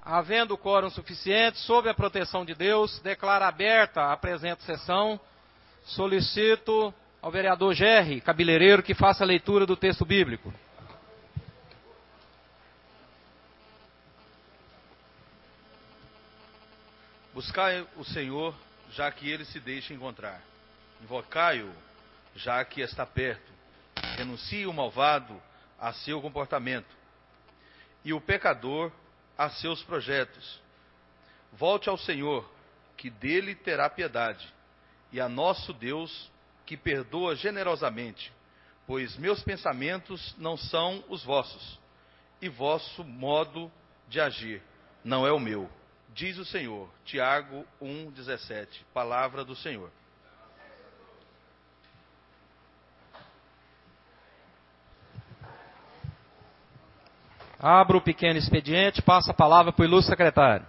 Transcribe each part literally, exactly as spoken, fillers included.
Havendo quórum suficiente, sob a proteção de Deus, declaro aberta a presente sessão. Solicito ao vereador Gerry Cabeleireiro que faça a leitura do texto bíblico. Buscai o Senhor, já que ele se deixa encontrar. Invocai-o, já que está perto. Renuncie o malvado a seu comportamento, e o pecador a seus projetos. Volte ao Senhor, que dele terá piedade, e a nosso Deus, que perdoa generosamente, pois meus pensamentos não são os vossos, e vosso modo de agir não é o meu, diz o Senhor. Tiago um, dezessete. Palavra do Senhor. Abra o pequeno expediente, passa a palavra para o ilustre secretário.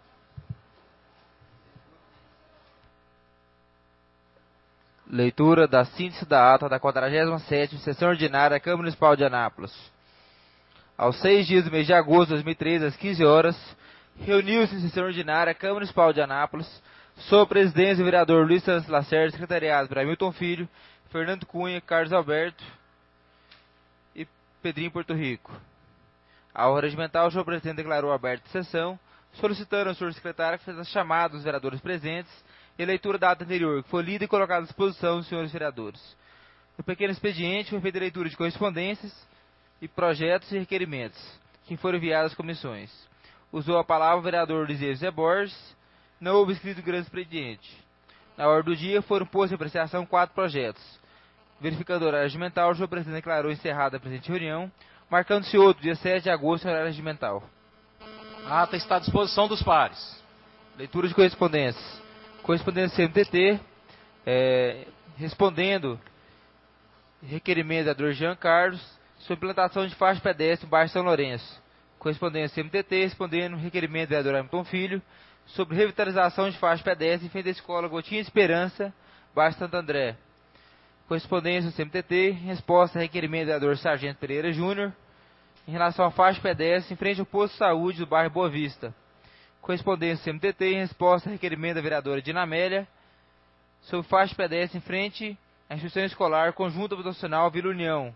Leitura da síntese da ata da quadragésima sétima Sessão Ordinária da Câmara Municipal de Anápolis. Aos seis dias do mês de agosto de dois mil e treze, às quinze horas, reuniu-se em sessão ordinária a Câmara Municipal de Anápolis, sob a presidência do vereador Luiz Santos Lacerda, secretariado por Hamilton Filho, Fernando Cunha, Carlos Alberto e Pedrinho Porto Rico. A hora regimental, o senhor presidente declarou aberta a sessão, solicitando ao senhor secretário que fizesse a chamada dos vereadores presentes e a leitura da ata anterior, que foi lida e colocada à disposição dos senhores vereadores. No pequeno expediente, foi feita a leitura de correspondências e projetos e requerimentos, que foram enviados às comissões. Usou a palavra o vereador Liseu Zé Borges, não houve escrito grande expediente. Na ordem do dia, foram postos em apreciação quatro projetos. Verificando o horário regimental, o senhor presidente declarou encerrada a presente reunião, marcando-se outro, dia sete de agosto, horário regimental. A ata está à disposição dos pares. Leitura de correspondências. Correspondência C M T T, é, respondendo requerimento do vereador Jean Carlos sobre implantação de faixa pedestre no bairro São Lourenço. Correspondência C M T T, respondendo requerimento do vereador Hamilton Filho sobre revitalização de faixa pedestre em frente à escola Gotinha Esperança, bairro Santo André. Correspondência do C M T T, resposta a requerimento do vereador Sargento Pereira Júnior em relação à faixa pedestre em frente ao posto de saúde do bairro Boa Vista. Correspondência do C M T T, resposta a requerimento da vereadora Dinamélia sobre faixa pedestre em frente à instituição escolar Conjunto Habitacional Vila União.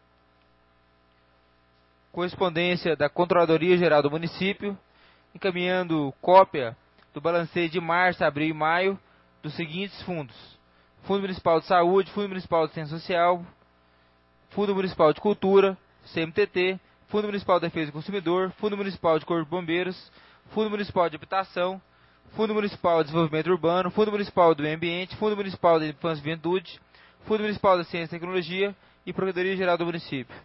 Correspondência da Controladoria Geral do Município, encaminhando cópia do balanceio de março, abril e maio dos seguintes fundos: Fundo Municipal de Saúde, Fundo Municipal de Ciência Social, Fundo Municipal de Cultura, C M T T, Fundo Municipal de Defesa do Consumidor, Fundo Municipal de Corpo de Bombeiros, Fundo Municipal de Habitação, Fundo Municipal de Desenvolvimento Urbano, Fundo Municipal do Meio Ambiente, Fundo Municipal da Infância e Juventude, Fundo Municipal da Ciência e Tecnologia e Procuradoria Geral do Município.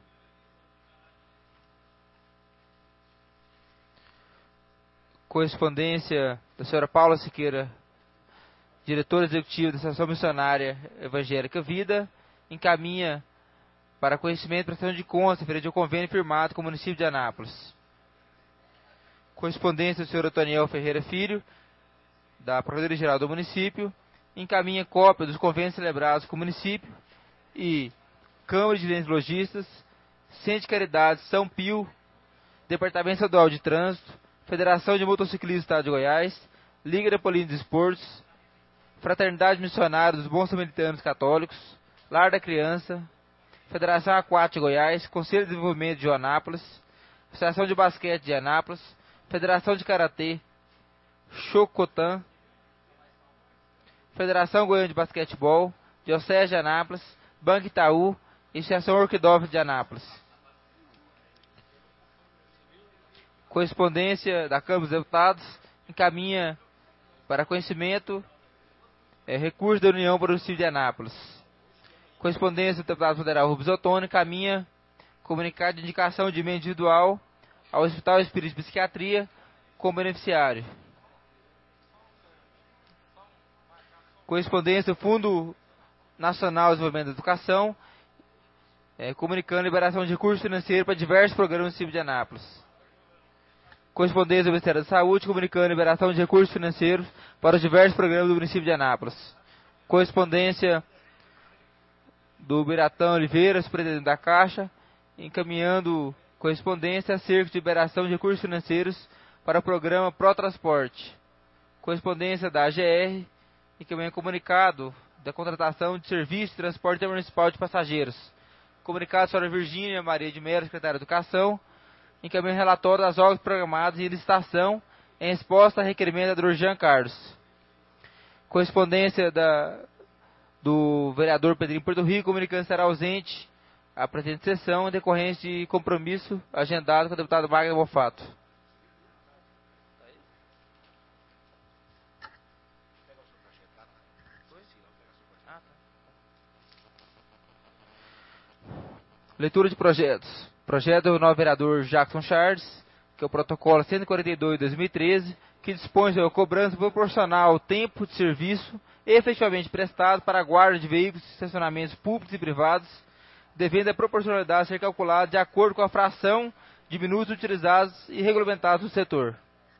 Correspondência da senhora Paula Siqueira, diretora executiva da Associação Missionária Evangélica Vida, encaminha para conhecimento e prestação de contas referente ao convênio firmado com o município de Anápolis. Correspondência do senhor Otoniel Ferreira Filho, da Procuradoria Geral do Município, encaminha cópia dos convênios celebrados com o município e Câmara de Dirigentes Lojistas, Centro de Caridade São Pio, Departamento Estadual de Trânsito, Federação de Motociclistas do Estado de Goiás, Liga da Polícia de Esportes, Fraternidade Missionária dos Bons Samaritanos Católicos, Lar da Criança, Federação Aquática de Goiás, Conselho de Desenvolvimento de Anápolis, Associação de Basquete de Anápolis, Federação de Karatê, Chocotan, Federação Goiana de Basquetebol, Diocese de Anápolis, Banco Itaú e Associação Orquidófila de Anápolis. Correspondência da Câmara dos Deputados encaminha para conhecimento é, recurso da União para o município de Anápolis. Correspondência do deputado federal Rubens Ottoni encaminha comunicado de indicação de emenda individual ao Hospital Espírita de Psiquiatria como beneficiário. Correspondência do Fundo Nacional de Desenvolvimento da Educação, é, comunicando liberação de recursos financeiros para diversos programas do município de Anápolis. Correspondência do Ministério da Saúde, comunicando liberação de recursos financeiros para os diversos programas do município de Anápolis. Correspondência do Biratão Oliveira, presidente da Caixa, encaminhando correspondência acerca de liberação de recursos financeiros para o programa ProTransporte. Correspondência da A G R, encaminha comunicado da contratação de serviço de transporte municipal de passageiros. Comunicado sobre a Virgínia Maria de Mello, secretária de Educação, encaminha relatório das obras programadas e licitação em resposta a requerimento da Jean Carlos. Correspondência da, do vereador Pedrinho Porto Rico, comunicando que será ausente a presente sessão em decorrência de compromisso agendado com o deputado Magno Bofato. Leitura de projetos. Projeto do novo vereador Jackson Charles, que é o protocolo cento e quarenta e dois de dois mil e treze, que dispõe sobre a cobrança proporcional ao tempo de serviço efetivamente prestado para a guarda de veículos e estacionamentos públicos e privados, devendo a proporcionalidade ser calculada de acordo com a fração de minutos utilizados e regulamentados no setor.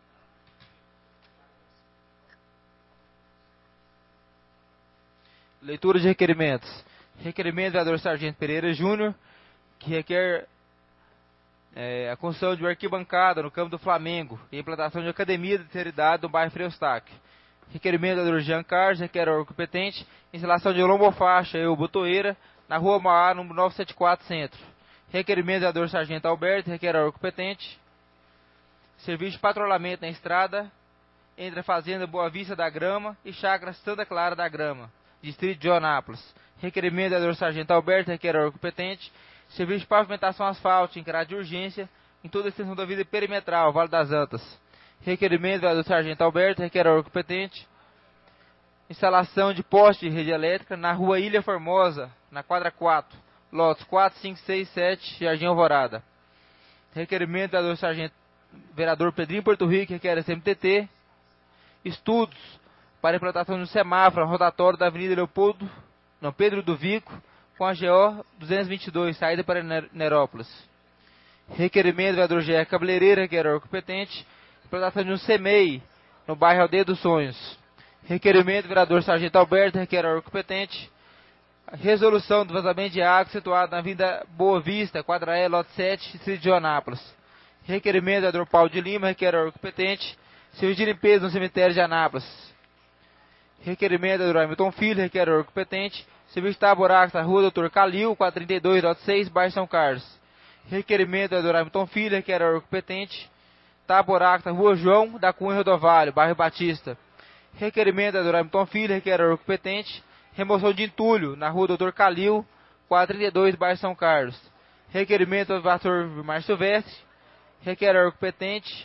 Leitura de requerimentos. Requerimento do vereador Sargento Pereira Júnior, que requer é, a construção de uma arquibancada no campo do Flamengo e a implantação de uma academia de terceira idade no bairro Frei Eustáquio. Requerimento do vereador Jean Carlos, requer órgão competente, instalação de lombofaixa e botoeira na rua Mauá, número novecentos e setenta e quatro, Centro. Requerimento do vereador Sargento Alberto, requer órgão competente, serviço de patrulhamento na estrada entre a Fazenda Boa Vista da Grama e Chácara Santa Clara da Grama, distrito de Joanápolis. Requerimento do vereador Sargento Alberto, requer órgão competente, serviço de pavimentação asfáltica em caráter de urgência em toda a extensão da vida perimetral, Vale das Antas. Requerimento do vereador Sargento Alberto, requer órgão competente, instalação de poste de rede elétrica na rua Ilha Formosa, na quadra quatro, lotes quatro, cinco, seis, sete, Jardim Alvorada. Requerimento do vereador Sargento, vereador Pedrinho Porto Rico, requer S M T T, estudos para a implantação de um semáforo rotatório da Avenida Leopoldo, não, Pedro do Vico, com a G O duzentos e vinte e dois, saída para Nerópolis. Requerimento do vereador G R Cabeleireira, requer órgão competente, implantação de um C M E I no bairro Aldeia dos Sonhos. Requerimento do vereador Sargento Alberto, requer órgão competente, resolução do vazamento de água situado na Avenida Boa Vista, quadra E, lote sete, distrito de Joanápolis. Requerimento do vereador Paulo de Lima, requer órgão competente, serviço de limpeza no cemitério de Anápolis. Requerimento do vereador Hamilton Filho, requer órgão competente, serviço de taburacos na rua doutor Calil, quatrocentos e trinta e dois, lote seis, bairro São Carlos. Requerimento do vereador Hamilton Filho, requer órgão competente, taburacos na rua João da Cunha Rodovalho, bairro Batista. Requerimento do vereador Hamilton Filho, requer órgão competente, remoção de entulho na rua doutor Calil, quatrocentos e trinta e dois, bairro São Carlos. Requerimento do vereador Vilmar Silvestre, requer órgão competente,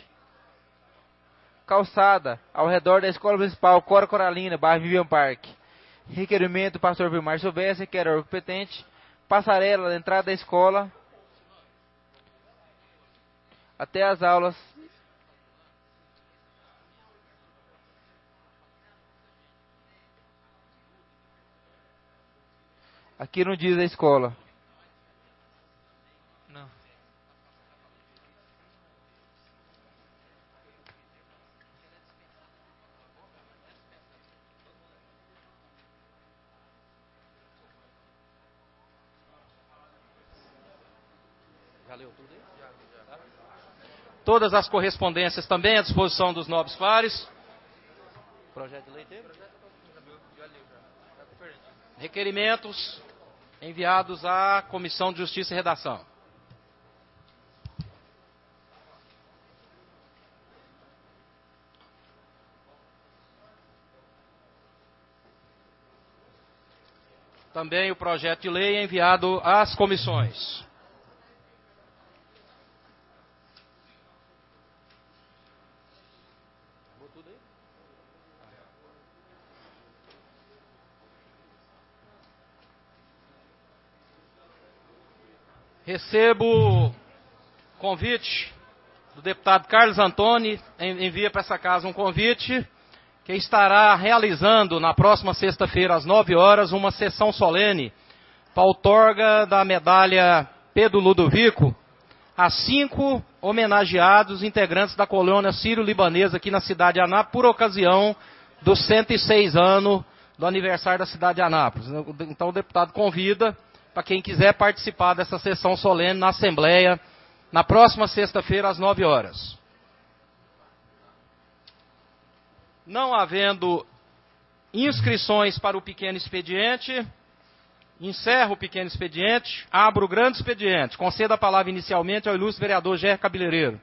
calçada ao redor da Escola Municipal Cora Coralina, bairro Vivian Park. Requerimento do pastor Vilmar Silvestre, requer órgão competente, passarela na entrada da escola até as aulas. Aqui não diz a escola. Não. Já leu tudo aí? Já, já. Todas as correspondências também à disposição dos nobres pares. Projeto de lei dele? Requerimentos enviados à Comissão de Justiça e Redação. Também o projeto de lei enviado às comissões. Recebo convite do deputado Carlos Antônio, envia para essa casa um convite, que estará realizando na próxima sexta-feira, às nove horas, uma sessão solene para a outorga da medalha Pedro Ludovico a cinco homenageados integrantes da colônia sírio-libanesa aqui na cidade de Anápolis, por ocasião dos cento e seis anos do aniversário da cidade de Anápolis. Então o deputado convida para quem quiser participar dessa sessão solene na Assembleia, na próxima sexta-feira, às nove horas. Não havendo inscrições para o pequeno expediente, encerro o pequeno expediente, abro o grande expediente. Concedo a palavra inicialmente ao ilustre vereador Gerry Cabeleireiro.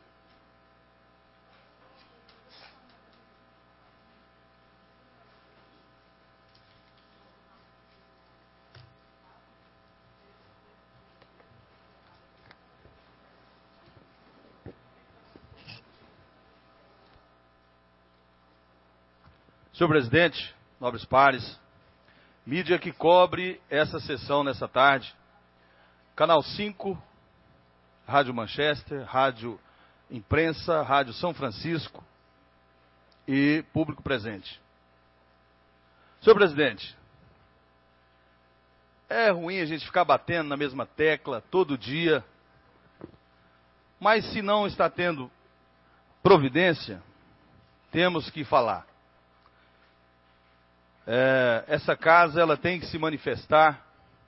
Senhor presidente, nobres pares, mídia que cobre essa sessão nessa tarde, Canal cinco, Rádio Manchester, Rádio Imprensa, Rádio São Francisco e público presente. Senhor presidente, é ruim a gente ficar batendo na mesma tecla todo dia, mas se não está tendo providência, temos que falar. É, essa casa ela tem que se manifestar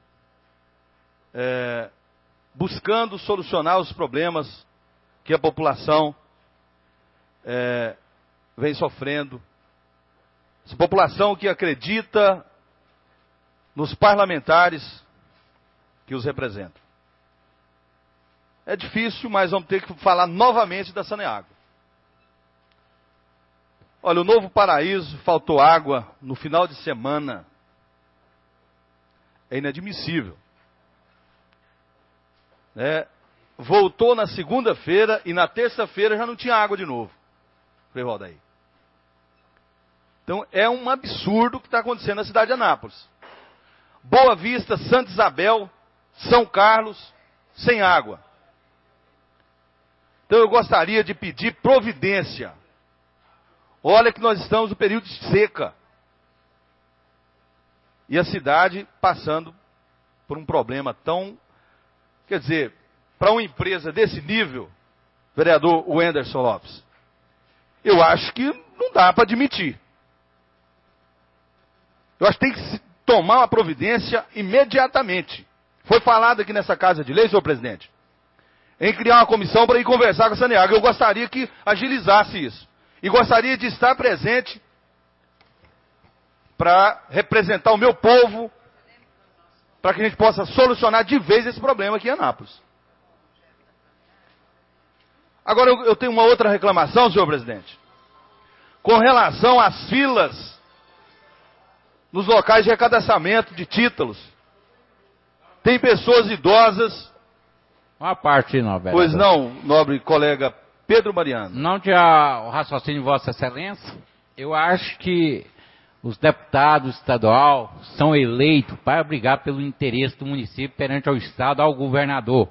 é, buscando solucionar os problemas que a população é, vem sofrendo. Essa população que acredita nos parlamentares que os representam. É difícil, mas vamos ter que falar novamente da Saneago. Olha, o Novo Paraíso faltou água no final de semana. É inadmissível. É, voltou na segunda-feira e na terça-feira já não tinha água de novo. Frei Valdair. Então é um absurdo o que está acontecendo na cidade de Anápolis. Boa Vista, Santa Isabel, São Carlos, sem água. Então eu gostaria de pedir providência. Olha que nós estamos no período de seca. E a cidade passando por um problema tão... Quer dizer, para uma empresa desse nível, vereador Wenderson Lopes, eu acho que não dá para admitir. Eu acho que tem que tomar uma providência imediatamente. Foi falado aqui nessa Casa de Lei, senhor presidente, em criar uma comissão para ir conversar com a Saneago. Eu gostaria que agilizasse isso. E gostaria de estar presente para representar o meu povo, para que a gente possa solucionar de vez esse problema aqui em Anápolis. Agora eu, eu tenho uma outra reclamação, senhor presidente, com relação às filas nos locais de recadastramento de títulos. Tem pessoas idosas. Uma parte não, vereador. Pois não, nobre colega Pedro Mariano. Não tinha o raciocínio de Vossa Excelência. Eu acho que os deputados estaduais são eleitos para brigar pelo interesse do município perante ao Estado, ao governador.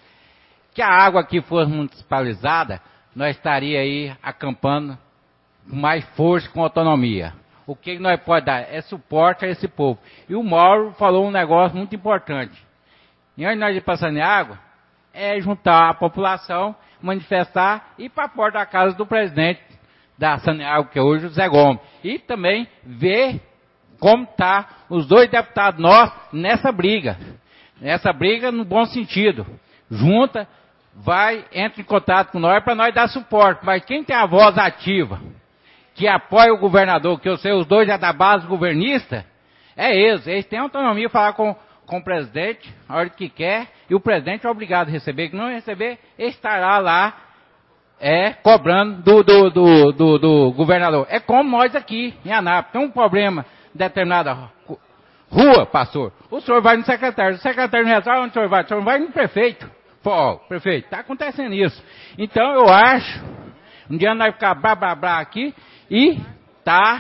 Que a água que fosse municipalizada, nós estaríamos aí acampando com mais força, com autonomia. O que nós podemos dar é suporte a esse povo. E o Mauro falou um negócio muito importante. E antes de nós ir para Saneago, é juntar a população, manifestar e ir para a porta da casa do presidente da Saneago, que é hoje o Zé Gomes. E também ver como está os dois deputados nossos nessa briga. Nessa briga no bom sentido. Junta, vai, entra em contato com nós para nós dar suporte. Mas quem tem a voz ativa, que apoia o governador, que eu sei, os dois é da base governista, é eles. Eles têm autonomia para falar com, com o presidente, a hora que quer, e o presidente é obrigado a receber. Que não receber, ele estará lá, é, cobrando do, do, do, do, do governador. É como nós aqui, em Anápolis. Tem um problema, determinada rua, pastor. O senhor vai no secretário. O secretário não resolve, onde o senhor vai? O senhor vai no prefeito. Pô, prefeito, está acontecendo isso. Então, eu acho, um dia nós ficar blá, blá, blá aqui, e tá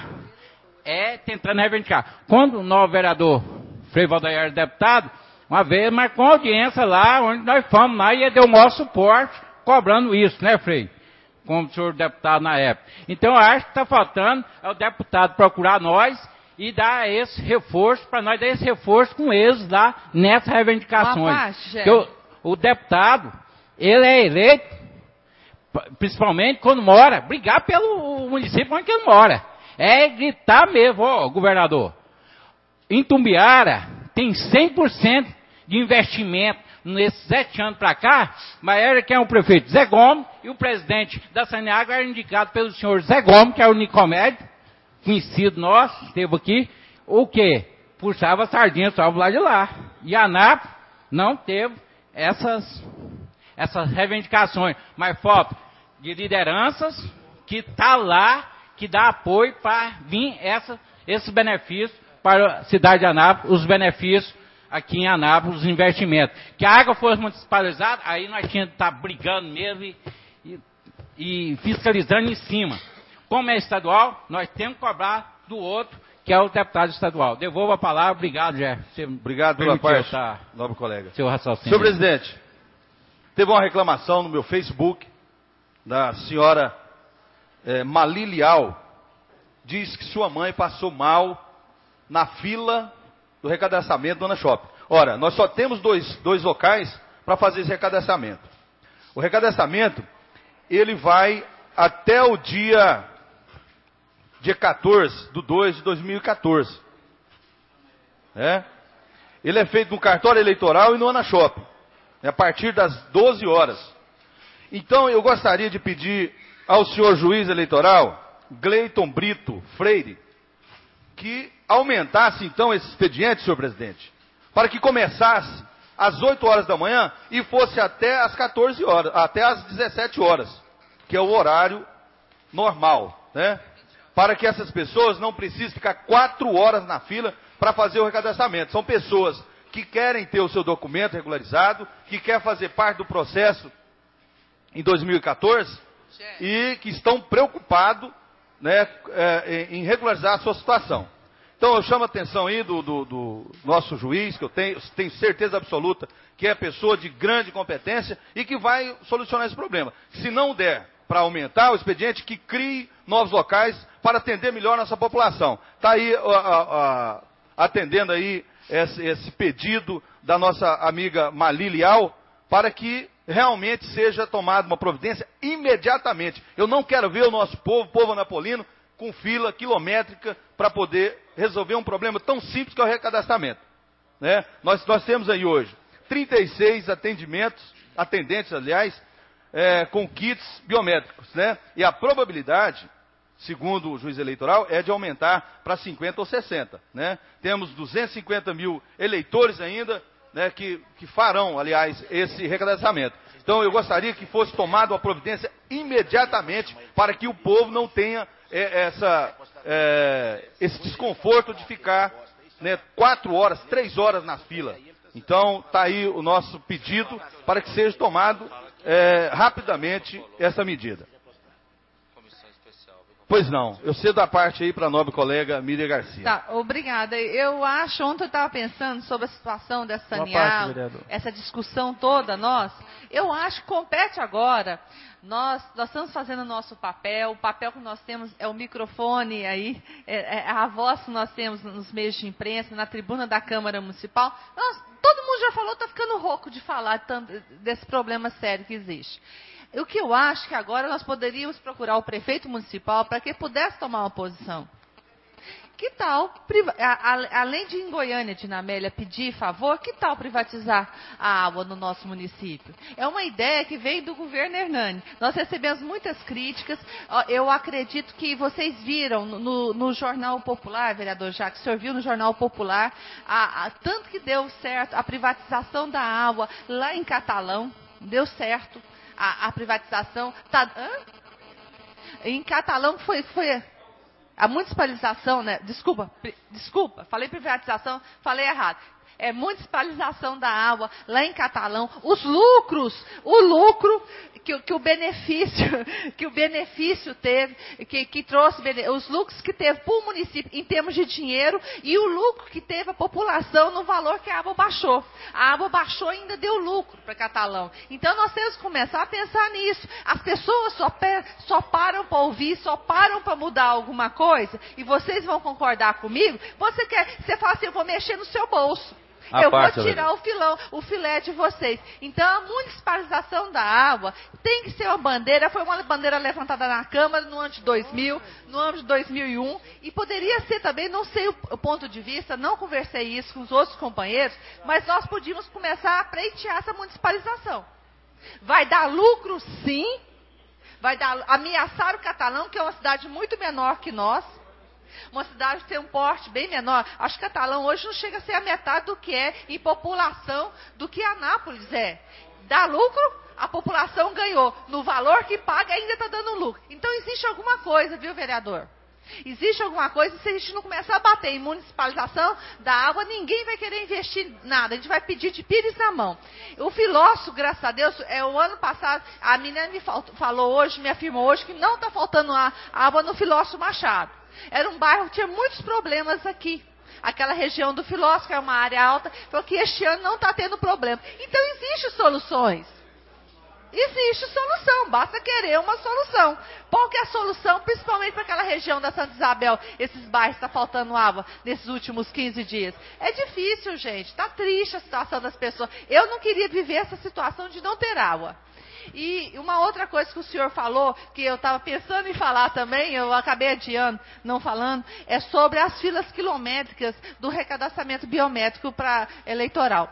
é, tentando reivindicar. Quando o novo vereador Frei Valdair era deputado, uma vez marcou uma audiência lá, onde nós fomos lá e ele deu o maior suporte, cobrando isso, né, Frei? Como o senhor deputado na época. Então, eu acho que está faltando é o deputado procurar nós e dar esse reforço, para nós dar esse reforço com eles lá nessas reivindicações. Parte, Porque o, o deputado, ele é eleito principalmente quando mora, brigar pelo município onde ele mora. É gritar mesmo, ó, governador. Em Tumbiara tem cem por cento de investimento nesses sete anos para cá, mas era quem é o prefeito? Zé Gomes, e o presidente da Saneago era indicado pelo senhor Zé Gomes, que é o Nicomédio, conhecido nosso, esteve aqui, o quê? Puxava a sardinha só pro lado de lá. E a ANAP não teve essas, essas reivindicações, mas falta de lideranças que está lá, que dá apoio para vir essa, esses benefícios para a cidade de Anápolis, os benefícios aqui em Anápolis, os investimentos. Que a água fosse municipalizada, aí nós tínhamos que estar brigando mesmo e, e, e fiscalizando em cima. Como é estadual, nós temos que cobrar do outro, que é o deputado estadual. Devolvo a palavra. Obrigado, Jé. Obrigado pela parte, nobre colega. Seu raciocínio. Senhor presidente, teve uma reclamação no meu Facebook da senhora é, Malilial. Diz que sua mãe passou mal na fila do recadastramento Dona Shopping. Ora, nós só temos dois, dois locais para fazer esse recadastramento. O recadastramento, ele vai até o dia... dia quatorze de dois de dois mil e quatorze. É? Ele é feito no cartório eleitoral e no Ana Shopping. É a partir das doze horas. Então eu gostaria de pedir ao senhor juiz eleitoral, Gleiton Brito Freire, que aumentasse então esse expediente, senhor presidente, para que começasse às oito horas da manhã e fosse até às quatorze horas, até às dezessete horas, que é o horário normal, né? Para que essas pessoas não precisem ficar quatro horas na fila para fazer o recadastramento. São pessoas que querem ter o seu documento regularizado, que querem fazer parte do processo em dois mil e quatorze e que estão preocupados, né, é, em regularizar a sua situação. Então eu chamo a atenção aí do, do, do nosso juiz, que eu tenho, tenho certeza absoluta que é pessoa de grande competência e que vai solucionar esse problema. Se não der para aumentar o expediente, que crie novos locais para atender melhor a nossa população. Está aí a, a, a, atendendo aí esse, esse pedido da nossa amiga Malilial, para que realmente seja tomada uma providência imediatamente. Eu não quero ver o nosso povo, povo anapolino, com fila quilométrica para poder resolver um problema tão simples que é o recadastramento. Né? Nós, nós temos aí hoje trinta e seis atendimentos, atendentes, aliás, É, com kits biométricos, né? E a probabilidade, segundo o juiz eleitoral, é de aumentar para cinquenta ou sessenta, né? Temos duzentos e cinquenta mil eleitores ainda, né, que, que farão, aliás, esse recadastramento. Então eu gostaria que fosse tomada uma providência imediatamente para que o povo não tenha é, essa, é, esse desconforto de ficar, né, quatro horas, três horas na fila. Então está aí o nosso pedido para que seja tomado É, rapidamente essa medida. Pois não, eu cedo a parte aí para a nobre colega Miriam Garcia. Tá, obrigada. Eu acho, ontem eu estava pensando sobre a situação dessa Saneago, essa discussão toda nossa. Eu acho que compete agora. Nós, nós estamos fazendo o nosso papel, o papel que nós temos é o microfone aí, é, é a voz que nós temos nos meios de imprensa, na tribuna da Câmara Municipal. Nós, todo mundo já falou, está ficando rouco de falar tanto, desse problema sério que existe. O que eu acho que agora nós poderíamos procurar o prefeito municipal para que pudesse tomar uma posição. Que tal, além de em Goiânia, de Namélia, pedir favor, que tal privatizar a água no nosso município? É uma ideia que veio do governo Hernani. Nós recebemos muitas críticas. Eu acredito que vocês viram no, no Jornal Popular, vereador Jacques, o senhor viu no Jornal Popular, a, a, tanto que deu certo a privatização da água lá em Catalão, deu certo a, a privatização. Tá, hã? Em Catalão foi... foi a municipalização, né? Desculpa, desculpa, falei privatização, falei errado. É municipalização da água lá em Catalão. Os lucros, o lucro que, que o benefício, que o benefício teve, que, que trouxe os lucros que teve para o município em termos de dinheiro e o lucro que teve a população no valor que a água baixou. A água baixou e ainda deu lucro para Catalão. Então nós temos que começar a pensar nisso. As pessoas só, só param para ouvir, só param para mudar alguma coisa, e vocês vão concordar comigo. Você quer, você fala assim, eu vou mexer no seu bolso. A eu parte, vou tirar o filão, o filé de vocês. Então, a municipalização da água tem que ser uma bandeira, foi uma bandeira levantada na Câmara no ano de dois mil, no ano de dois mil e um, e poderia ser também, não sei o, o ponto de vista, não conversei isso com os outros companheiros, mas nós podíamos começar a pleitear essa municipalização. Vai dar lucro, sim, vai dar, ameaçar o Catalão, que é uma cidade muito menor que nós, uma cidade que tem um porte bem menor. Acho que Catalão hoje não chega a ser a metade do que é em população do que Anápolis é. Dá lucro, a população ganhou. No valor que paga ainda está dando lucro. Então existe alguma coisa, viu, vereador? Existe alguma coisa, se a gente não começar a bater em municipalização da água, ninguém vai querer investir nada. A gente vai pedir de pires na mão. O filósofo, graças a Deus, é, o ano passado, a menina me falou hoje, me afirmou hoje, que não está faltando água no Filósofo Machado. Era um bairro que tinha muitos problemas aqui. Aquela região do Filósofo, que é uma área alta, falou que este ano não está tendo problema. Então, existem soluções. Existe solução, basta querer uma solução. Qual que é a solução, principalmente para aquela região da Santa Isabel, esses bairros que está faltando água nesses últimos quinze dias? É difícil, gente, está triste a situação das pessoas. Eu não queria viver essa situação de não ter água. E uma outra coisa que o senhor falou, que eu estava pensando em falar também, eu acabei adiando, não falando, é sobre as filas quilométricas do recadastramento biométrico para eleitoral.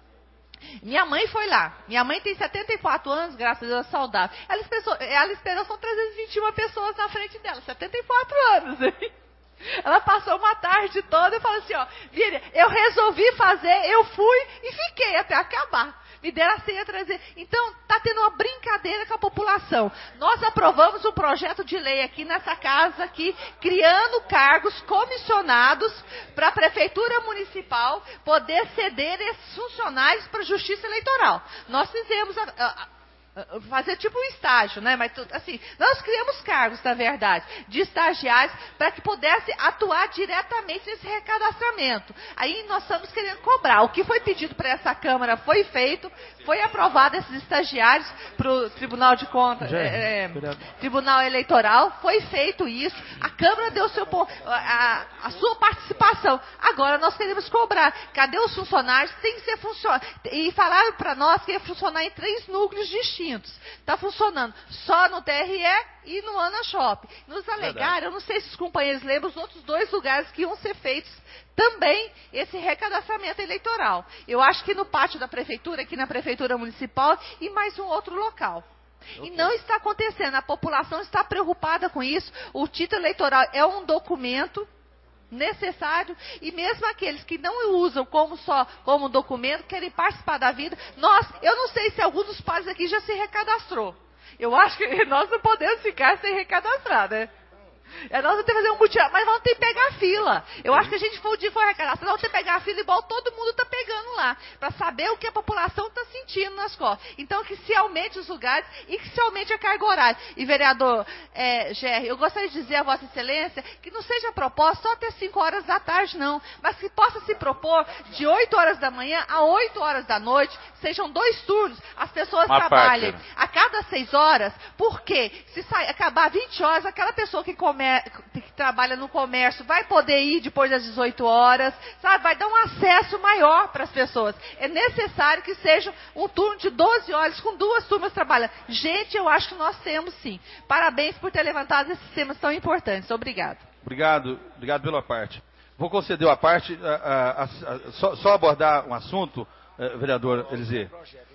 Minha mãe foi lá. Minha mãe tem setenta e quatro anos, graças a Deus, saudável. Ela esperou, ela esperou são trezentas e vinte e uma pessoas na frente dela, setenta e quatro anos. Hein? Ela passou uma tarde toda e falou assim, ó, Víria, eu resolvi fazer, eu fui e fiquei até acabar. Me deram a senha trazer. Então, está tendo uma brincadeira com a população. Nós aprovamos um projeto de lei aqui nessa casa, aqui, criando cargos comissionados para a Prefeitura Municipal poder ceder esses funcionários para a Justiça Eleitoral. Nós fizemos a, a, a fazer tipo um estágio, né? Mas assim, nós criamos cargos, na verdade, de estagiários para que pudesse atuar diretamente nesse recadastramento. Aí nós estamos querendo cobrar. O que foi pedido para essa Câmara foi feito, foi aprovado esses estagiários para o Tribunal de Contas, é, é, Tribunal Eleitoral, foi feito isso. A Câmara deu seu, a, a sua participação. Agora nós queremos cobrar. Cadê os funcionários? Tem que ser funcionário. E falaram para nós que ia funcionar em três núcleos distintos. Está funcionando só no T R E e no Ana Shop. Nos alegaram, eu não sei se os companheiros lembram, os outros dois lugares que iam ser feitos também esse recadastramento eleitoral. Eu acho que no pátio da Prefeitura, aqui na Prefeitura Municipal e mais um outro local. Okay. E não está acontecendo, a população está preocupada com isso. O título eleitoral é um documento necessário, e mesmo aqueles que não usam como só como documento, querem participar da vida. Nós, eu não sei se algum dos pais aqui já se recadastrou. Eu acho que nós não podemos ficar sem recadastrar, né? É, nós vamos ter que fazer um mutirão, mas vamos ter que pegar a fila. Eu acho que a gente, um dia for recadastrar, nós vamos ter que pegar a fila igual todo mundo está pegando lá, para saber o que a população está sentindo nas escola. Então, que se aumente os lugares e que se aumente a carga horária. E, vereador é, Gerry, eu gostaria de dizer a Vossa Excelência que não seja proposta só até cinco horas da tarde, não, mas que possa se propor de oito horas da manhã a oito horas da noite, sejam dois turnos, as pessoas Uma trabalhem parte, né? a cada seis horas, porque se sai, acabar vinte horas, aquela pessoa que come que trabalha no comércio vai poder ir depois das dezoito horas, sabe? Vai dar um acesso maior para as pessoas. É necessário que seja um turno de doze horas com duas turmas trabalhando. Gente, eu acho que nós temos sim. Parabéns por ter levantado esses temas tão importantes. Obrigado. Obrigado, obrigado pela parte. Vou conceder a parte, a, a, a, a, só, só abordar um assunto, eh, vereador Elisê,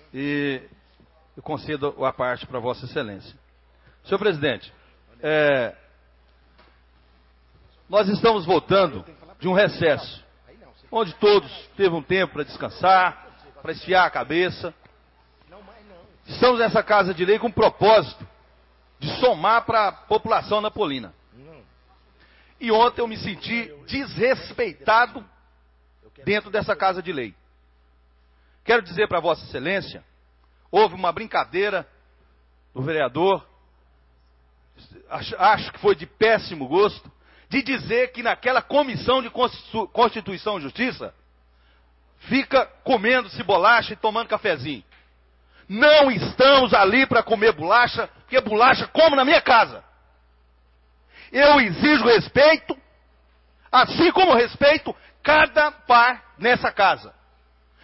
e eu concedo a parte para Vossa Excelência. Senhor presidente, é, nós estamos voltando de um recesso, onde todos teve um tempo para descansar, para esfriar a cabeça. Estamos nessa casa de lei com o propósito de somar para a população napolina. E ontem eu me senti desrespeitado dentro dessa casa de lei. Quero dizer para Vossa Excelência, houve uma brincadeira do vereador, acho, acho que foi de péssimo gosto, de dizer que naquela comissão de Constituição e Justiça fica comendo-se bolacha e tomando cafezinho. Não estamos ali para comer bolacha, porque bolacha como na minha casa. Eu exijo respeito, assim como respeito cada par nessa casa.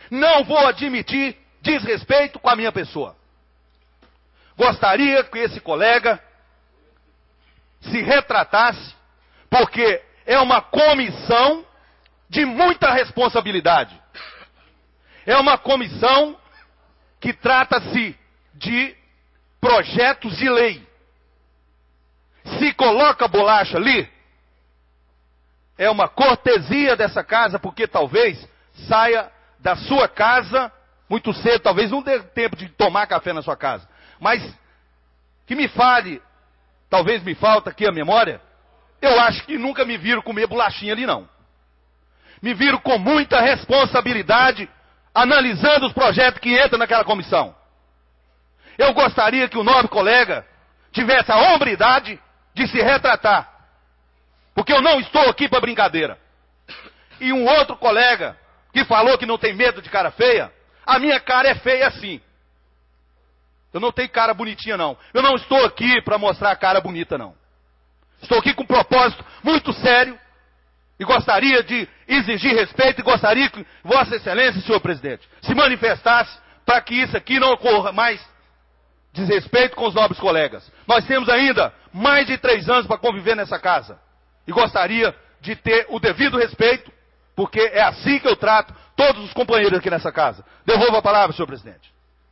Não vou admitir desrespeito com a minha pessoa. Gostaria que esse colega se retratasse, porque é uma comissão de muita responsabilidade. É uma comissão que trata-se de projetos de lei. Se coloca bolacha ali, é uma cortesia dessa casa, porque talvez saia da sua casa muito cedo, talvez não dê tempo de tomar café na sua casa. Mas que me fale, talvez me falta aqui a memória, eu acho que nunca me viram comer bolachinha ali não. Me viram com muita responsabilidade, analisando os projetos que entram naquela comissão. Eu gostaria que o nobre colega tivesse a hombridade de se retratar. Porque eu não estou aqui para brincadeira. E um outro colega que falou que não tem medo de cara feia, a minha cara é feia sim. Eu não tenho cara bonitinha não. Eu não estou aqui para mostrar a cara bonita não. Estou aqui com um propósito muito sério e gostaria de exigir respeito e gostaria que Vossa Excelência, senhor presidente, se manifestasse para que isso aqui não ocorra mais desrespeito com os nobres colegas. Nós temos ainda mais de três anos para conviver nessa casa. E gostaria de ter o devido respeito, porque é assim que eu trato todos os companheiros aqui nessa casa. Devolvo a palavra, senhor presidente.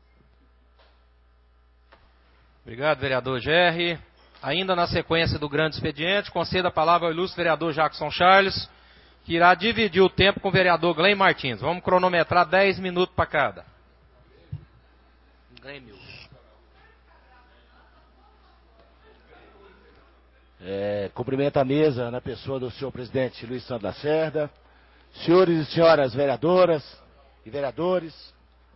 Obrigado, vereador Gerri. Ainda na sequência do grande expediente, concedo a palavra ao ilustre vereador Jackson Charles, que irá dividir o tempo com o vereador Glenn Martins. Vamos cronometrar dez minutos para cada. É, cumprimento a mesa na pessoa do senhor presidente Luiz Santos Lacerda, senhores e senhoras vereadoras e vereadores,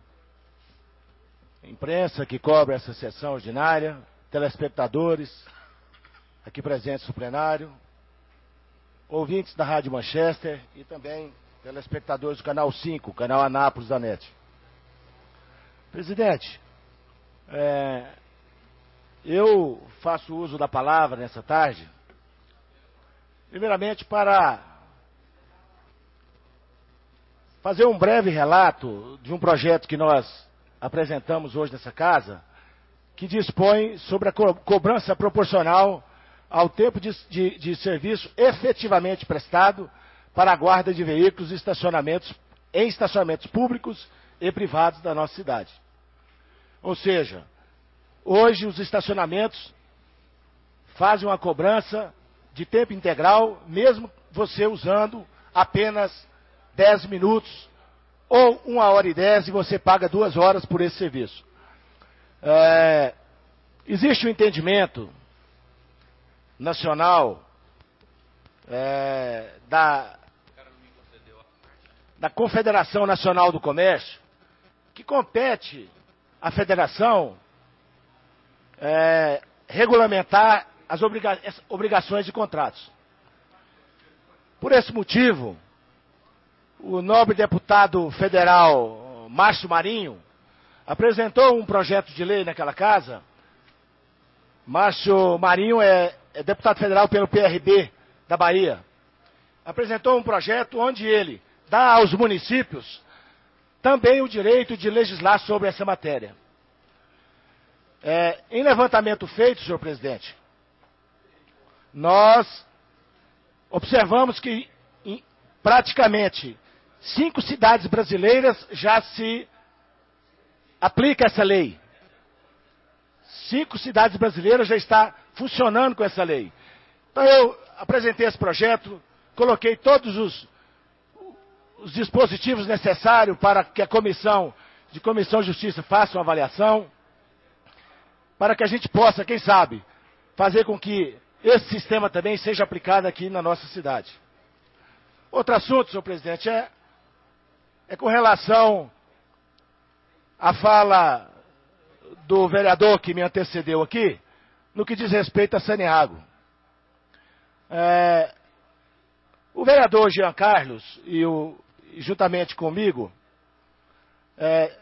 imprensa que cobre essa sessão ordinária, telespectadores aqui presentes no plenário, ouvintes da Rádio Manchester e também telespectadores do Canal cinco, Canal Anápolis da NET. Presidente, é, eu faço uso da palavra nessa tarde, primeiramente para fazer um breve relato de um projeto que nós apresentamos hoje nessa casa, que dispõe sobre a co cobrança proporcional ao tempo de, de, de serviço efetivamente prestado para a guarda de veículos e estacionamentos, em estacionamentos públicos e privados da nossa cidade. Ou seja, hoje os estacionamentos fazem uma cobrança de tempo integral, mesmo você usando apenas dez minutos ou uma hora e dez e você paga duas horas por esse serviço. É, existe um entendimento nacional é, da, da Confederação Nacional do Comércio que compete à federação é, regulamentar as, obriga as obrigações de contratos. Por esse motivo, o nobre deputado federal Márcio Marinho apresentou um projeto de lei naquela casa. Márcio Marinho é, é deputado federal pelo P R B da Bahia. Apresentou um projeto onde ele dá aos municípios também o direito de legislar sobre essa matéria. É, em levantamento feito, senhor presidente, nós observamos que em, praticamente cinco cidades brasileiras já se aplica essa lei. Cinco cidades brasileiras já está funcionando com essa lei. Então eu apresentei esse projeto, coloquei todos os, os dispositivos necessários para que a comissão de Comissão de Justiça faça uma avaliação, para que a gente possa, quem sabe, fazer com que esse sistema também seja aplicado aqui na nossa cidade. Outro assunto, senhor presidente, é, é com relação à fala do vereador que me antecedeu aqui, no que diz respeito a Saneago. É, o vereador Jean Carlos, e o, juntamente comigo, é,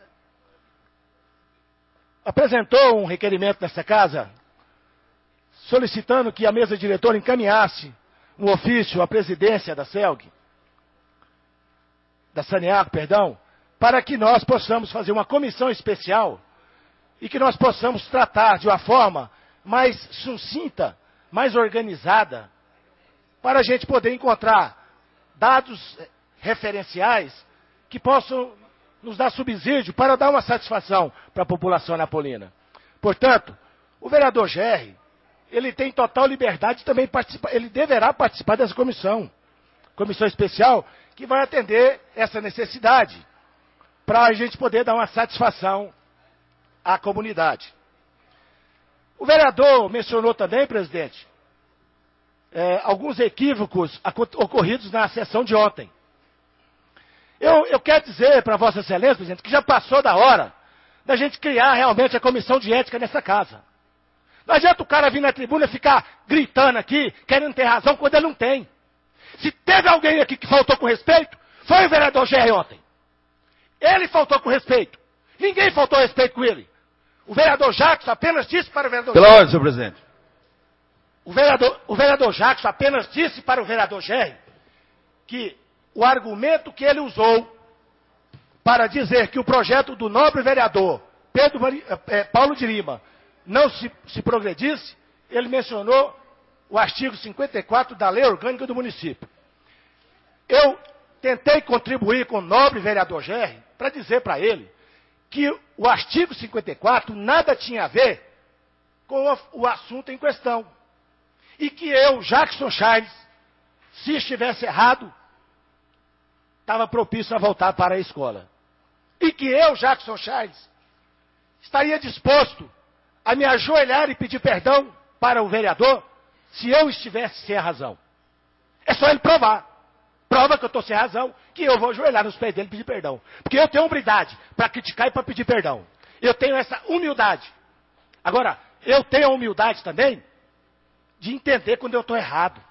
apresentou um requerimento nessa casa, solicitando que a mesa diretora encaminhasse um ofício à presidência da C E L G, da Saneago, perdão, para que nós possamos fazer uma comissão especial e que nós possamos tratar de uma forma mais sucinta, mais organizada, para a gente poder encontrar dados referenciais que possam nos dar subsídio para dar uma satisfação para a população napolina. Portanto, o vereador Gerry, ele tem total liberdade de também participar, ele deverá participar dessa comissão, comissão especial, que vai atender essa necessidade, para a gente poder dar uma satisfação à comunidade. O vereador mencionou também, presidente, é, alguns equívocos ocorridos na sessão de ontem. Eu, eu quero dizer para Vossa Excelência, presidente, que já passou da hora da gente criar realmente a comissão de ética nessa casa. Não adianta o cara vir na tribuna e ficar gritando aqui, querendo ter razão, quando ele não tem. Se teve alguém aqui que faltou com respeito, foi o vereador Gerry ontem. Ele faltou com respeito. Ninguém faltou respeito com ele. O vereador Jackson apenas disse para o vereador Pela ordem, senhor presidente. O vereador, o vereador Jackson apenas disse para o vereador Gerry que o argumento que ele usou para dizer que o projeto do nobre vereador Pedro Mari, eh, Paulo de Lima não se, se progredisse, ele mencionou o artigo cinquenta e quatro da Lei Orgânica do Município. Eu tentei contribuir com o nobre vereador Gerry para dizer para ele que o artigo cinquenta e quatro nada tinha a ver com o, o assunto em questão. E que eu, Jackson Charles, se estivesse errado, estava propício a voltar para a escola. E que eu, Jackson Charles, estaria disposto a me ajoelhar e pedir perdão para o vereador se eu estivesse sem a razão. É só ele provar. Prova que eu estou sem razão, que eu vou ajoelhar nos pés dele e pedir perdão. Porque eu tenho humildade para criticar e para pedir perdão. Eu tenho essa humildade. Agora, eu tenho a humildade também de entender quando eu estou errado.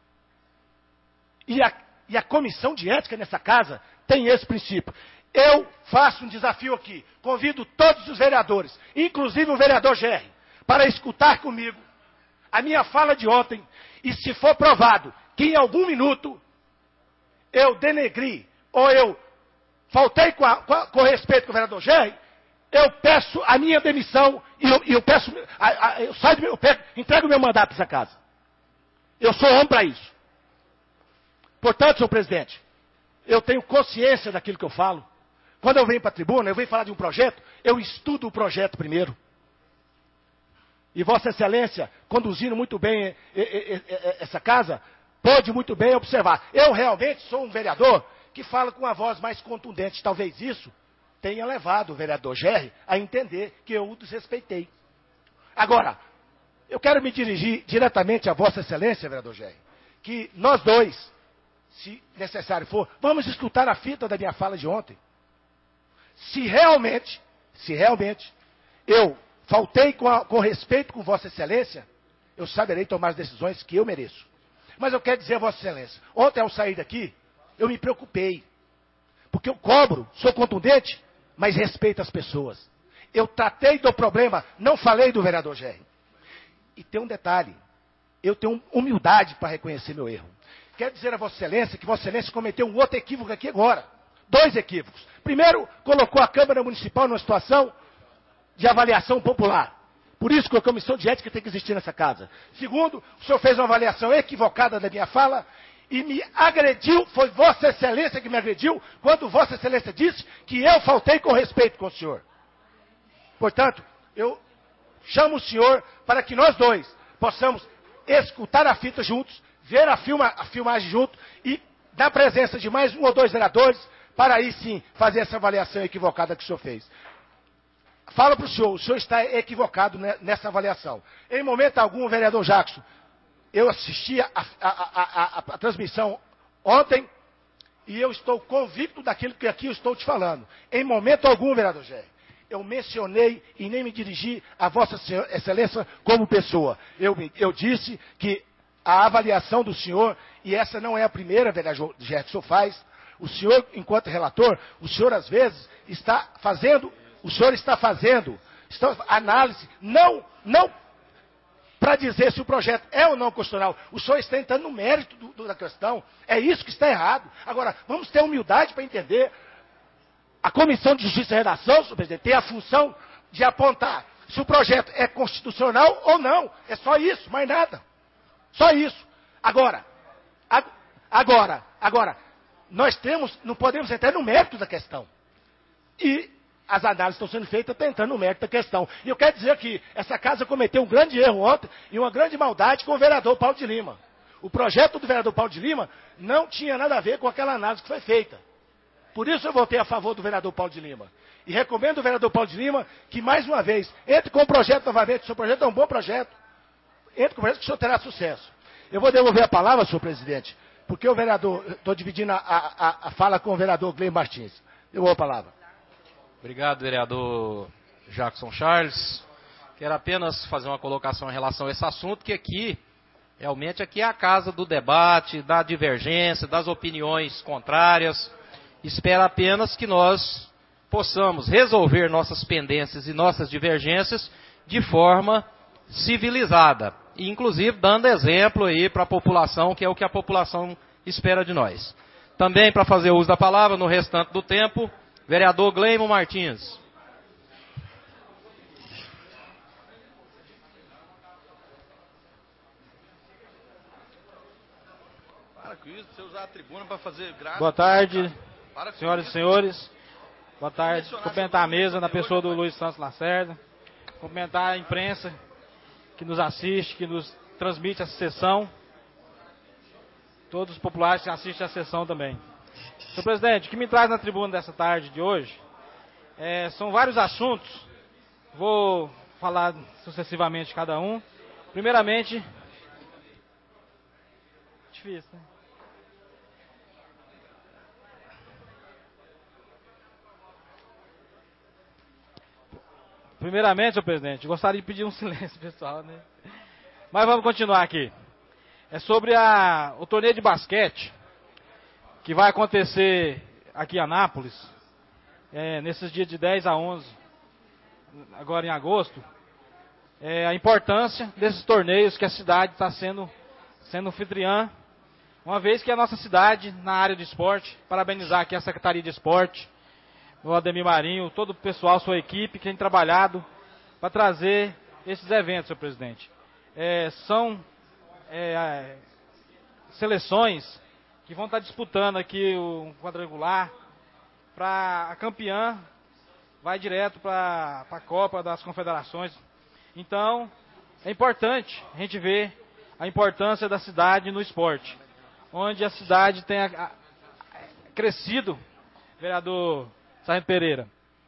E a, e a comissão de ética nessa casa tem esse princípio. Eu faço um desafio aqui. Convido todos os vereadores, inclusive o vereador Gerry, para escutar comigo a minha fala de ontem. E se for provado que em algum minuto eu denegri ou eu faltei com, a, com, a, com respeito com o vereador Gerry, eu peço a minha demissão e eu, eu peço, a, a, eu saio, eu pego, entrego o meu mandato para essa casa. Eu sou homem para isso. Portanto, senhor presidente, eu tenho consciência daquilo que eu falo. Quando eu venho para a tribuna, eu venho falar de um projeto, eu estudo o projeto primeiro. E Vossa Excelência, conduzindo muito bem essa casa, pode muito bem observar. Eu realmente sou um vereador que fala com uma voz mais contundente. Talvez isso tenha levado o vereador Gerry a entender que eu o desrespeitei. Agora, eu quero me dirigir diretamente a Vossa Excelência, vereador Gerry, que nós dois, se necessário for, vamos escutar a fita da minha fala de ontem. Se realmente, se realmente eu faltei com, a, com respeito com Vossa Excelência, eu saberei tomar as decisões que eu mereço. Mas eu quero dizer a Vossa Excelência, ontem ao sair daqui, eu me preocupei. Porque eu cobro, sou contundente, mas respeito as pessoas. Eu tratei do problema, não falei do vereador Gerry. E tem um detalhe, eu tenho humildade para reconhecer meu erro. Quero dizer a Vossa Excelência que Vossa Excelência cometeu um outro equívoco aqui agora. Dois equívocos. Primeiro, colocou a Câmara Municipal numa situação de avaliação popular. Por isso que a comissão de ética tem que existir nessa casa. Segundo, o senhor fez uma avaliação equivocada da minha fala e me agrediu, foi Vossa Excelência que me agrediu, quando Vossa Excelência disse que eu faltei com respeito com o senhor. Portanto, eu chamo o senhor para que nós dois possamos escutar a fita juntos, ver a, filma, a filmagem junto e, na presença de mais um ou dois vereadores, para aí sim fazer essa avaliação equivocada que o senhor fez. Fala para o senhor, o senhor está equivocado nessa avaliação. Em momento algum, vereador Jackson, eu assisti a, a, a, a, a transmissão ontem e eu estou convicto daquilo que aqui eu estou te falando. Em momento algum, vereador Gerry, eu mencionei e nem me dirigi a Vossa Excelência como pessoa. Eu, eu disse que a avaliação do senhor, e essa não é a primeira, vereador Gerry, que o senhor faz, o senhor, enquanto relator, o senhor às vezes está fazendo, o senhor está fazendo está, análise, não, não para dizer se o projeto é ou não constitucional. O senhor está entrando no mérito do, do, da questão. É isso que está errado. Agora, vamos ter humildade para entender. A Comissão de Justiça e Redação, senhor presidente, tem a função de apontar se o projeto é constitucional ou não. É só isso, mais nada. Só isso. Agora, agora, agora, nós temos, não podemos entrar no mérito da questão. E as análises estão sendo feitas tentando no mérito da questão. E eu quero dizer que essa casa cometeu um grande erro ontem e uma grande maldade com o vereador Paulo de Lima. O projeto do vereador Paulo de Lima não tinha nada a ver com aquela análise que foi feita. Por isso eu votei a favor do vereador Paulo de Lima. E recomendo ao vereador Paulo de Lima que, mais uma vez, entre com o projeto novamente. O seu projeto é um bom projeto. Entre com o projeto que o senhor terá sucesso. Eu vou devolver a palavra, senhor presidente, porque o vereador, estou dividindo a, a, a fala com o vereador Gleim Martins. Devolvo a palavra. Obrigado, vereador Jackson Charles. Quero apenas fazer uma colocação em relação a esse assunto, que aqui, realmente, aqui é a casa do debate, da divergência, das opiniões contrárias. Espero apenas que nós possamos resolver nossas pendências e nossas divergências de forma civilizada. E, inclusive, dando exemplo aí para a população, que é o que a população espera de nós. Também, para fazer uso da palavra, no restante do tempo, vereador Gleimo Martins. Para com isso, você usar a tribuna para fazer graça. Boa tarde, senhoras e senhores. Boa tarde. Cumprimentar a mesa na pessoa do Luiz Santos Lacerda. Cumprimentar a imprensa que nos assiste, que nos transmite essa sessão. Todos os populares que assistem a sessão também. Senhor presidente, o que me traz na tribuna dessa tarde de hoje é, são vários assuntos. Vou falar sucessivamente cada um. Primeiramente, difícil, né? Primeiramente, senhor presidente, gostaria de pedir um silêncio, pessoal, né? Mas vamos continuar aqui. É sobre a, o torneio de basquete que vai acontecer aqui em Anápolis, é, nesses dias de dez a onze, agora em agosto. É, a importância desses torneios que a cidade está sendo, sendo anfitriã, uma vez que a nossa cidade, na área de esporte, parabenizar aqui a Secretaria de Esporte, o Ademir Marinho, todo o pessoal, sua equipe, que tem trabalhado para trazer esses eventos, senhor presidente. É, são é, seleções que vão estar disputando aqui o quadrangular. Para a campeã, vai direto para a Copa das Confederações. Então, é importante a gente ver a importância da cidade no esporte, onde a cidade tem a, a, crescido, vereador Sargento Pereira.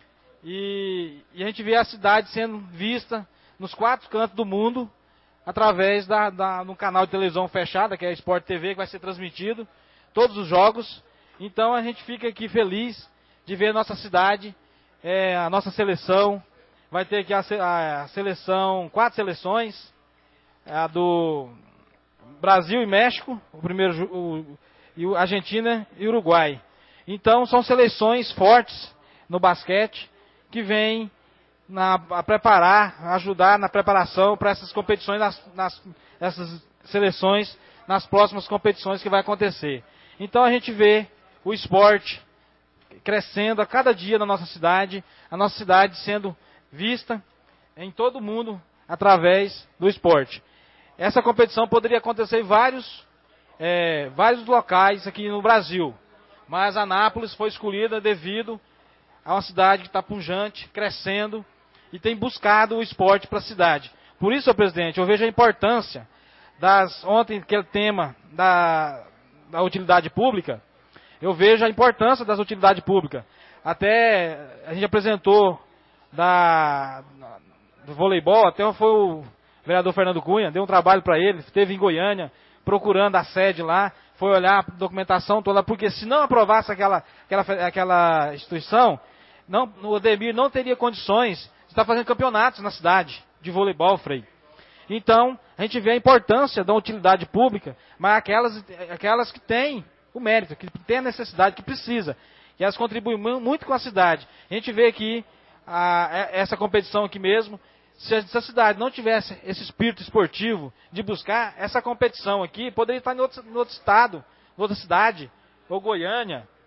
E, e a gente vê a cidade sendo vista nos quatro cantos do mundo, através da, da, de um canal de televisão fechada, que é a Sport T V, que vai ser transmitido, todos os jogos. Então a gente fica aqui feliz de ver a nossa cidade, é, a nossa seleção. Vai ter aqui a, a seleção, quatro seleções, a do Brasil e México, o primeiro, o, o Argentina e Uruguai. Então são seleções fortes no basquete que vêm na, a preparar, ajudar na preparação para essas competições, nas, nas, essas seleções nas próximas competições que vai acontecer. Então a gente vê o esporte crescendo a cada dia na nossa cidade, a nossa cidade sendo vista em todo o mundo através do esporte. Essa competição poderia acontecer em vários, é, vários locais aqui no Brasil, mas Anápolis foi escolhida devido a uma cidade que está pujante, crescendo e tem buscado o esporte para a cidade. Por isso, senhor presidente, eu vejo a importância das, ontem, aquele tema da, da utilidade pública, eu vejo a importância das utilidades públicas. Até a gente apresentou da, do voleibol, até foi o vereador Fernando Cunha, deu um trabalho para ele, esteve em Goiânia, procurando a sede lá, foi olhar a documentação toda, porque se não aprovasse aquela, aquela, aquela instituição, não, o Ademir não teria condições de estar fazendo campeonatos na cidade de voleibol, Frei. Então, a gente vê a importância da utilidade pública, mas aquelas, aquelas que têm o mérito, que têm a necessidade, que precisa, e elas contribuem muito com a cidade. A gente vê aqui a, essa competição aqui mesmo. Se a, se a cidade não tivesse esse espírito esportivo de buscar essa competição aqui, poderia estar em outro, em outro estado, em outra cidade, ou Goiânia,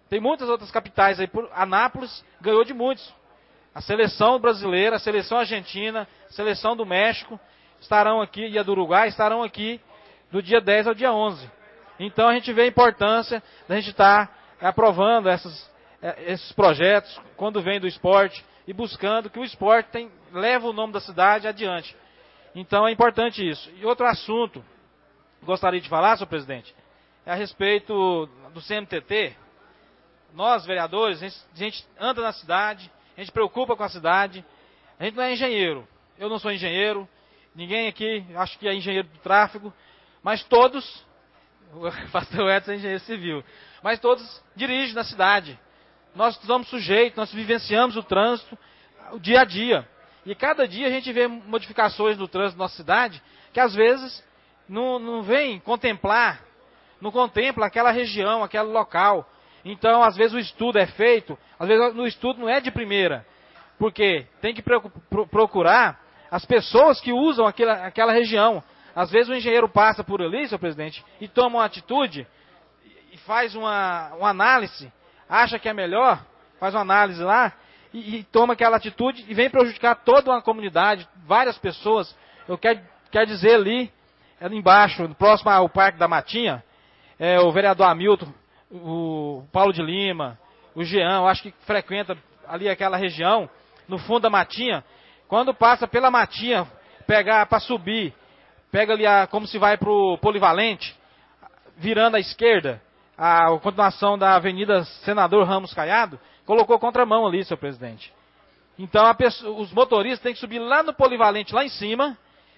Tem muitas outras capitais aí. Por, Anápolis ganhou de muitos. A seleção brasileira, a seleção argentina, a seleção do México estarão aqui, e a do Uruguai estarão aqui do dia dez ao dia onze. Então a gente vê a importância da gente estar aprovando essas, esses projetos quando vem do esporte e buscando que o esporte tem, leva o nome da cidade adiante. Então é importante isso. E outro assunto que gostaria de falar, senhor presidente, é a respeito do C M T T. Nós, vereadores, a gente, a gente anda na cidade, a gente preocupa com a cidade, a gente não é engenheiro. Eu não sou engenheiro, ninguém aqui, acho que é engenheiro do tráfego, mas todos, o pastor Edson é engenheiro civil, mas todos dirigem na cidade. Nós estamos sujeitos, nós vivenciamos o trânsito o dia a dia. E cada dia a gente vê modificações no trânsito da nossa cidade que às vezes não, não vem contemplar, não contempla aquela região, aquele local. Então, às vezes o estudo é feito, às vezes o estudo não é de primeira, porque tem que procurar as pessoas que usam aquela, aquela região. Às vezes o engenheiro passa por ali, senhor presidente, e toma uma atitude, e faz uma, uma análise, acha que é melhor, faz uma análise lá, e, e toma aquela atitude e vem prejudicar toda uma comunidade, várias pessoas. Eu quero, quero dizer ali, ali embaixo, próximo ao Parque da Matinha, é, o vereador Hamilton, o Paulo de Lima, o Jean, eu acho que frequenta ali aquela região, no fundo da Matinha, quando passa pela Matinha, pegar para subir, pega ali a, como se vai para o Polivalente, virando à esquerda, a, a continuação da Avenida Senador Ramos Caiado, colocou contramão ali, senhor presidente. Então a pessoa, os motoristas têm que subir lá no Polivalente, lá em cima,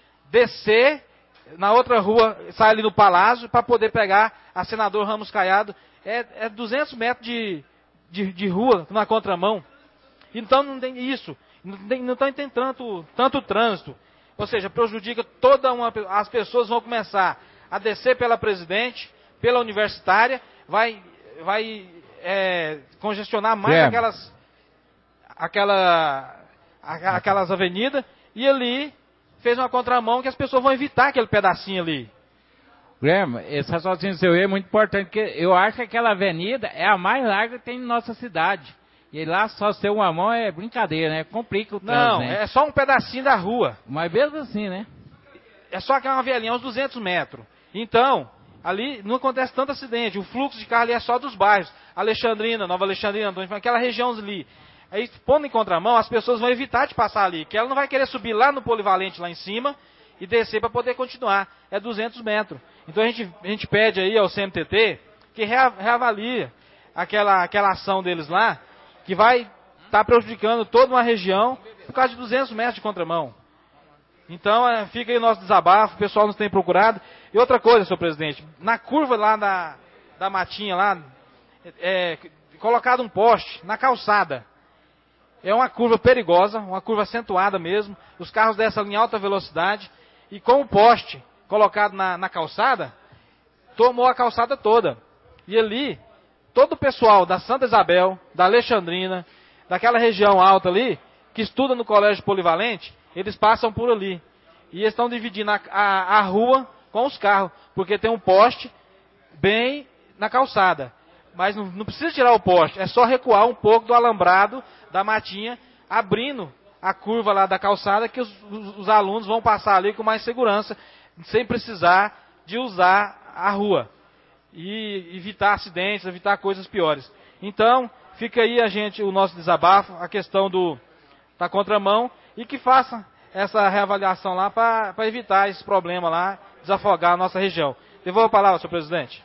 descer na outra rua, sair ali no Palácio, para poder pegar a Senador Ramos Caiado. É, é duzentos metros de, de, de rua na contramão. Então não tem isso. Não tem, não tem tanto, tanto trânsito. Ou seja, prejudica toda uma... As pessoas vão começar a descer pela Presidente, pela Universitária, vai, vai é, congestionar mais é. aquelas, aquela, aquelas avenidas, e ali fez uma contramão que as pessoas vão evitar aquele pedacinho ali. Guilherme, esse raciocínio seu é muito importante, porque eu acho que aquela avenida é a mais larga que tem na nossa cidade. E lá só ser uma mão é brincadeira, né? Complica o trânsito. Não, né? É só um pedacinho da rua. Mas mesmo assim, né? É só que é uma vielinha, uns duzentos metros. Então, ali não acontece tanto acidente. O fluxo de carro ali é só dos bairros. Alexandrina, Nova Alexandrina, aquela região ali. Aí, pondo em contramão, as pessoas vão evitar de passar ali. Que ela não vai querer subir lá no Polivalente, lá em cima, e descer para poder continuar. É duzentos metros. Então a gente, a gente pede aí ao C M T T que reavalie aquela, aquela ação deles lá, que vai estar tá prejudicando toda uma região por causa de duzentos metros de contramão. Então é, fica aí o nosso desabafo, o pessoal nos tem procurado. E outra coisa, senhor presidente, na curva lá da, da Matinha, lá, é, colocado um poste na calçada. É uma curva perigosa, uma curva acentuada mesmo. Os carros descem em alta velocidade. E com o poste colocado na, na calçada, tomou a calçada toda. E ali, todo o pessoal da Santa Isabel, da Alexandrina, daquela região alta ali, que estuda no Colégio Polivalente, eles passam por ali. E eles estão dividindo a, a, a rua com os carros, porque tem um poste bem na calçada. Mas não, não precisa tirar o poste, é só recuar um pouco do alambrado da Matinha, abrindo a curva lá da calçada, que os, os, os alunos vão passar ali com mais segurança, sem precisar de usar a rua. E evitar acidentes, evitar coisas piores. Então, fica aí a gente, o nosso desabafo, a questão do, da contramão, e que faça essa reavaliação lá para evitar esse problema lá, desafogar a nossa região. Devolvo a palavra, senhor presidente.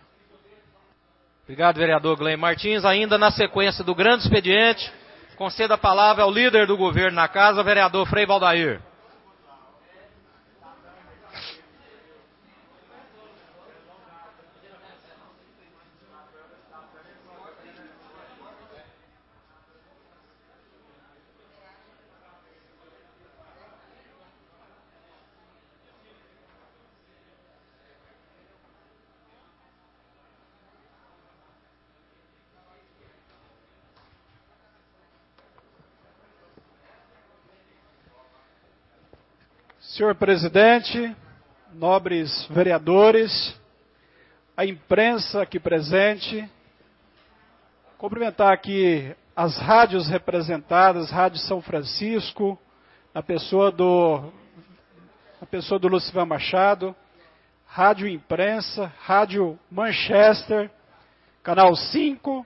Obrigado, vereador Gleim Martins. Ainda na sequência do grande expediente, conceda a palavra ao líder do governo na casa, vereador Frei Valdair. Senhor presidente, nobres vereadores, a imprensa aqui presente, cumprimentar aqui as rádios representadas, Rádio São Francisco, a pessoa do, a pessoa do Lucivan Machado, Rádio Imprensa, Rádio Manchester, Canal cinco.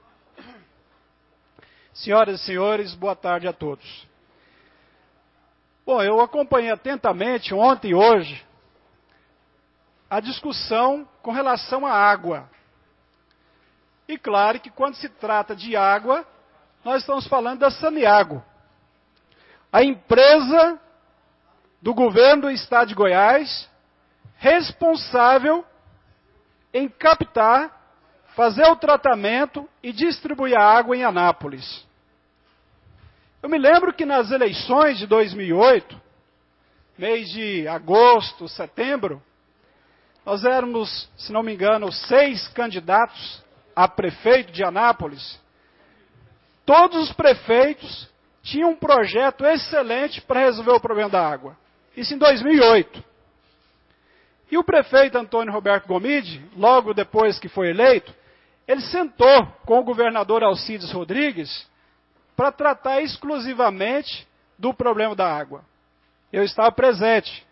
Senhoras e senhores, boa tarde a todos. Bom, eu acompanhei atentamente ontem e hoje a discussão com relação à água. E claro que quando se trata de água, nós estamos falando da Saniago, a empresa do governo do estado de Goiás, responsável em captar, fazer o tratamento e distribuir a água em Anápolis. Eu me lembro que nas eleições de dois mil e oito, mês de agosto, setembro, nós éramos, se não me engano, seis candidatos a prefeito de Anápolis. Todos os prefeitos tinham um projeto excelente para resolver o problema da água. Isso em dois mil e oito. E o prefeito Antônio Roberto Gomide, logo depois que foi eleito, ele sentou com o governador Alcides Rodrigues para tratar exclusivamente do problema da água. Eu estava presente.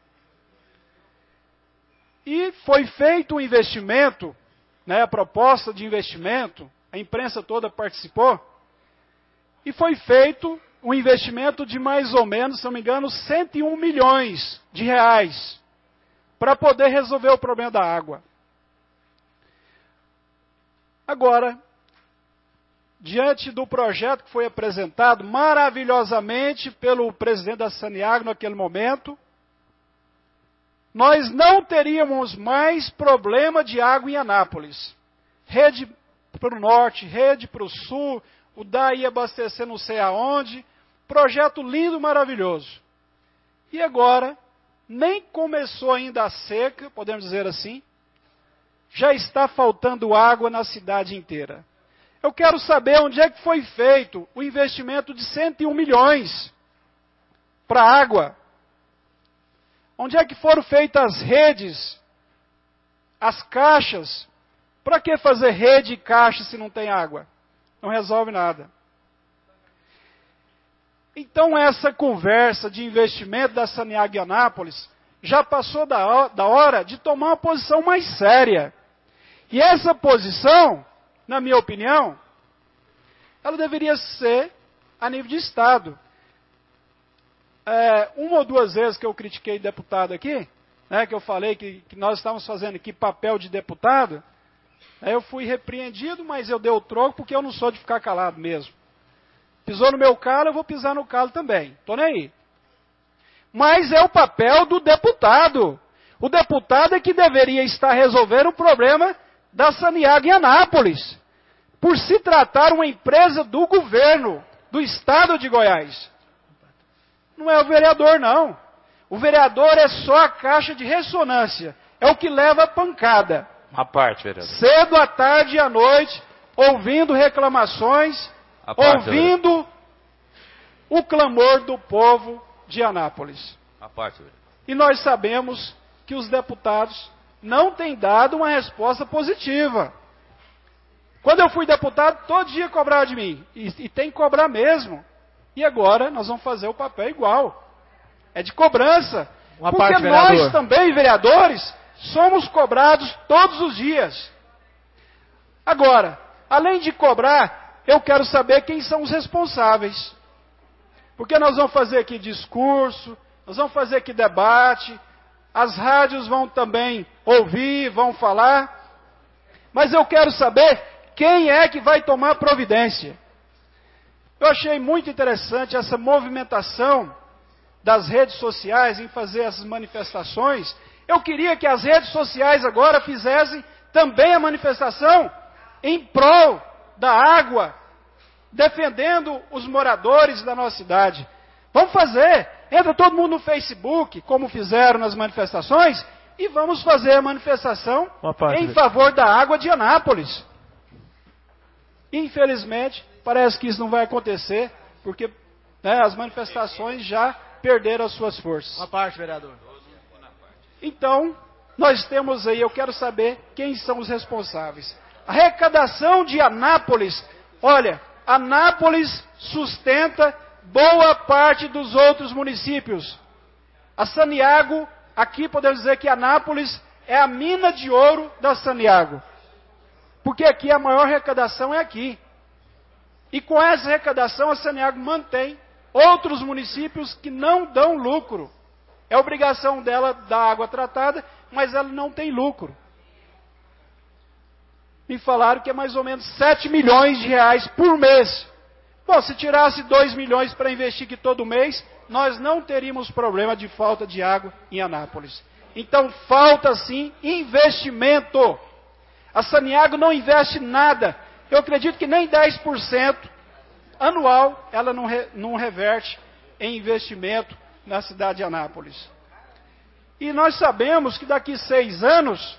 E foi feito um investimento, né, a proposta de investimento, a imprensa toda participou, e foi feito um investimento de mais ou menos, se não me engano, cento e um milhões de reais para poder resolver o problema da água. Agora, diante do projeto que foi apresentado maravilhosamente pelo presidente da Saniago naquele momento, nós não teríamos mais problema de água em Anápolis. Rede para o norte, rede para o sul, o D A ia abastecer não sei aonde, projeto lindo, maravilhoso. E agora, nem começou ainda a seca, podemos dizer assim, já está faltando água na cidade inteira. Eu quero saber onde é que foi feito o investimento de cento e um milhões para água. Onde é que foram feitas as redes, as caixas? Para que fazer rede e caixa se não tem água? Não resolve nada. Então essa conversa de investimento da Saniago em Anápolis já passou da, da hora de tomar uma posição mais séria. E essa posição, na minha opinião, ela deveria ser a nível de Estado. É, uma ou duas vezes que eu critiquei deputado aqui, né, que eu falei que, que nós estávamos fazendo aqui papel de deputado, né, eu fui repreendido, mas eu dei o troco porque eu não sou de ficar calado mesmo. Pisou no meu calo, eu vou pisar no calo também. Estou nem aí. Mas é o papel do deputado. O deputado é que deveria estar resolvendo o problema da Saniago em Anápolis, por se tratar uma empresa do governo, do estado de Goiás. Não é o vereador, não. O vereador é só a caixa de ressonância. É o que leva a pancada. Uma parte, vereador. Cedo, à tarde e à noite, ouvindo reclamações, a parte, ouvindo vereador. O clamor do povo de Anápolis. A parte, vereador. E nós sabemos que os deputados não têm dado uma resposta positiva. Quando eu fui deputado, todo dia cobrava de mim. E, e tem que cobrar mesmo. E agora nós vamos fazer o papel igual. É de cobrança. Uma porque parte, nós vereador. também, vereadores, somos cobrados todos os dias. Agora, além de cobrar, eu quero saber quem são os responsáveis. Porque nós vamos fazer aqui discurso, nós vamos fazer aqui debate, as rádios vão também ouvir, vão falar, mas eu quero saber quem é que vai tomar providência. Eu achei muito interessante essa movimentação das redes sociais em fazer essas manifestações. Eu queria que as redes sociais agora fizessem também a manifestação em prol da água, defendendo os moradores da nossa cidade. Vamos fazer. Entra todo mundo no Facebook, como fizeram nas manifestações, e vamos fazer a manifestação em favor da água de Anápolis. Infelizmente, parece que isso não vai acontecer, porque né, as manifestações já perderam as suas forças. Uma parte, vereador. Então, nós temos aí, eu quero saber quem são os responsáveis. A arrecadação de Anápolis Olha, Anápolis sustenta boa parte dos outros municípios. A Santiago, aqui podemos dizer que Anápolis é a mina de ouro da Santiago. Porque aqui a maior arrecadação é aqui. E com essa arrecadação a Santiago mantém outros municípios que não dão lucro. É obrigação dela dar água tratada, mas ela não tem lucro. Me falaram que é mais ou menos sete milhões de reais por mês. Bom, se tirasse dois milhões para investir aqui todo mês, nós não teríamos problema de falta de água em Anápolis. Então, falta sim investimento. A Santiago não investe nada. Eu acredito que nem dez por cento anual ela não, re, não reverte em investimento na cidade de Anápolis. E nós sabemos que daqui seis anos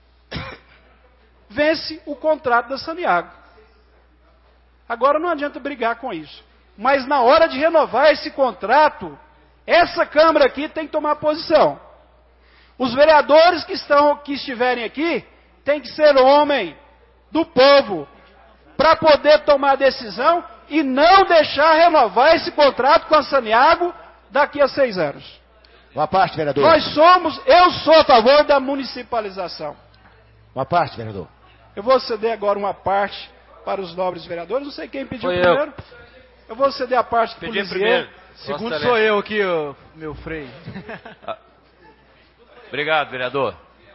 vence o contrato da Santiago. Agora não adianta brigar com isso. Mas na hora de renovar esse contrato, essa Câmara aqui tem que tomar posição. Os vereadores que, estão, que estiverem aqui tem que ser homem do povo para poder tomar decisão e não deixar renovar esse contrato com a Santiago daqui a seis anos. Uma parte, vereador. Nós somos, eu sou a favor da municipalização. Uma parte, vereador. Eu vou ceder agora uma parte para os nobres vereadores. Não sei quem pediu Foi primeiro. Eu. eu vou ceder a parte para o Pedi primeiro. Segundo Vossa sou eu aqui, ô, meu freio. Obrigado, vereador.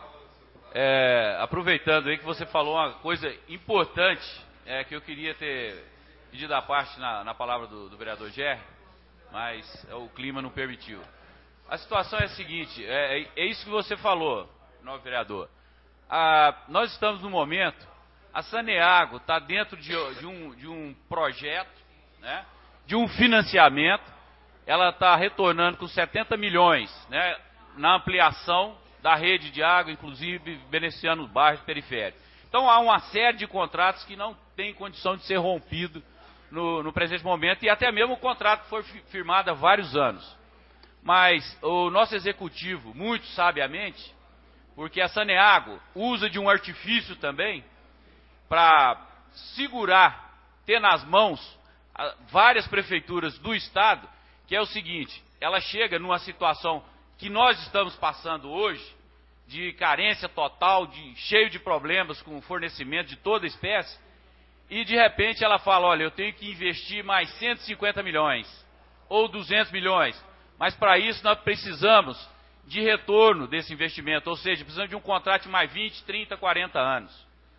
É, aproveitando aí que você falou uma coisa importante, é, que eu queria ter pedido a parte na, na palavra do, do vereador Gerry, mas o clima não permitiu. A situação é a seguinte, é, é isso que você falou, nobre vereador. Ah, nós estamos no momento, a Santiago está dentro de, de, um, de um projeto, né, de um financiamento, ela está retornando com setenta milhões, né, na ampliação da rede de água, inclusive beneficiando os bairros periféricos. Então há uma série de contratos que não tem condição de ser rompido no, no presente momento, e até mesmo o contrato foi firmado há vários anos. Mas o nosso executivo, muito sabiamente, porque a Santiago usa de um artifício também para segurar, ter nas mãos várias prefeituras do estado, que é o seguinte, ela chega numa situação que nós estamos passando hoje, de carência total, de, cheio de problemas com o fornecimento de toda espécie, e de repente ela fala, olha, eu tenho que investir mais cento e cinquenta milhões, ou duzentos milhões, mas para isso nós precisamos de retorno desse investimento, ou seja, precisamos de um contrato de mais vinte, trinta, quarenta anos.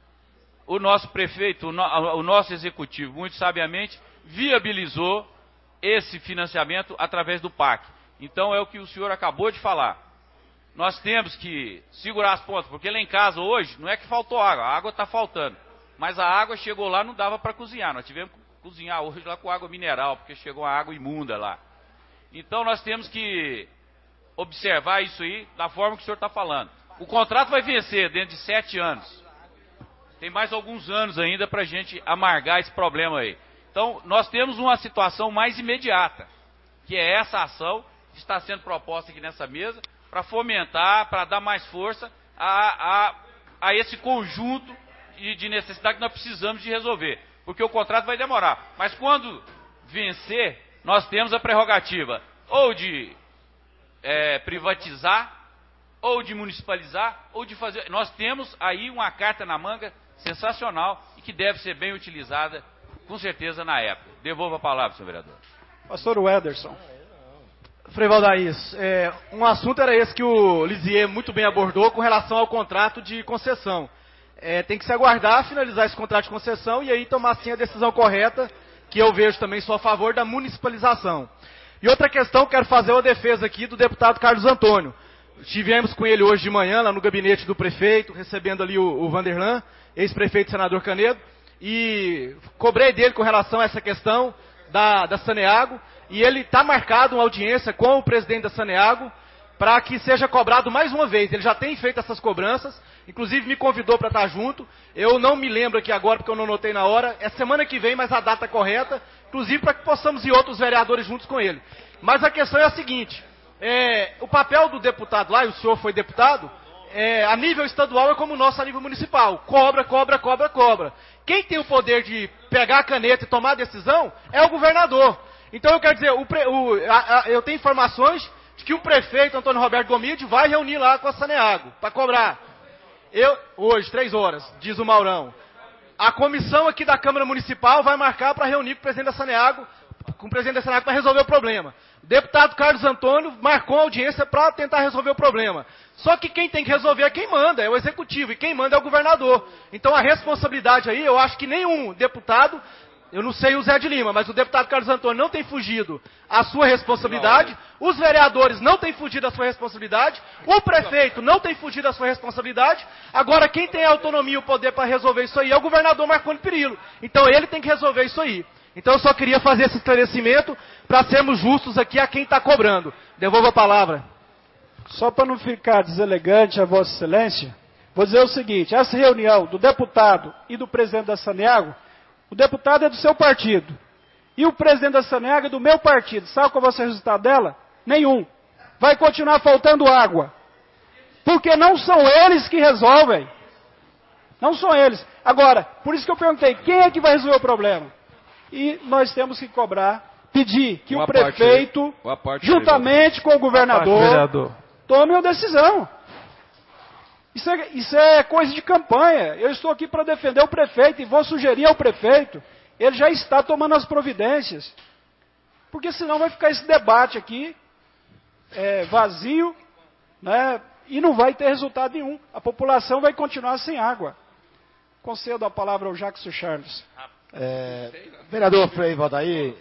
O nosso prefeito, o, no, o nosso executivo, muito sabiamente, viabilizou esse financiamento através do P A C. Então é o que o senhor acabou de falar. Nós temos que segurar as pontas, porque lá em casa hoje não é que faltou água, a água está faltando. Mas a água chegou lá, não dava para cozinhar. Nós tivemos que cozinhar hoje lá com água mineral, porque chegou a água imunda lá. Então nós temos que observar isso aí da forma que o senhor está falando. O contrato vai vencer dentro de sete anos. Tem mais alguns anos ainda para a gente amargar esse problema aí. Então nós temos uma situação mais imediata, que é essa ação que está sendo proposta aqui nessa mesa, para fomentar, para dar mais força a, a, a esse conjunto de, de necessidade que nós precisamos de resolver. Porque o contrato vai demorar. Mas quando vencer, nós temos a prerrogativa ou de é, privatizar, ou de municipalizar, ou de fazer... Nós temos aí uma carta na manga sensacional e que deve ser bem utilizada, com certeza, na época. Devolvo a palavra, senhor vereador. Pastor Wederson. Frei Valdaís, é, um assunto era esse que o Lisier muito bem abordou com relação ao contrato de concessão. É, tem que se aguardar, finalizar esse contrato de concessão e aí tomar sim a decisão correta, que eu vejo também sou a favor da municipalização. E outra questão, quero fazer uma defesa aqui do deputado Carlos Antônio. Estivemos com ele hoje de manhã lá no gabinete do prefeito, recebendo ali o, o Vanderlan, ex-prefeito senador Canedo, e cobrei dele com relação a essa questão da, da Santiago, e ele está marcado uma audiência com o presidente da Santiago para que seja cobrado mais uma vez. Ele já tem feito essas cobranças, inclusive me convidou para estar junto. Eu não me lembro aqui agora porque eu não notei na hora. É semana que vem, mas a data correta, inclusive para que possamos ir outros vereadores juntos com ele. Mas a questão é a seguinte, é, o papel do deputado lá, e o senhor foi deputado, é, a nível estadual é como o nosso a nível municipal. Cobra, cobra, cobra, cobra. quem tem o poder de pegar a caneta e tomar a decisão é o governador. Então eu quero dizer, o pre, o, a, a, eu tenho informações de que o prefeito Antônio Roberto Gomide vai reunir lá com a Saneago para cobrar. Eu, hoje, três horas, diz o Maurão. A comissão aqui da Câmara Municipal vai marcar para reunir com o presidente da Saneago, com o presidente da Saneago para resolver o problema. O deputado Carlos Antônio marcou a audiência para tentar resolver o problema. Só que quem tem que resolver é quem manda, é o executivo, e quem manda é o governador. Então a responsabilidade aí, eu acho que nenhum deputado, eu não sei o Zé de Lima, mas o deputado Carlos Antônio não tem fugido a sua responsabilidade, os vereadores não têm fugido a sua responsabilidade, o prefeito não tem fugido a sua responsabilidade, agora quem tem a autonomia e o poder para resolver isso aí é o governador Marconi Perillo. Então ele tem que resolver isso aí. Então eu só queria fazer esse esclarecimento para sermos justos aqui a quem está cobrando. Devolvo a palavra. Só para não ficar deselegante a Vossa Excelência, vou dizer o seguinte, essa reunião do deputado e do presidente da Saneago, o deputado é do seu partido e o presidente da Saneago é do meu partido. Sabe qual vai ser o resultado dela? Nenhum. Vai continuar faltando água. Porque não são eles que resolvem. Não são eles. Agora, por isso que eu perguntei, quem é que vai resolver o problema? E nós temos que cobrar, pedir que o prefeito, juntamente com o governador, tome uma decisão. Isso é, isso é coisa de campanha. Eu estou aqui para defender o prefeito e vou sugerir ao prefeito, ele já está tomando as providências. Porque senão vai ficar esse debate aqui, é, vazio, né, e não vai ter resultado nenhum. A população vai continuar sem água. Concedo a palavra ao Jackson Charles. É, vereador Frei Valdair,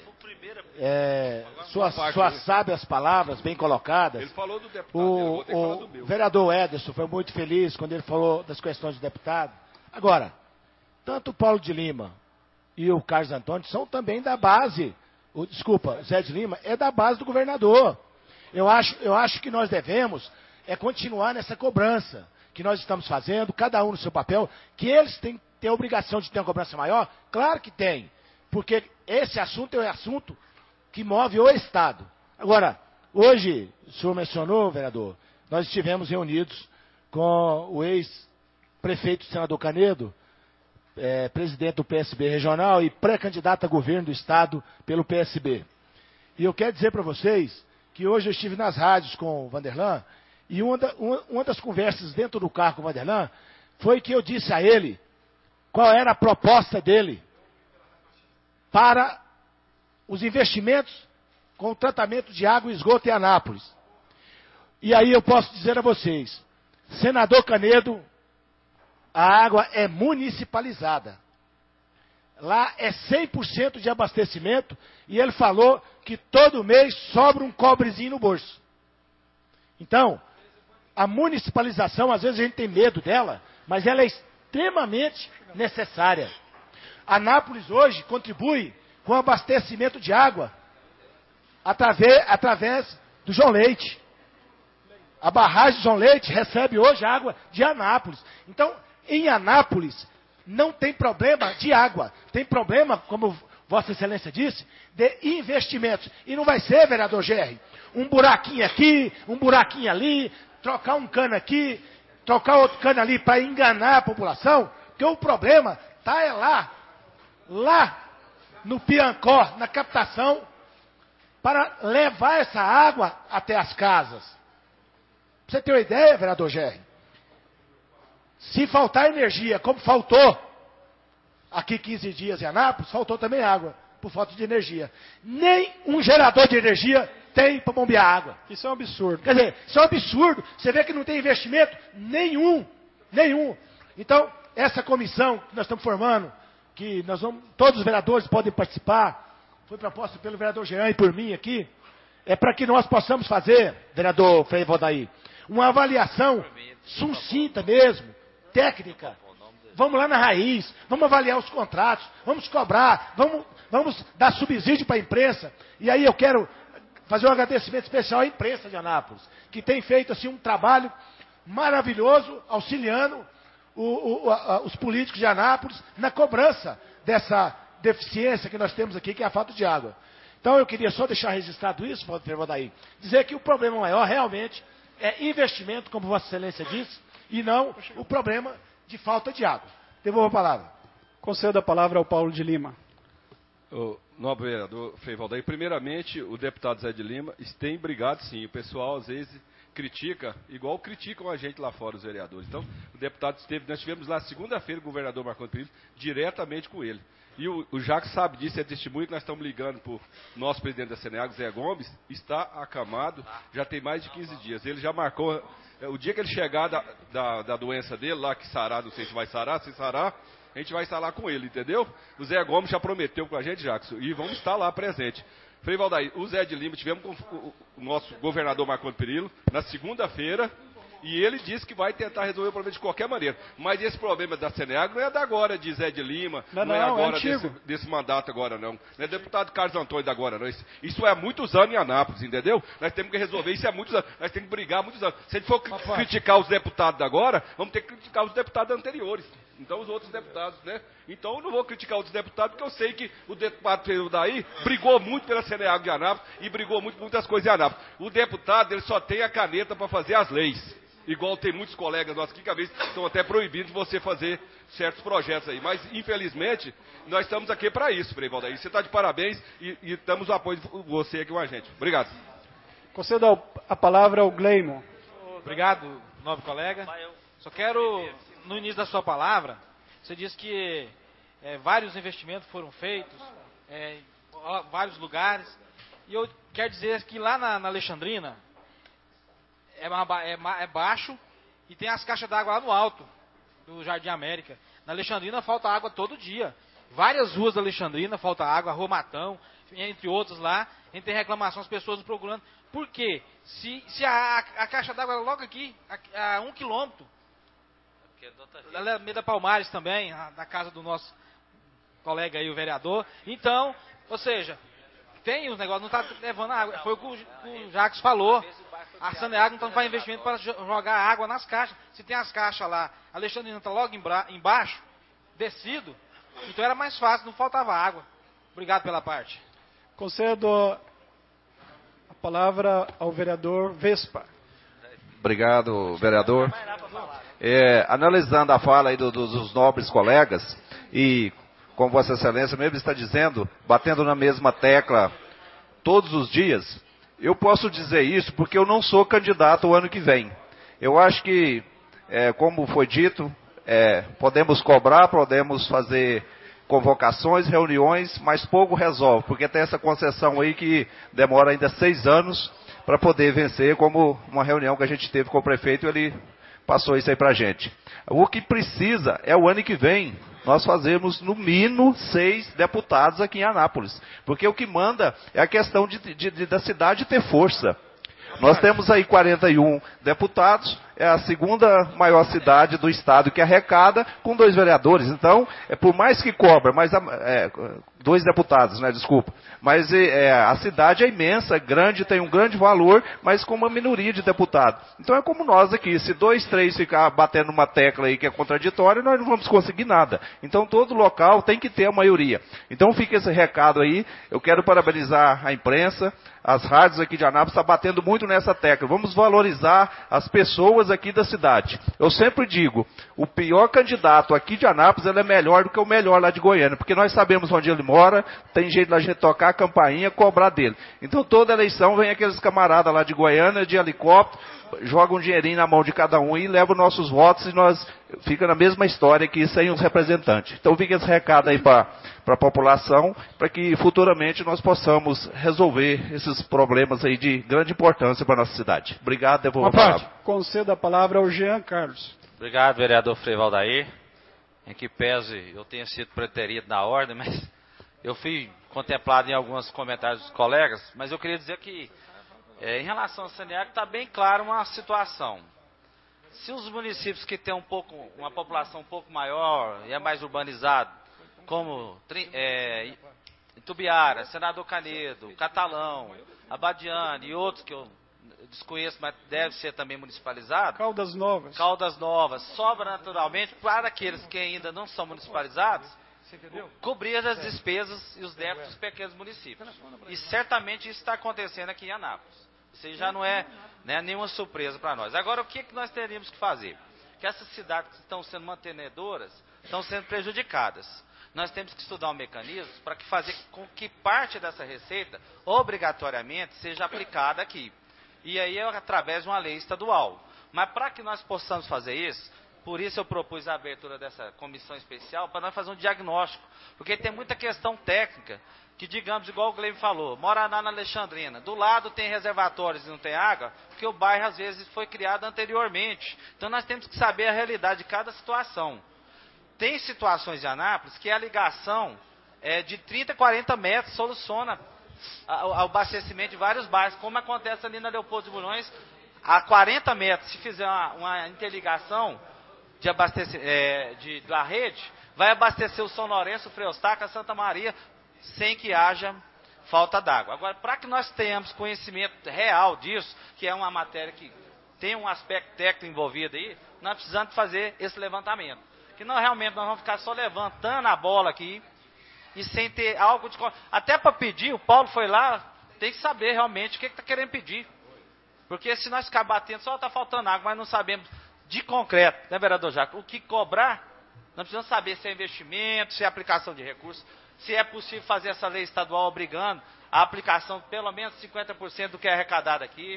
é, suas, suas sábias palavras, bem colocadas. Ele falou do deputado, o, o do vereador Ederson foi muito feliz quando ele falou das questões do deputado. Agora, tanto o Paulo de Lima e o Carlos Antônio são também da base, o, desculpa, o Zé de Lima é da base do governador. Eu acho, eu acho que nós devemos é continuar nessa cobrança que nós estamos fazendo, cada um no seu papel, que eles têm Tem a obrigação de ter uma cobrança maior? Claro que tem. Porque esse assunto é o assunto que move o Estado. Agora, hoje, o senhor mencionou, vereador, nós estivemos reunidos com o ex-prefeito senador Canedo, é, presidente do P S B regional e pré-candidato a governo do Estado pelo P S B. E eu quero dizer para vocês que hoje eu estive nas rádios com o Vanderlan e uma, da, uma, uma das conversas dentro do carro com o Vanderlan foi que eu disse a ele qual era a proposta dele para os investimentos com o tratamento de água e esgoto em Anápolis. E aí eu posso dizer a vocês, senador Canedo, a água é municipalizada. Lá é cem por cento de abastecimento e ele falou que todo mês sobra um cobrezinho no bolso. Então, a municipalização, às vezes a gente tem medo dela, mas ela é extremamente necessária. Anápolis hoje contribui com o abastecimento de água através, através do João Leite. A barragem do João Leite recebe hoje água de Anápolis. Então, em Anápolis, não tem problema de água. Tem problema, como Vossa Excelência disse, de investimentos. E não vai ser, vereador Gerri, um buraquinho aqui, um buraquinho ali, trocar um cano aqui, trocar outro cano ali para enganar a população, porque o problema está é lá, lá no Piancó, na captação, para levar essa água até as casas. Pra você ter uma ideia, vereador Gerri, se faltar energia, como faltou aqui quinze dias em Anápolis, faltou também água, por falta de energia. Nem um gerador de energia tem para bombear água. Isso é um absurdo. Quer dizer, isso é um absurdo. Você vê que não tem investimento nenhum. Nenhum. Então, essa comissão que nós estamos formando, que nós vamos, todos os vereadores podem participar, foi proposta pelo vereador Jean e por mim aqui, é para que nós possamos fazer, vereador Frei Valdair, uma avaliação sucinta mesmo, técnica. Vamos lá na raiz, vamos avaliar os contratos, vamos cobrar, vamos, vamos dar subsídio para a imprensa. E aí eu quero fazer um agradecimento especial à imprensa de Anápolis, que tem feito assim um trabalho maravilhoso, auxiliando o, o, a, os políticos de Anápolis na cobrança dessa deficiência que nós temos aqui, que é a falta de água. Então eu queria só deixar registrado isso, Valdair, dizer que o problema maior realmente é investimento, como Vossa Excelência disse, e não o problema de falta de água. Devolvo a palavra. Concedo a palavra ao Paulo de Lima. O nobre vereador Frei Valdair, primeiramente, o deputado Zé de Lima tem brigado, sim. O pessoal, às vezes, critica, igual criticam a gente lá fora, os vereadores. Então, o deputado esteve, nós tivemos lá segunda-feira o governador Marconi Perillo, diretamente com ele. E o, o Jacques sabe disso, é testemunho que nós estamos ligando para o nosso presidente da Seneag, Zé Gomes, está acamado, já tem mais de quinze dias. Ele já marcou, o dia que ele chegar da, da, da doença dele, lá que sarar, não sei se vai sarar, se sarar, a gente vai estar lá com ele, entendeu? O Zé Gomes já prometeu com a gente, Jacques, e vamos estar lá presente. Frei Valdair, o Zé de Lima, tivemos com o, o nosso governador Marconi Perillo na segunda-feira, e ele disse que vai tentar resolver o problema de qualquer maneira. Mas esse problema da Seneag não é da agora, de Zé de Lima, não, não é agora é desse, desse mandato agora, não. Não é deputado Carlos Antônio da agora, não. Isso, isso é há muitos anos em Anápolis, entendeu? Nós temos que resolver isso há muitos anos. Nós temos que brigar há muitos anos. Se a gente for Papai. criticar os deputados da agora, vamos ter que criticar os deputados anteriores. Então, os outros deputados, né? Então, eu não vou criticar outros deputados, porque eu sei que o deputado Pedro daí brigou muito pela Seneag de Anápolis e brigou muito por muitas coisas em Anápolis. O deputado, ele só tem a caneta para fazer as leis. Igual tem muitos colegas nossos aqui que às vezes estão até proibidos de você fazer certos projetos aí. Mas, infelizmente, nós estamos aqui para isso, Frei Valdair. Você está de parabéns e, e estamos o apoio de você aqui com a gente. Obrigado. Concedo a palavra ao Gleimon. Obrigado, nobre colega. Só quero, no início da sua palavra, você disse que é, vários investimentos foram feitos é, em vários lugares. E eu quero dizer que lá na, na Alexandrina, É, é, é baixo e tem as caixas d'água lá no alto do Jardim América. Na Alexandrina falta água todo dia. Várias ruas da Alexandrina falta água, Rua Matão, entre outros lá. A gente tem reclamação, as pessoas procurando. Por quê? Se, se a, a caixa d'água é logo aqui, a, a um quilômetro. Na Alameda Palmares também, na casa do nosso colega aí, o vereador. Então, ou seja, tem os negócios, não está levando água. Foi o que o, o Jacques falou. A Saneago não faz investimento para jogar água nas caixas. Se tem as caixas lá, a Alexandrina está logo embaixo, descido, então era mais fácil, não faltava água. Obrigado pela parte. Concedo a palavra ao vereador Vespa. Obrigado, vereador. É, analisando a fala aí do, do, dos nobres colegas, e como Vossa Excelência mesmo está dizendo, batendo na mesma tecla todos os dias, eu posso dizer isso porque eu não sou candidato o ano que vem. Eu acho que, é, como foi dito, é, podemos cobrar, podemos fazer convocações, reuniões, mas pouco resolve, porque tem essa concessão aí que demora ainda seis anos para poder vencer, como uma reunião que a gente teve com o prefeito, ele passou isso aí para a gente. O que precisa é o ano que vem nós fazemos no mínimo seis deputados aqui em Anápolis, porque o que manda é a questão de, de, de, da cidade ter força. Nós temos aí quarenta e um deputados, é a segunda maior cidade do estado que arrecada, com dois vereadores. Então, é por mais que cobra, mas é, dois deputados, né, desculpa. Mas é, a cidade é imensa, é grande, tem um grande valor, mas com uma minoria de deputados. Então é como nós aqui, se dois, três ficar batendo uma tecla aí que é contraditória, nós não vamos conseguir nada. Então todo local tem que ter a maioria. Então fica esse recado aí, eu quero parabenizar a imprensa, as rádios aqui de Anápolis estão batendo muito nessa tecla. Vamos valorizar as pessoas aqui da cidade. Eu sempre digo, o pior candidato aqui de Anápolis, ele é melhor do que o melhor lá de Goiânia, porque nós sabemos onde ele mora, tem jeito da gente tocar a campainha, cobrar dele. Então toda eleição vem aqueles camaradas lá de Goiânia, de helicóptero, joga um dinheirinho na mão de cada um e leva os nossos votos e nós fica na mesma história que sem os representantes. Então fica esse recado aí para a população, para que futuramente nós possamos resolver esses problemas aí de grande importância para a nossa cidade. Obrigado, devolvo a palavra. Concedo a palavra ao Jean Carlos. Obrigado, vereador Frei Valdair. Em que pese eu tenha sido preterido na ordem, mas eu fui contemplado em alguns comentários dos colegas, mas eu queria dizer que É, em relação ao Saneago, está bem clara uma situação. Se os municípios que têm um pouco, uma população um pouco maior e é mais urbanizado, como é, Itubiara, Senador Canedo, Catalão, Abadiane e outros que eu desconheço, mas deve ser também municipalizado. Caldas Novas. Caldas Novas. Sobra naturalmente para aqueles que ainda não são municipalizados, cobrir as despesas e os débitos dos pequenos municípios. E certamente isso está acontecendo aqui em Anápolis. Isso já não é, né, nenhuma surpresa para nós. Agora, o que, que nós teríamos que fazer? que essas cidades que estão sendo mantenedoras estão sendo prejudicadas. Nós temos que estudar um mecanismo para que fazer com que parte dessa receita, obrigatoriamente, seja aplicada aqui. E aí é através de uma lei estadual. Mas para que nós possamos fazer isso, por isso eu propus a abertura dessa comissão especial, para nós fazer um diagnóstico. Porque tem muita questão técnica, que digamos, igual o Gleime falou, mora lá na Alexandrina, do lado tem reservatórios e não tem água, porque o bairro às vezes foi criado anteriormente. Então nós temos que saber a realidade de cada situação. Tem situações de Anápolis que a ligação é de trinta, quarenta metros soluciona o abastecimento de vários bairros, como acontece ali na Leopoldo de Bulhões, a quarenta metros, se fizer uma, uma interligação de abastecer, é, de, da rede, vai abastecer o São Lourenço, o Frei Eustáquio, a Santa Maria, sem que haja falta d'água. Agora, para que nós tenhamos conhecimento real disso, que é uma matéria que tem um aspecto técnico envolvido aí, nós precisamos fazer esse levantamento. Que não realmente nós vamos ficar só levantando a bola aqui e sem ter algo de... Até para pedir, o Paulo foi lá, tem que saber realmente o que está que querendo pedir. Porque se nós ficar batendo, só está faltando água, mas não sabemos de concreto, né, vereador Jaco? O que cobrar, nós precisamos saber se é investimento, se é aplicação de recursos, se é possível fazer essa lei estadual obrigando a aplicação de pelo menos cinquenta por cento do que é arrecadado aqui.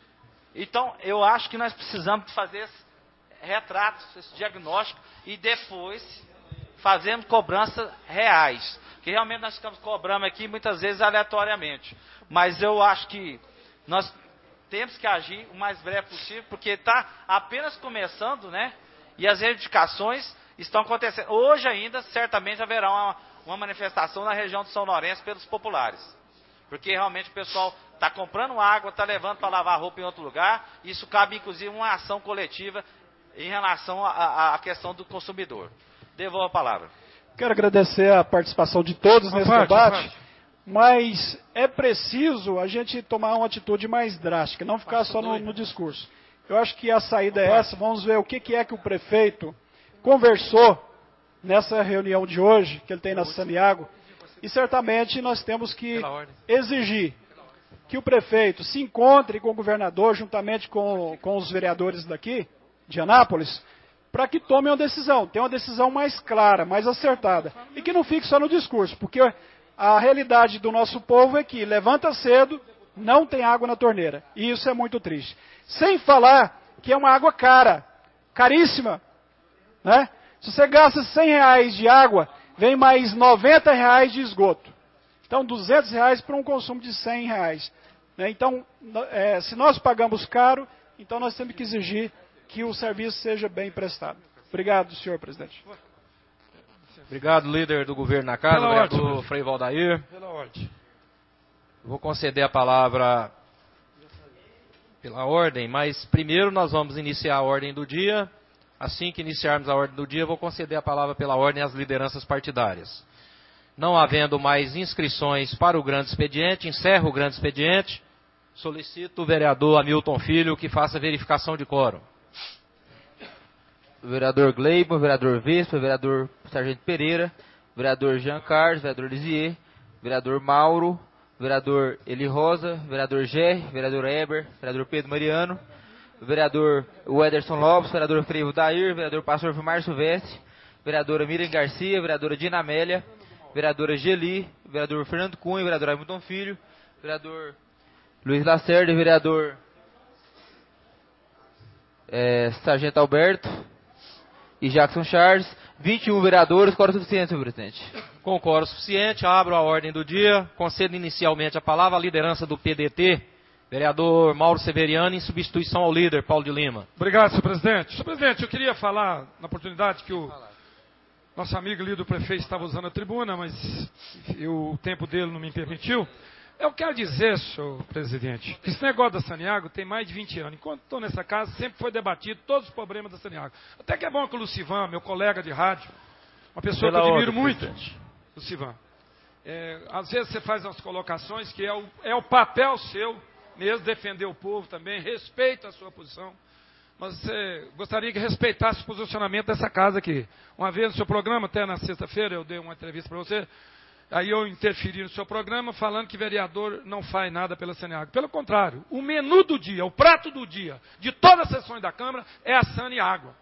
Então, eu acho que nós precisamos fazer esse retrato, esse diagnóstico, e depois fazemos cobranças reais. Que realmente nós ficamos cobrando aqui muitas vezes aleatoriamente. Mas eu acho que nós temos que agir o mais breve possível, porque está apenas começando, né? E as reivindicações estão acontecendo. Hoje ainda, certamente, haverá uma, uma manifestação na região de São Lourenço pelos populares. Porque realmente o pessoal está comprando água, está levando para lavar roupa em outro lugar. Isso cabe, inclusive, uma ação coletiva em relação à questão do consumidor. Devolvo a palavra. Quero agradecer a participação de todos nesse parte, debate, mas é preciso a gente tomar uma atitude mais drástica, não ficar só no, no discurso. Eu acho que a saída é essa, vamos ver o que, que é que o prefeito conversou nessa reunião de hoje, que ele tem na Saniago, e certamente nós temos que exigir que o prefeito se encontre com o governador, juntamente com, com os vereadores daqui, de Anápolis, para que tome uma decisão, tenha uma decisão mais clara, mais acertada, e que não fique só no discurso, porque a realidade do nosso povo é que levanta cedo, não tem água na torneira, e isso é muito triste. Sem falar que é uma água cara, caríssima, né? Se você gasta cem reais de água, vem mais noventa reais de esgoto. Então, duzentos reais para um consumo de cem reais. Né? Então, é, se nós pagamos caro, então nós temos que exigir que o serviço seja bem prestado. Obrigado, senhor presidente. Obrigado, líder do governo na casa, vereador Frei Valdair. Pela ordem. Vou conceder a palavra pela ordem, mas primeiro nós vamos iniciar a ordem do dia. Assim que iniciarmos a ordem do dia, vou conceder a palavra pela ordem às lideranças partidárias. Não havendo mais inscrições para o grande expediente, encerro o grande expediente. Solicito o vereador Hamilton Filho que faça verificação de quórum. Vereador Gleibon, vereador Vespa, vereador Sargento Pereira, vereador Jean Carlos, vereador Lisier, vereador Mauro, vereador Eli Rosa, vereador Gerry, vereador Eber, vereador Pedro Mariano, vereador Wederson Lopes, vereador Freio Dair, vereador Pastor Vilmar Silvestre, vereadora Miriam Garcia, vereadora Dina Amélia, vereadora Geli, vereador Fernando Cunha, vereador Hamilton Filho, vereador Luiz Lacerda, vereador é, Sargento Alberto e Jackson Charles, vinte e um vereadores, quórum suficiente, senhor presidente. Com quórum suficiente, abro a ordem do dia, concedo inicialmente a palavra à liderança do P D T, vereador Mauro Severiano, em substituição ao líder Paulo de Lima. Obrigado, senhor presidente. Senhor presidente, eu queria falar, na oportunidade que o nosso amigo ali do prefeito estava usando a tribuna, mas eu, o tempo dele não me permitiu. Eu quero dizer, senhor presidente, que esse negócio da Saniago tem mais de vinte anos. Enquanto estou nessa casa, sempre foi debatido todos os problemas da Saniago. Até que é bom que o Lucivan, meu colega de rádio, uma pessoa Pela que eu admiro ordem, muito, presidente. Lucivan. É, às vezes você faz umas colocações que é o, é o papel seu mesmo, defender o povo também, respeito a sua posição. Mas você gostaria que respeitasse o posicionamento dessa casa aqui. Uma vez no seu programa, até na sexta-feira, eu dei uma entrevista para você. Aí eu interferi no seu programa falando que vereador não faz nada pela Saniago. Pelo contrário, o menu do dia, o prato do dia de todas as sessões da Câmara é a Saniago.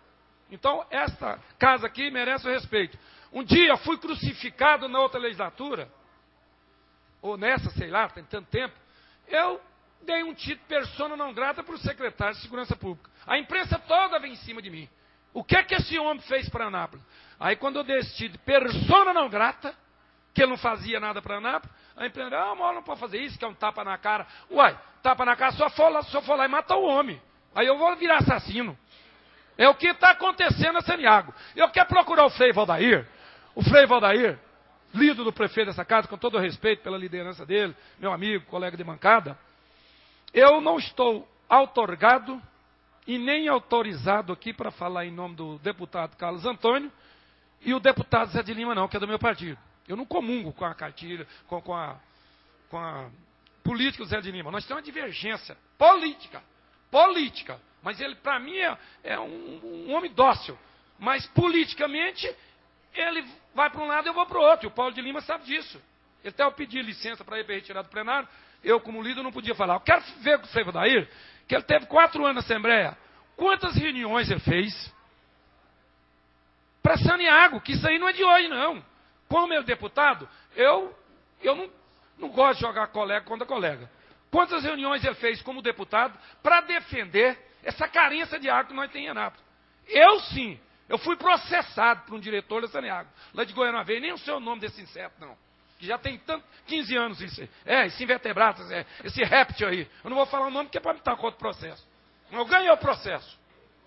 Então, esta casa aqui merece o respeito. Um dia fui crucificado na outra legislatura, ou nessa, sei lá, tem tanto tempo, eu dei um título persona não grata para o secretário de Segurança Pública. A imprensa toda veio em cima de mim. O que é que esse homem fez para Anápolis? Aí quando eu dei esse título persona não grata, que ele não fazia nada para Anápolis, a imprensa, ah, mas não pode fazer isso, que é um tapa na cara. Uai, tapa na cara, só for lá, só for lá e mata o homem. Aí eu vou virar assassino. É o que está acontecendo na Saniago. Eu quero procurar o Frei Valdair. O Frei Valdair, líder do prefeito dessa casa, com todo o respeito pela liderança dele, meu amigo, colega de bancada. Eu não estou outorgado e nem autorizado aqui para falar em nome do deputado Carlos Antônio e o deputado Zé de Lima não, que é do meu partido. Eu não comungo com a cartilha, com, com, a, com a política do Zé de Lima. Nós temos uma divergência política. Política. Mas ele, para mim, é, é um, um homem dócil. Mas, politicamente, ele vai para um lado e eu vou para o outro. E o Paulo de Lima sabe disso. Ele até eu pedi licença para ir para retirar do plenário. Eu, como líder, não podia falar. Eu quero ver com o Frei Valdair, que ele teve quatro anos na Assembleia. Quantas reuniões ele fez para Saniago? Que isso aí não é de hoje, não. Como ele é deputado, eu, eu não, não gosto de jogar colega contra colega. Quantas reuniões ele fez como deputado para defender essa carência de água que nós temos em Anápolis? Eu sim, eu fui processado por um diretor da Saniago, lá de Goiânia, não veio nem o seu nome desse inseto, não. Que já tem tanto, quinze anos isso. É, esse invertebrado, é, esse réptil aí. Eu não vou falar o nome porque é para me estar com outro processo. Eu ganhei o processo.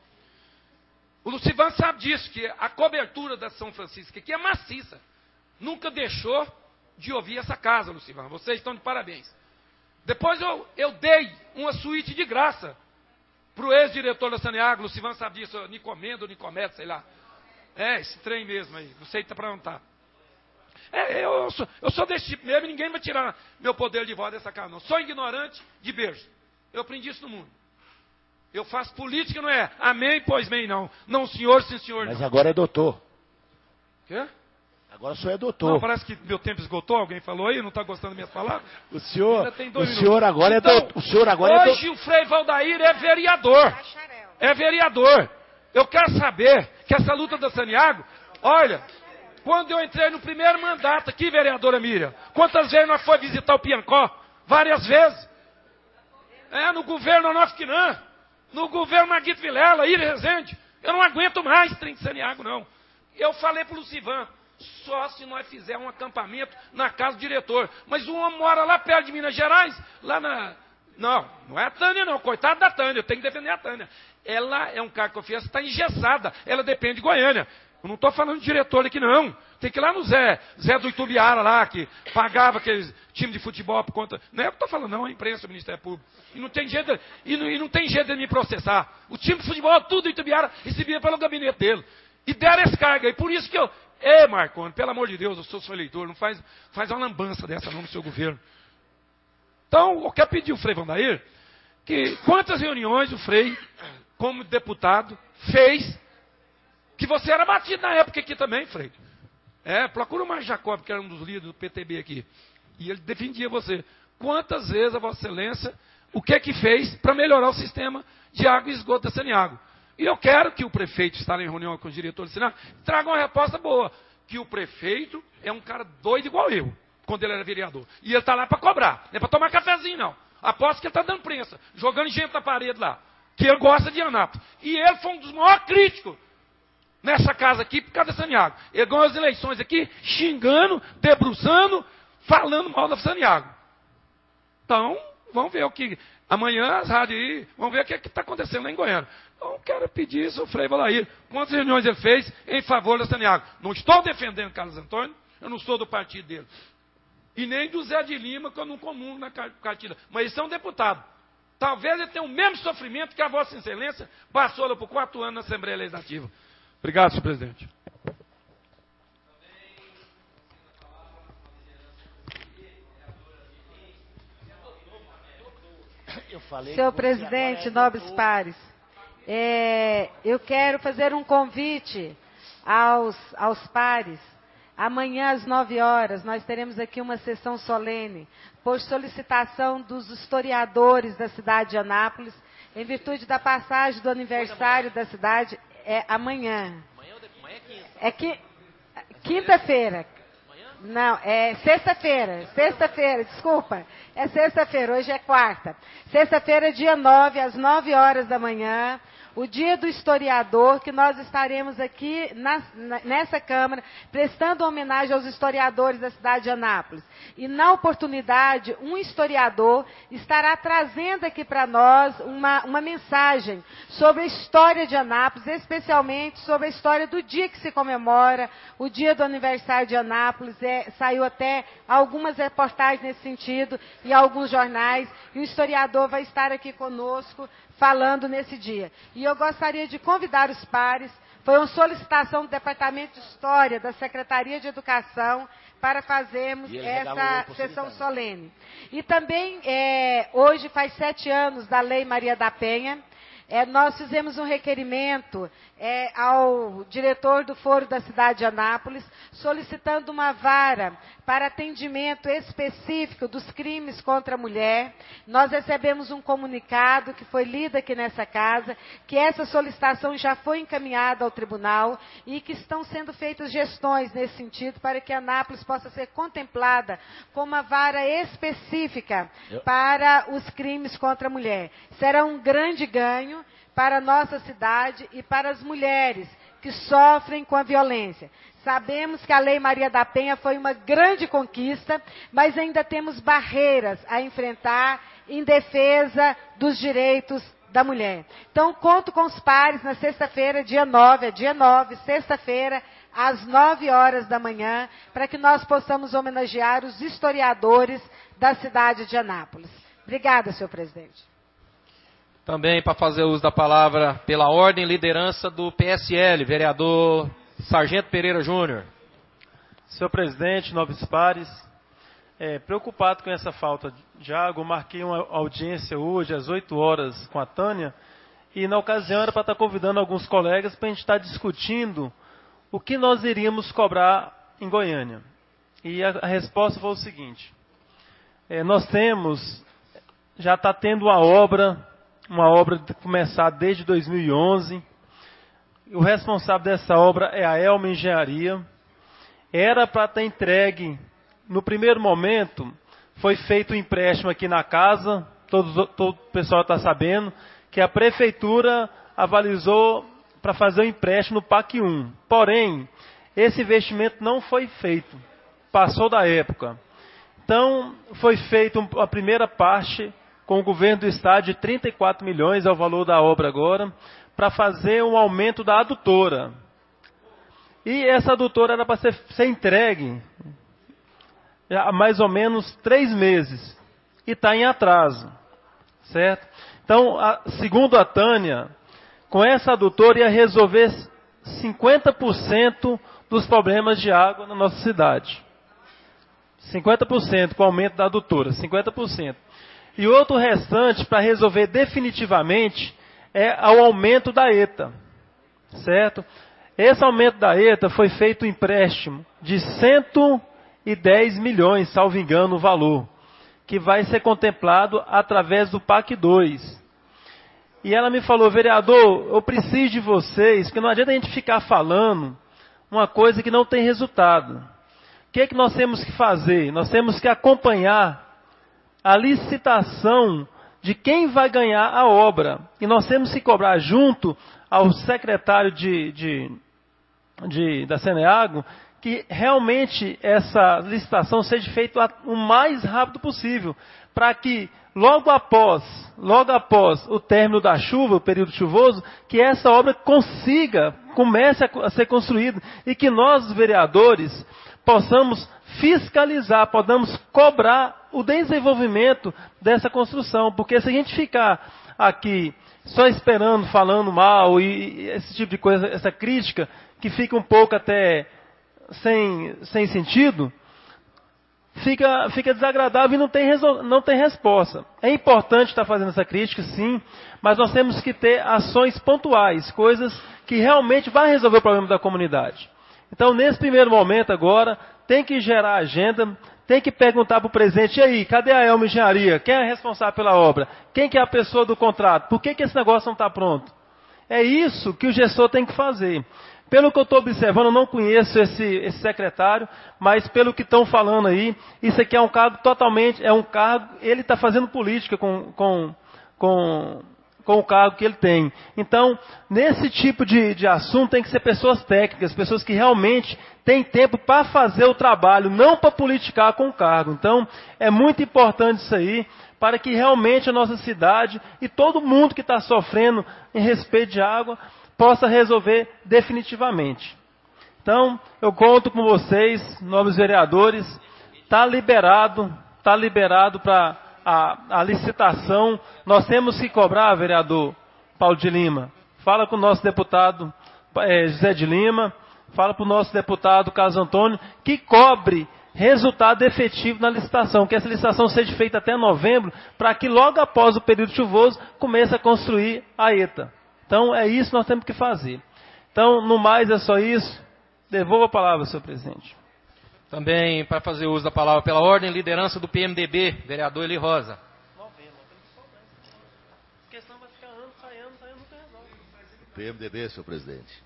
O Lucivan sabe disso, que a cobertura da São Francisco aqui é maciça. Nunca deixou de ouvir essa casa, Lucivan. Vocês estão de parabéns. Depois eu, eu dei uma suíte de graça para o ex-diretor da Saniago, Lucivan sabe disso, Nicomendo, Nicomedo, sei lá. É, esse trem mesmo aí, não sei para onde está. É, eu, eu, sou, eu sou desse tipo mesmo e ninguém vai tirar meu poder de voz dessa casa, não. Sou ignorante de beijo. Eu aprendi isso no mundo. Eu faço política, não é amém, pois bem, não. Não, senhor, sim, senhor, não. Mas agora é doutor. Quê? Agora o senhor é doutor. Não, parece que meu tempo esgotou, alguém falou aí, não está gostando das minhas palavras? O senhor, o minutos. senhor agora então, é doutor. O senhor agora hoje é do... o Frei Valdair é vereador. É vereador. Eu quero saber que essa luta da Saniago, olha, quando eu entrei no primeiro mandato aqui, vereadora Miriam, quantas vezes nós fomos visitar o Piancó? Várias vezes. É, no governo Onofquinã, no governo Maguito Vilela, Ira Rezende. Eu não aguento mais trem de Saniago, não. Eu falei para o Lucivan, só se nós fizermos um acampamento na casa do diretor. Mas o homem mora lá perto de Minas Gerais, lá na... Não, não é a Tânia não, coitado da Tânia, eu tenho que defender a Tânia. Ela é um cara de confiança, está engessada, ela depende de Goiânia. Eu não estou falando de diretor aqui não, tem que ir lá no Zé, Zé do Itubiara lá, que pagava aqueles time de futebol por conta... Não é o que eu estou falando não, a imprensa, o Ministério Público. E não tem jeito de, e não, e não tem jeito de me processar. O time de futebol, tudo do Itubiara, recebia pelo gabinete dele. E deram esse cargo aí, por isso que eu... Ê, Marconi, pelo amor de Deus, eu sou seu eleitor, não faz, faz uma lambança dessa não no seu governo. Então, eu quero pedir ao Frei Valdair que quantas reuniões o Frei, como deputado, fez, que você era batido na época aqui também, Frei. É, procura o Marcos Jacob, que era um dos líderes do P T B aqui, e ele defendia você. Quantas vezes a Vossa Excelência, o que é que fez para melhorar o sistema de água e esgoto da Saniago? E eu quero que o prefeito, está em reunião com os diretores do Senado, traga uma resposta boa. Que o prefeito é um cara doido igual eu, quando ele era vereador. E ele está lá para cobrar, não é para tomar cafezinho, não. Aposto que ele está dando prensa, jogando gente na parede lá. Que ele gosta de Anápolis. E ele foi um dos maiores críticos nessa casa aqui, por causa da Saniago. Ele ganhou as eleições aqui, xingando, debruçando, falando mal da Saniago. Então, vamos ver o que... Amanhã as rádios aí, vamos ver o que é está acontecendo lá em Goiânia. Então, quero pedir isso ao Frei Valdair. Quantas reuniões ele fez em favor da Saniago? Não estou defendendo Carlos Antônio, eu não sou do partido dele. E nem do Zé de Lima, que eu não comungo na cartilha. Mas eles são deputados. Talvez ele tenha o mesmo sofrimento que a Vossa Excelência passou por quatro anos na Assembleia Legislativa. Obrigado, senhor presidente. Senhor presidente, nobres pares, é, eu quero fazer um convite aos, aos pares. Amanhã, às nove horas, nós teremos aqui uma sessão solene, por solicitação dos historiadores da cidade de Anápolis, em virtude da passagem do aniversário da cidade. é amanhã. É que quinta-feira. Não, é sexta-feira. Sexta-feira, desculpa. É sexta-feira, hoje é quarta. Sexta-feira, dia nove, às nove horas da manhã. O dia do historiador, que nós estaremos aqui na, na, nessa Câmara, prestando homenagem aos historiadores da cidade de Anápolis. E, na oportunidade, um historiador estará trazendo aqui para nós uma, uma mensagem sobre a história de Anápolis, especialmente sobre a história do dia que se comemora, o dia do aniversário de Anápolis. É, saiu até algumas reportagens nesse sentido em alguns jornais, e o historiador vai estar aqui conosco falando nesse dia. E eu gostaria de convidar os pares, foi uma solicitação do Departamento de História, da Secretaria de Educação, para fazermos essa sessão solene. E também, é, hoje faz sete anos da Lei Maria da Penha. É, nós fizemos um requerimento é, ao diretor do Foro da cidade de Anápolis, solicitando uma vara para atendimento específico dos crimes contra a mulher. Nós recebemos um comunicado que foi lido aqui nessa casa, que essa solicitação já foi encaminhada ao tribunal e que estão sendo feitas gestões nesse sentido para que Anápolis possa ser contemplada como uma vara específica Eu... para os crimes contra a mulher. Será um grande ganho para a nossa cidade e para as mulheres que sofrem com a violência. Sabemos que a Lei Maria da Penha foi uma grande conquista, mas ainda temos barreiras a enfrentar em defesa dos direitos da mulher. Então, conto com os pares na sexta-feira, dia nove, é dia nove, sexta-feira, às nove horas da manhã, para que nós possamos homenagear os historiadores da cidade de Anápolis. Obrigada, senhor presidente. Também para fazer uso da palavra pela ordem e liderança do P S L, vereador Sargento Pereira Júnior. Senhor presidente, nobres pares, é, preocupado com essa falta de água, eu marquei uma audiência hoje às oito horas com a Tânia, e na ocasião era para estar convidando alguns colegas para a gente estar discutindo o que nós iríamos cobrar em Goiânia. E a, a resposta foi o seguinte, é, nós temos, já está tendo uma obra, uma obra começada desde dois mil e onze. O responsável dessa obra é a Elma Engenharia. Era para estar entregue, no primeiro momento, foi feito um empréstimo aqui na casa, todo, todo o pessoal está sabendo, que a prefeitura avalizou para fazer o empréstimo no P A C um. Porém, esse investimento não foi feito, passou da época. Então, foi feita a primeira parte com o governo do estado de trinta e quatro milhões, é o valor da obra agora, para fazer um aumento da adutora. E essa adutora era para ser, ser entregue há mais ou menos três meses. E está em atraso. Certo? Então, a, segundo a Tânia, com essa adutora ia resolver cinquenta por cento dos problemas de água na nossa cidade. cinquenta por cento com o aumento da adutora, cinquenta por cento. E outro restante, para resolver definitivamente, é o aumento da E T A. Certo? Esse aumento da E T A foi feito um empréstimo de cento e dez milhões, salvo engano o valor, que vai ser contemplado através do P A C dois. E ela me falou, vereador, eu preciso de vocês, porque não adianta a gente ficar falando uma coisa que não tem resultado. O que é que nós temos que fazer? Nós temos que acompanhar a licitação de quem vai ganhar a obra. E nós temos que cobrar junto ao secretário de, de, de, da Saneago que realmente essa licitação seja feita o mais rápido possível, para que logo após, logo após o término da chuva, o período chuvoso, que essa obra consiga, comece a, a ser construída e que nós, vereadores, possamos fiscalizar, podemos cobrar o desenvolvimento dessa construção. Porque se a gente ficar aqui só esperando, falando mal e esse tipo de coisa, essa crítica, que fica um pouco até sem, sem sentido, fica, fica desagradável e não tem, resol, não tem resposta. É importante estar fazendo essa crítica, sim, mas nós temos que ter ações pontuais, coisas que realmente vão resolver o problema da comunidade. Então, nesse primeiro momento agora, tem que gerar agenda, tem que perguntar para o presidente, e aí, cadê a Elma Engenharia? Quem é responsável pela obra? Quem que é a pessoa do contrato? Por que, que esse negócio não está pronto? é isso que o gestor tem que fazer. Pelo que eu estou observando, eu não conheço esse, esse secretário, mas pelo que estão falando aí, isso aqui é um cargo totalmente, é um cargo, ele está fazendo política com, com, com, com o cargo que ele tem. Então, nesse tipo de, de assunto tem que ser pessoas técnicas, pessoas que realmente têm tempo para fazer o trabalho, não para politicar com o cargo. Então, é muito importante isso aí, para que realmente a nossa cidade e todo mundo que está sofrendo em respeito de água possa resolver definitivamente. Então, eu conto com vocês, nobres vereadores, está liberado, está liberado para a, a licitação. Nós temos que cobrar, vereador Paulo de Lima. Fala com o nosso deputado é, José de Lima, fala para o nosso deputado Carlos Antônio, que cobre resultado efetivo na licitação, que essa licitação seja feita até novembro, para que logo após o período chuvoso comece a construir a ETA. Então, é isso que nós temos que fazer. Então, no mais, é só isso. Devolvo a palavra, senhor presidente. Também, para fazer uso da palavra pela ordem, liderança do P M D B, vereador Eli Rosa. P M D B, senhor presidente.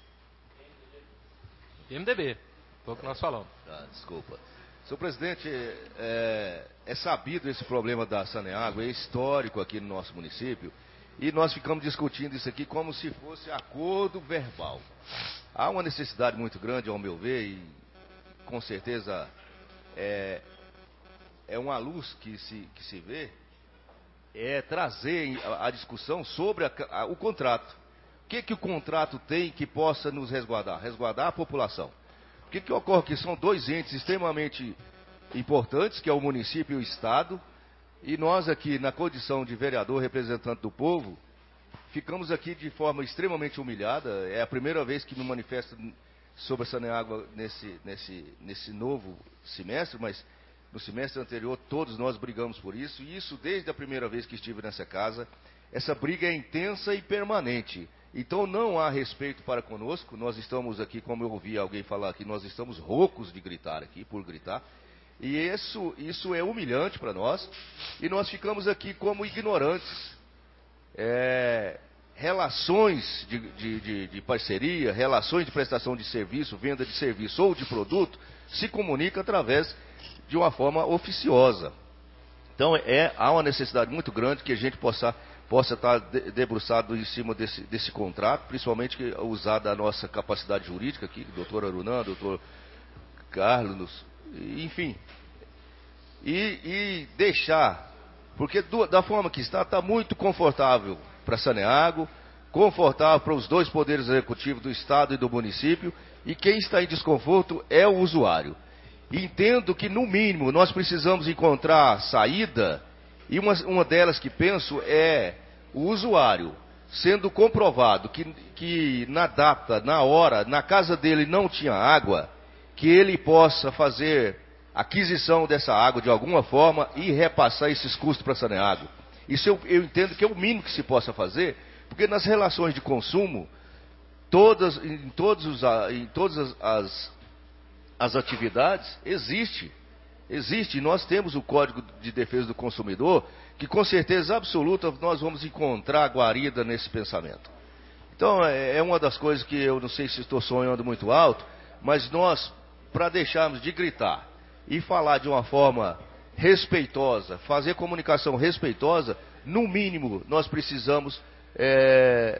P M D B, foi o que nós falamos. Ah, desculpa. Senhor presidente, é, é sabido esse problema da Saneago, é histórico aqui no nosso município. E nós ficamos discutindo isso aqui como se fosse acordo verbal. Há uma necessidade muito grande, ao meu ver, e com certeza é, é uma luz que se, que se vê, é trazer a, a discussão sobre a, a, o contrato. O que, que o contrato tem que possa nos resguardar? Resguardar a população. O que, que ocorre? Que são dois entes extremamente importantes, que é o município e o Estado. E nós aqui, na condição de vereador representante do povo, ficamos aqui de forma extremamente humilhada. É a primeira vez que me manifesto sobre a Saneago nesse, nesse, nesse novo semestre, mas no semestre anterior todos nós brigamos por isso. E isso desde a primeira vez que estive nessa casa. Essa briga é intensa e permanente. Então não há respeito para conosco. Nós estamos aqui, como eu ouvi alguém falar aqui, nós estamos roucos de gritar aqui, por gritar. E isso, isso é humilhante para nós, e nós ficamos aqui como ignorantes. É, relações de, de, de, de parceria, relações de prestação de serviço, venda de serviço ou de produto, se comunica através de uma forma oficiosa. Então é, há uma necessidade muito grande que a gente possa, possa estar de, debruçado em cima desse, desse contrato, principalmente que usada a nossa capacidade jurídica aqui, doutor Arunan, doutor Carlos, enfim, e, e deixar, porque do, da forma que está, está muito confortável para Saneago, confortável para os dois poderes executivos do Estado e do município, e quem está em desconforto é o usuário. Entendo que, no mínimo, nós precisamos encontrar saída, e uma, uma delas que penso é o usuário, sendo comprovado que, que na data, na hora, na casa dele não tinha água, que ele possa fazer aquisição dessa água de alguma forma e repassar esses custos para a Saneago. Isso eu, eu entendo que é o mínimo que se possa fazer, porque nas relações de consumo, todas, em, todos os, em todas as, as, as atividades, existe. Existe, e nós temos o Código de Defesa do Consumidor, que com certeza absoluta nós vamos encontrar guarida nesse pensamento. Então é, é uma das coisas que eu não sei se estou sonhando muito alto, mas nós, para deixarmos de gritar e falar de uma forma respeitosa, fazer comunicação respeitosa, no mínimo nós precisamos é,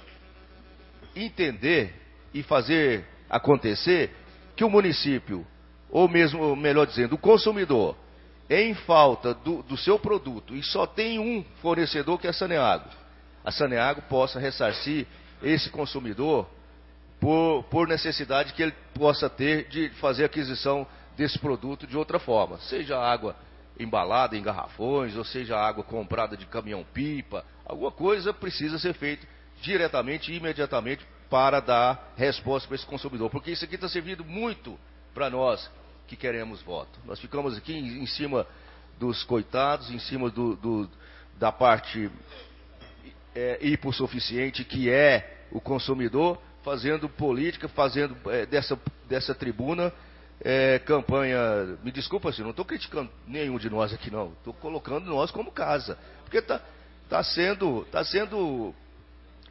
entender e fazer acontecer que o município, ou mesmo, melhor dizendo, o consumidor, em falta do, do seu produto, e só tem um fornecedor que é a Saneago, a Saneago possa ressarcir esse consumidor Por, por necessidade que ele possa ter de fazer aquisição desse produto de outra forma. Seja água embalada em garrafões, ou seja água comprada de caminhão-pipa, alguma coisa precisa ser feita diretamente e imediatamente para dar resposta para esse consumidor. Porque isso aqui está servindo muito para nós que queremos voto. Nós ficamos aqui em, em cima dos coitados, em cima do, do, da parte é, hipossuficiente que é o consumidor, fazendo política, fazendo é, dessa, dessa tribuna é, campanha. Me desculpa, senhor, não estou criticando nenhum de nós aqui, não. Estou colocando nós como casa. Porque está tá sendo, tá sendo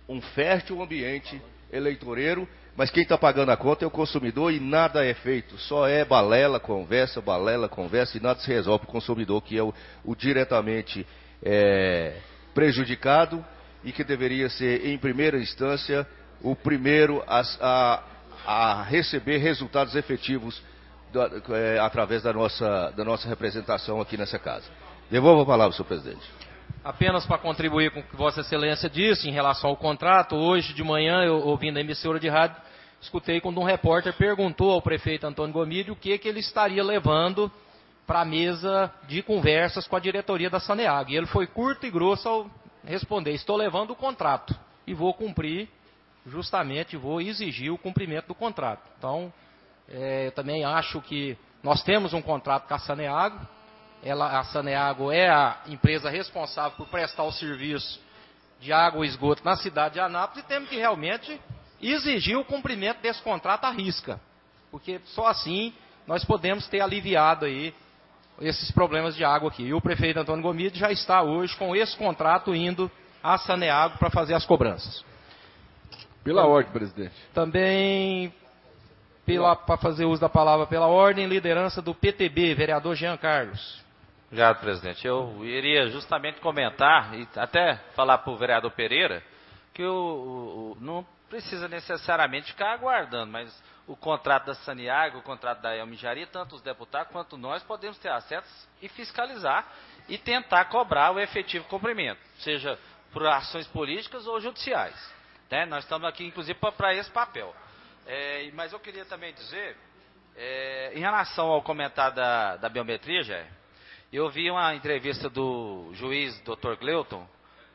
um fértil ambiente eleitoreiro, mas quem está pagando a conta é o consumidor e nada é feito. Só é balela, conversa, balela, conversa e nada se resolve. O consumidor que é o, o diretamente é, prejudicado e que deveria ser, em primeira instância, o primeiro a, a, a receber resultados efetivos da, é, através da nossa, da nossa representação aqui nessa casa. Devolvo a palavra, senhor presidente. Apenas para contribuir com o que Vossa Excelência disse em relação ao contrato, hoje de manhã, eu ouvindo a emissora de rádio, escutei quando um repórter perguntou ao prefeito Antônio Gomide o que, que ele estaria levando para a mesa de conversas com a diretoria da Saneag. E ele foi curto e grosso ao responder: estou levando o contrato e vou cumprir, justamente vou exigir o cumprimento do contrato. Então, é, eu também acho que nós temos um contrato com a Saneag. Ela, a Saneago é a empresa responsável por prestar o serviço de água e esgoto na cidade de Anápolis e temos que realmente exigir o cumprimento desse contrato à risca, porque só assim nós podemos ter aliviado aí esses problemas de água aqui. E o prefeito Antônio Gomide já está hoje com esse contrato indo à Saneago para fazer as cobranças. Pela ordem, presidente. Também, para fazer uso da palavra pela ordem, liderança do P T B, vereador Jean Carlos. Obrigado, presidente. Eu iria justamente comentar e até falar para o vereador Pereira que o, o, não precisa necessariamente ficar aguardando, mas o contrato da Saneago, o contrato da Elmijaria, tanto os deputados quanto nós podemos ter acesso e fiscalizar e tentar cobrar o efetivo cumprimento, seja por ações políticas ou judiciais. Né? Nós estamos aqui, inclusive, para esse papel. É, mas eu queria também dizer, é, em relação ao comentário da, da biometria, Jair, eu vi uma entrevista do juiz doutor Gleuton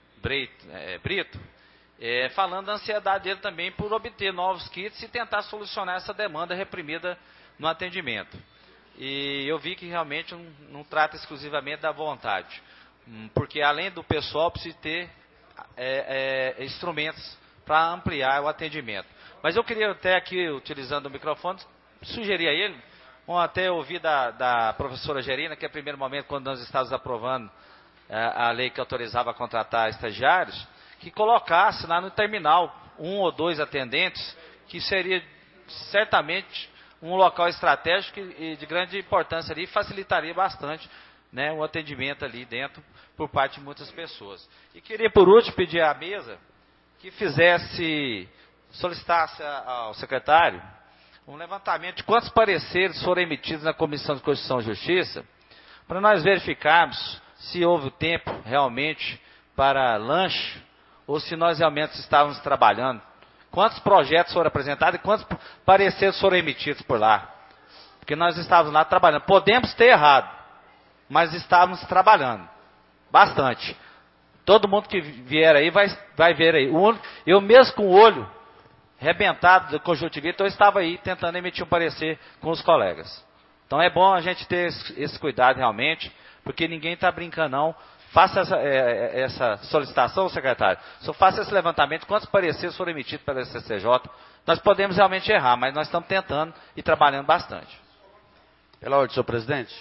Brito, é, falando da ansiedade dele também por obter novos kits e tentar solucionar essa demanda reprimida no atendimento. E eu vi que realmente não, não trata exclusivamente da vontade, porque além do pessoal precisa ter é, é, instrumentos para ampliar o atendimento. Mas eu queria até aqui, utilizando o microfone, sugerir a ele, bom, até ouvir da, da professora Gerina, que é o primeiro momento quando nós estávamos aprovando a, a lei que autorizava a contratar estagiários, que colocasse lá no terminal um ou dois atendentes, que seria certamente um local estratégico e de grande importância ali, facilitaria bastante, né, o atendimento ali dentro por parte de muitas pessoas. E queria por último pedir à mesa que fizesse, solicitasse ao secretário um levantamento de quantos pareceres foram emitidos na Comissão de Constituição e Justiça, para nós verificarmos se houve tempo realmente para lanche, ou se nós realmente estávamos trabalhando. Quantos projetos foram apresentados e quantos pareceres foram emitidos por lá. Porque nós estávamos lá trabalhando. Podemos ter errado, mas estávamos trabalhando. Bastante. Todo mundo que vier aí vai, vai ver aí. Eu mesmo com o olho rebentado de conjuntivite, eu estava aí tentando emitir um parecer com os colegas. Então é bom a gente ter esse, esse cuidado realmente, porque ninguém está brincando não. Faça essa, é, essa solicitação, secretário. Só faça esse levantamento, quantos pareceres foram emitidos pela C C J. Nós podemos realmente errar, mas nós estamos tentando e trabalhando bastante. Pela ordem, senhor presidente.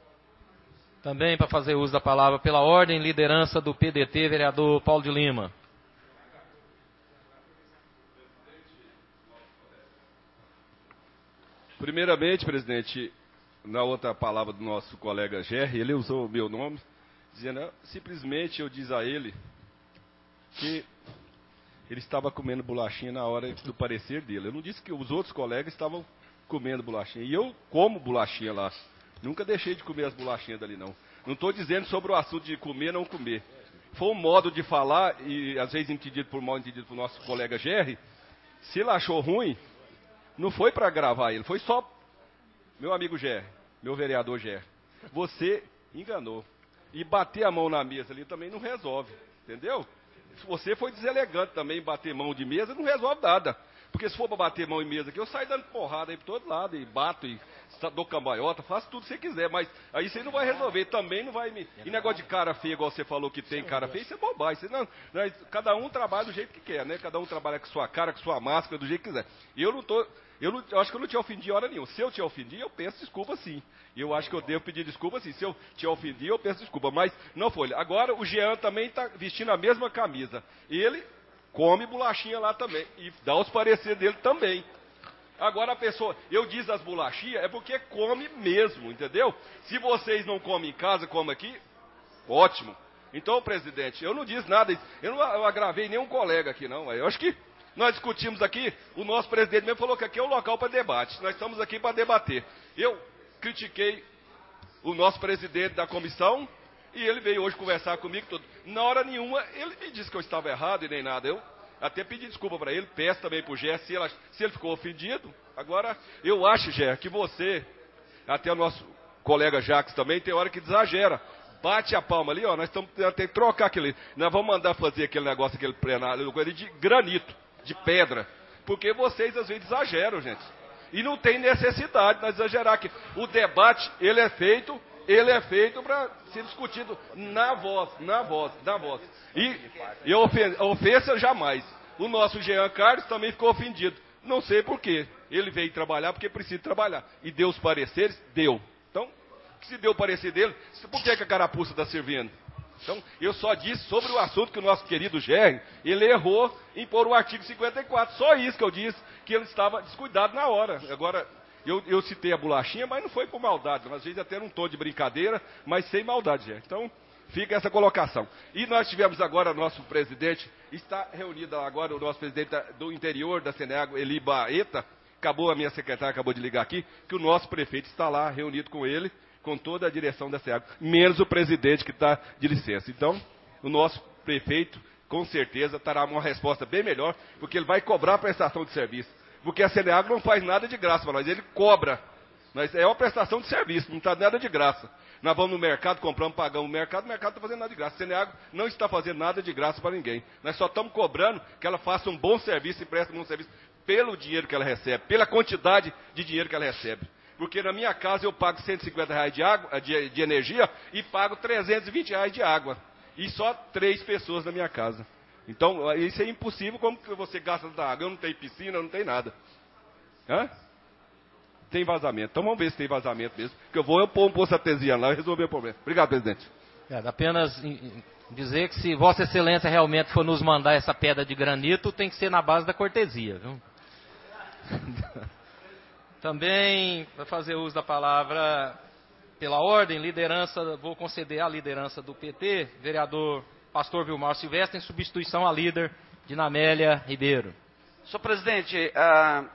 Também para fazer uso da palavra pela ordem, liderança do P D T, vereador Paulo de Lima. Primeiramente, presidente, na outra palavra do nosso colega Gerry, ele usou o meu nome, dizendo, simplesmente eu diz a ele que ele estava comendo bolachinha na hora do parecer dele. Eu não disse que os outros colegas estavam comendo bolachinha. E eu como bolachinha lá. Nunca deixei de comer as bolachinhas dali, não. Não estou dizendo sobre o assunto de comer ou não comer. Foi um modo de falar, e às vezes entendido por mal entendido por nosso colega Gerry. Se ele achou ruim, não foi para gravar ele, foi só... Meu amigo Gerry, meu vereador Gerry, você enganou. E bater a mão na mesa ali também não resolve, entendeu? Se você foi deselegante também, bater mão de mesa, não resolve nada. Porque se for para bater mão em mesa aqui, eu saio dando porrada aí por todo lado, e bato, e dou cambalhota, faço tudo que você quiser, mas aí você não vai resolver, também não vai me... E negócio de cara feia, igual você falou que tem cara feia, isso é bobagem. Você não, não, cada um trabalha do jeito que quer, né? Cada um trabalha com sua cara, com sua máscara, do jeito que quiser. E eu não tô... Eu, não, eu acho que eu não te ofendi hora nenhuma. Se eu te ofendi, eu peço desculpa sim. E eu acho que eu devo pedir desculpa sim. Se eu te ofendi, eu peço desculpa. Mas não foi. Agora o Jean também está vestindo a mesma camisa. Ele come bolachinha lá também. E dá os pareceres dele também. Agora a pessoa, eu diz as bolachinhas, é porque come mesmo, entendeu? Se vocês não comem em casa, comem aqui, ótimo. Então, presidente, eu não disse nada, eu não eu agravei nenhum colega aqui não. Eu acho que nós discutimos aqui, o nosso presidente mesmo falou que aqui é o local para debate. Nós estamos aqui para debater. Eu critiquei o nosso presidente da comissão e ele veio hoje conversar comigo. Todo. Na hora nenhuma, ele me disse que eu estava errado e nem nada. Eu até pedi desculpa para ele, peço também para o Gé, se, ela, se ele ficou ofendido. Agora, eu acho, Gé, que você, até o nosso colega Jacques também, tem hora que exagera. Bate a palma ali, ó, nós estamos tendo que trocar aquele. Nós vamos mandar fazer aquele negócio, aquele plenário, coisa de granito, de pedra. Porque vocês às vezes exageram, gente. E não tem necessidade de nós exagerar aqui. O debate, ele é feito, ele é feito para ser discutido na voz, na voz, na voz. E, e ofen ofensa jamais. O nosso Jean Carlos também ficou ofendido. Não sei por quê. Ele veio trabalhar porque precisa trabalhar. E deu os pareceres? Deu. Então, se deu o parecer dele, por que, que a carapuça está servindo? Então, eu só disse sobre o assunto que o nosso querido Gerry, ele errou em pôr o artigo cinquenta e quatro. Só isso que eu disse, que ele estava descuidado na hora. Agora, eu, eu citei a bolachinha, mas não foi por maldade. Às vezes até num tom de brincadeira, mas sem maldade, Gerry. Então, fica essa colocação. E nós tivemos agora, nosso presidente, está reunido agora o nosso presidente do interior da Seneago, Eli Baeta. Acabou, a minha secretária acabou de ligar aqui, que o nosso prefeito está lá reunido com ele, com toda a direção da SEAGO, menos o presidente que está de licença. Então, o nosso prefeito, com certeza, terá uma resposta bem melhor, porque ele vai cobrar a prestação de serviço. Porque a SENEAGO não faz nada de graça para nós, ele cobra. Mas é uma prestação de serviço, não está nada de graça. Nós vamos no mercado, compramos, pagamos no mercado, o mercado está fazendo nada de graça. A SENEAGO não está fazendo nada de graça para ninguém. Nós só estamos cobrando que ela faça um bom serviço e preste um bom serviço pelo dinheiro que ela recebe, pela quantidade de dinheiro que ela recebe. Porque na minha casa eu pago cento e cinquenta reais de, água, de, de energia e pago trezentos e vinte reais de água. E só três pessoas na minha casa. Então, isso é impossível. Como que você gasta da água? Eu não tenho piscina, eu não tenho nada. Hã? Tem vazamento. Então vamos ver se tem vazamento mesmo. Que eu vou eu pôr um poço artesiano lá e resolver o problema. Obrigado, presidente. É, apenas dizer que se Vossa Excelência realmente for nos mandar essa pedra de granito, tem que ser na base da cortesia, viu? Também, para fazer uso da palavra pela ordem, liderança, vou conceder a liderança do P T, vereador Pastor Vilmar Silvestre, em substituição à líder Dinamélia Ribeiro. Senhor presidente, ah,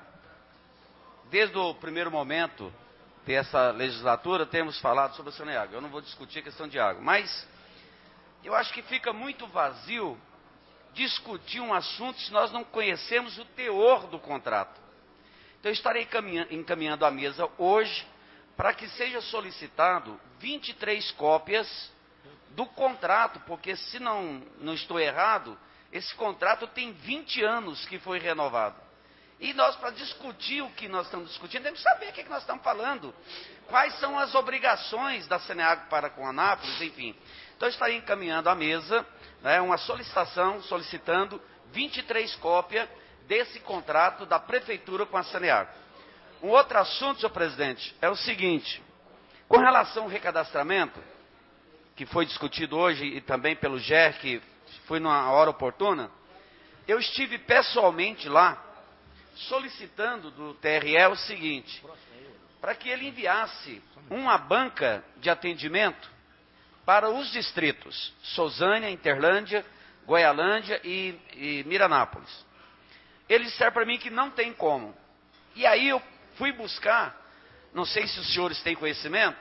desde o primeiro momento dessa legislatura, temos falado sobre a SENEAGO. Eu não vou discutir a questão de água, mas eu acho que fica muito vazio discutir um assunto se nós não conhecemos o teor do contrato. Então, eu estarei encaminhando à mesa hoje para que seja solicitado vinte e três cópias do contrato, porque se não, não estou errado, esse contrato tem vinte anos que foi renovado. E nós, para discutir o que nós estamos discutindo, temos que saber o que, é que nós estamos falando. Quais são as obrigações da SENEAGO para com a Anápolis, enfim. Então, eu estarei encaminhando à mesa, né, uma solicitação solicitando vinte e três cópias desse contrato da Prefeitura com a SENEAGO. Um outro assunto, senhor presidente, é o seguinte. Com relação ao recadastramento, que foi discutido hoje e também pelo G E R, que foi numa hora oportuna, eu estive pessoalmente lá, solicitando do T R E o seguinte, para que ele enviasse uma banca de atendimento para os distritos Sozânia, Interlândia, Goialândia e, e Miranápolis. Eles disseram para mim que não tem como. E aí eu fui buscar, não sei se os senhores têm conhecimento,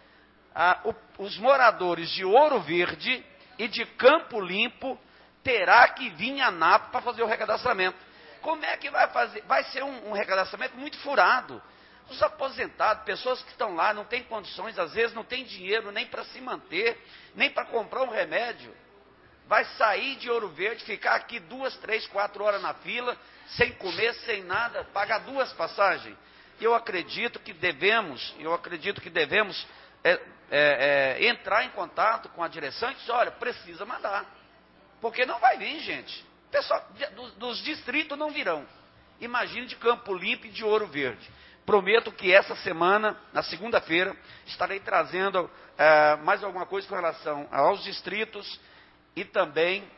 ah, o, os moradores de Ouro Verde e de Campo Limpo terá que vir a Anápolis para fazer o recadastramento. Como é que vai fazer? Vai ser um, um recadastramento muito furado. Os aposentados, pessoas que estão lá, não têm condições, às vezes não tem dinheiro nem para se manter, nem para comprar um remédio. Vai sair de Ouro Verde, ficar aqui duas, três, quatro horas na fila, sem comer, sem nada, pagar duas passagens. Eu acredito que devemos, eu acredito que devemos é, é, é, entrar em contato com a direção e dizer, olha, precisa mandar. Porque não vai vir, gente. Pessoal dos, dos distritos não virão. Imagine de Campo Limpo e de Ouro Verde. Prometo que essa semana, na segunda-feira, estarei trazendo é, mais alguma coisa com relação aos distritos e também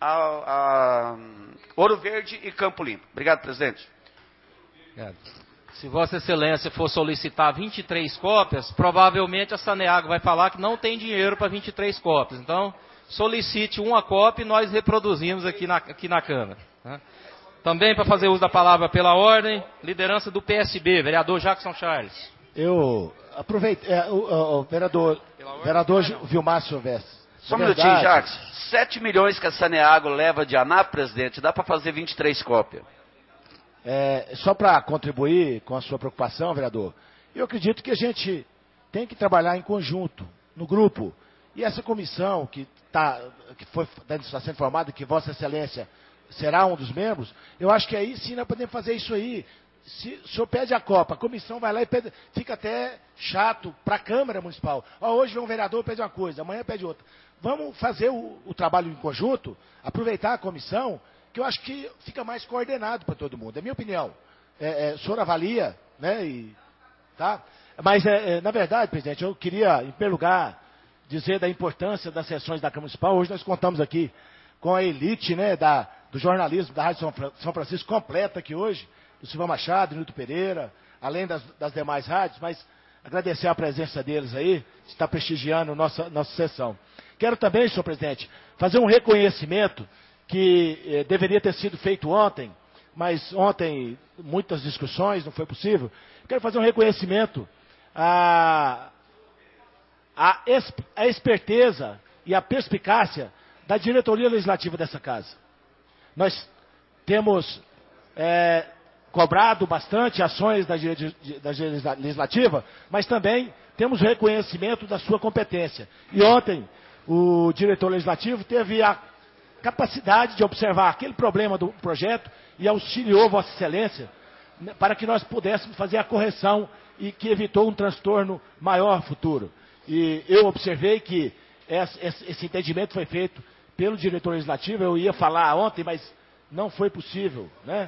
a, a Ouro Verde e Campo Limpo. Obrigado, presidente. Obrigado. Se Vossa Excelência for solicitar vinte e três cópias, provavelmente a Saneago vai falar que não tem dinheiro para vinte e três cópias. Então, solicite uma cópia e nós reproduzimos aqui na, aqui na Câmara. Tá? Também, para fazer uso da palavra pela ordem, liderança do P S B, vereador Jackson Charles. Eu aproveito, é, o, o, o vereador, vereador Vilmar Silvestre. Só um minutinho, Jackson. sete milhões que a Saneago leva de Anápolis, presidente, dá para fazer vinte e três cópias. É, só para contribuir com a sua preocupação, vereador, eu acredito que a gente tem que trabalhar em conjunto, no grupo. E essa comissão que, tá, que foi, está sendo formada, que Vossa Excelência será um dos membros, eu acho que aí sim nós podemos fazer isso aí. Se o senhor pede a Copa, a comissão vai lá e pede, fica até chato para a Câmara Municipal. Ó, hoje vem um vereador pede uma coisa, amanhã pede outra. Vamos fazer o, o trabalho em conjunto, aproveitar a comissão, que eu acho que fica mais coordenado para todo mundo. É minha opinião. É, é, o senhor avalia, né? E, tá? Mas, é, é, na verdade, presidente, eu queria, em primeiro lugar, dizer da importância das sessões da Câmara Municipal. Hoje nós contamos aqui com a elite, né, da, do jornalismo da Rádio São Francisco completa aqui hoje, do Silvio Machado, do Nilton Pereira, além das, das demais rádios, mas agradecer a presença deles aí, está prestigiando nossa, nossa sessão. Quero também, senhor presidente, fazer um reconhecimento que eh, deveria ter sido feito ontem, mas ontem muitas discussões, não foi possível. Quero fazer um reconhecimento à, à, exp, à esperteza e à perspicácia da diretoria legislativa dessa casa. Nós temos é, cobrado bastante ações da, da legislativa, mas também temos reconhecimento da sua competência. E ontem o diretor legislativo teve a capacidade de observar aquele problema do projeto e auxiliou Vossa Excelência para que nós pudéssemos fazer a correção e que evitou um transtorno maior futuro. E eu observei que esse entendimento foi feito pelo diretor legislativo. Eu ia falar ontem, mas não foi possível, né?